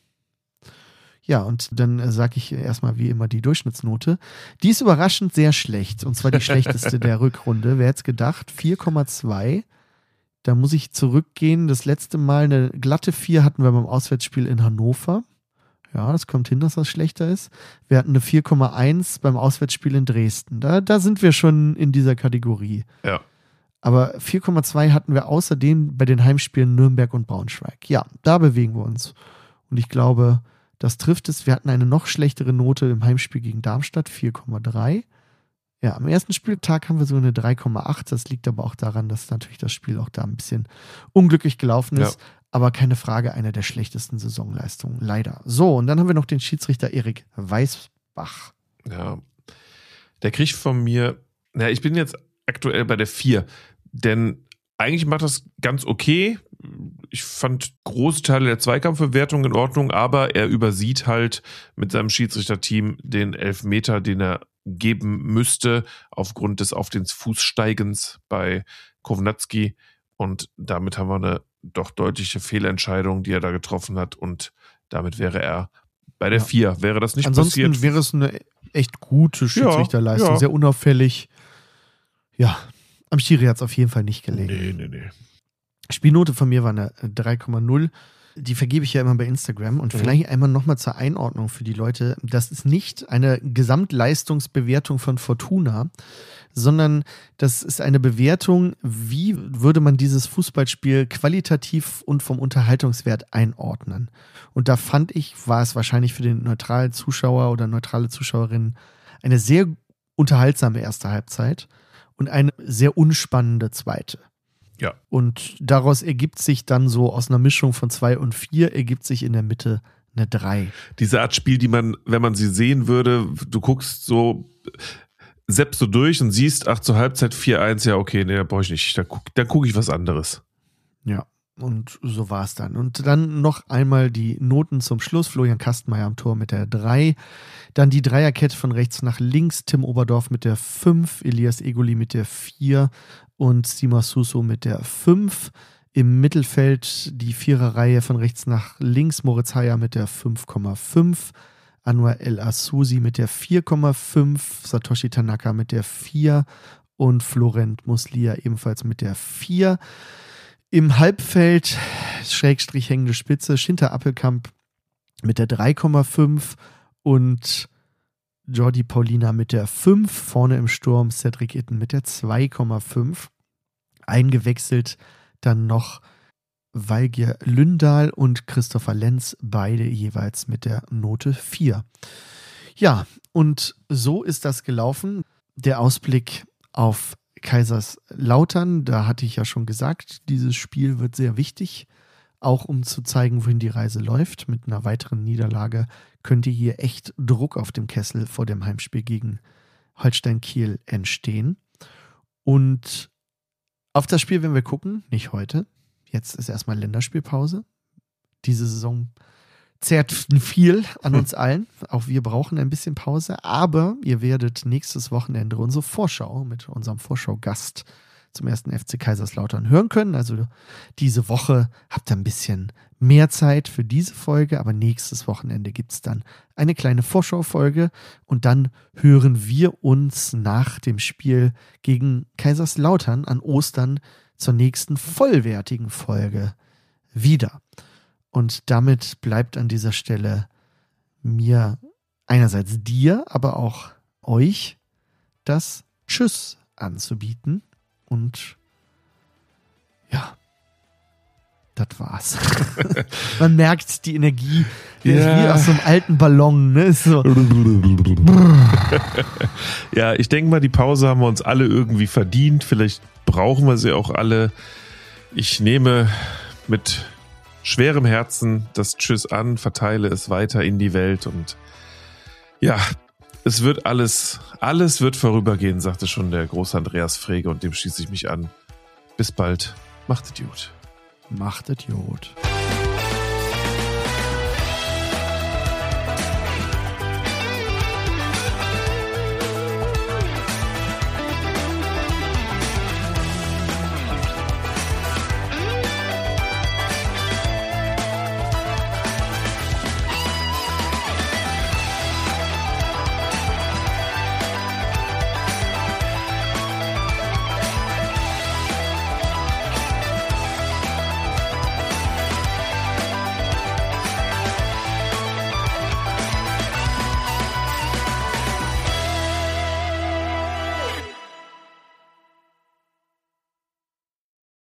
Ja, und dann äh, sage ich erstmal wie immer die Durchschnittsnote. Die ist überraschend sehr schlecht, und zwar die schlechteste der Rückrunde. Wer hätte es gedacht? vier Komma zwei. Da muss ich zurückgehen. Das letzte Mal eine glatte vier hatten wir beim Auswärtsspiel in Hannover. Ja, das kommt hin, dass das schlechter ist. Wir hatten eine vier Komma eins beim Auswärtsspiel in Dresden. Da, da sind wir schon in dieser Kategorie. Ja. Aber vier Komma zwei hatten wir außerdem bei den Heimspielen Nürnberg und Braunschweig. Ja, da bewegen wir uns. Und ich glaube, das trifft es. Wir hatten eine noch schlechtere Note im Heimspiel gegen Darmstadt, vier Komma drei. Ja, am ersten Spieltag haben wir so eine drei Komma acht. Das liegt aber auch daran, dass natürlich das Spiel auch da ein bisschen unglücklich gelaufen ist. Ja. Aber keine Frage, eine der schlechtesten Saisonleistungen, leider. So, und dann haben wir noch den Schiedsrichter Erik Weißbach. Ja. Der kriegt von mir, na, ich bin jetzt aktuell bei der vier, denn eigentlich macht das ganz okay. Ich fand große Teile der Zweikampfbewertung in Ordnung, aber er übersieht halt mit seinem Schiedsrichterteam den Elfmeter, den er geben müsste, aufgrund des auf den Fußsteigens bei Kovnatski. Und damit haben wir eine doch deutliche Fehlentscheidung, die er da getroffen hat. Und damit wäre er bei der Ja. vier. Wäre das nicht Ansonsten passiert? wäre es eine echt gute Schiedsrichterleistung, Ja, ja. sehr unauffällig. Ja, am Schiri hat es auf jeden Fall nicht gelegen. Nee, nee, nee. Spielnote von mir war eine drei Komma null. Die vergebe ich ja immer bei Instagram. Und Mhm. vielleicht einmal nochmal zur Einordnung für die Leute. Das ist nicht eine Gesamtleistungsbewertung von Fortuna, sondern das ist eine Bewertung, wie würde man dieses Fußballspiel qualitativ und vom Unterhaltungswert einordnen. Und da fand ich, war es wahrscheinlich für den neutralen Zuschauer oder neutrale Zuschauerin eine sehr unterhaltsame erste Halbzeit und eine sehr unspannende zweite. Ja. Und daraus ergibt sich dann so aus einer Mischung von zwei und vier, ergibt sich in der Mitte eine drei. Diese Art Spiel, die man, wenn man sie sehen würde, du guckst so, seppst du durch und siehst, ach, zur Halbzeit vier eins, ja, okay, nee, da brauche ich nicht. Dann gucke dann guck ich was anderes. Ja, und so war es dann. Und dann noch einmal die Noten zum Schluss. Florian Kastenmeier am Tor mit der drei. Dann die Dreierkette von rechts nach links. Tim Oberdorf mit der fünf. Elias Egoli mit der vier. Und Sima Suso mit der fünf. Im Mittelfeld die Viererreihe von rechts nach links. Moritz Heyer mit der fünf Komma fünf. Anwar El Asusi mit der vier Komma fünf. Satoshi Tanaka mit der vier. Und Florent Muslia ebenfalls mit der vier. Im Halbfeld, Schrägstrich hängende Spitze, Schinter Appelkamp mit der drei Komma fünf und Jordi Paulina mit der fünf. Vorne im Sturm Cedric Itten mit der zwei Komma fünf. Eingewechselt dann noch Walgier Lündahl und Christopher Lenz, beide jeweils mit der Note vier. Ja, und so ist das gelaufen. Der Ausblick auf Kaiserslautern, da hatte ich ja schon gesagt, dieses Spiel wird sehr wichtig, auch um zu zeigen, wohin die Reise läuft. Mit einer weiteren Niederlage könnte hier echt Druck auf dem Kessel vor dem Heimspiel gegen Holstein Kiel entstehen. Und auf das Spiel werden wir gucken, nicht heute. Jetzt ist erstmal Länderspielpause. Diese Saison zehrt viel an uns allen. Auch wir brauchen ein bisschen Pause. Aber ihr werdet nächstes Wochenende unsere Vorschau mit unserem Vorschau-Gast zum ersten F C Kaiserslautern hören können. Also diese Woche habt ihr ein bisschen mehr Zeit für diese Folge. Aber nächstes Wochenende gibt es dann eine kleine Vorschau-Folge. Und dann hören wir uns nach dem Spiel gegen Kaiserslautern an Ostern zur nächsten vollwertigen Folge wieder. Und damit bleibt an dieser Stelle mir einerseits dir, aber auch euch das Tschüss anzubieten. Und ja, das war's. Man merkt die Energie, die ist Ja. wie aus so einem alten Ballon, ne? Ist so. Ja, ich denke mal, die Pause haben wir uns alle irgendwie verdient. Vielleicht brauchen wir sie auch alle. Ich nehme mit schwerem Herzen das Tschüss an, verteile es weiter in die Welt und ja, es wird alles, alles wird vorübergehen, sagte schon der große Andreas Frege und dem schließe ich mich an. Bis bald. Macht es gut. Macht Idiot.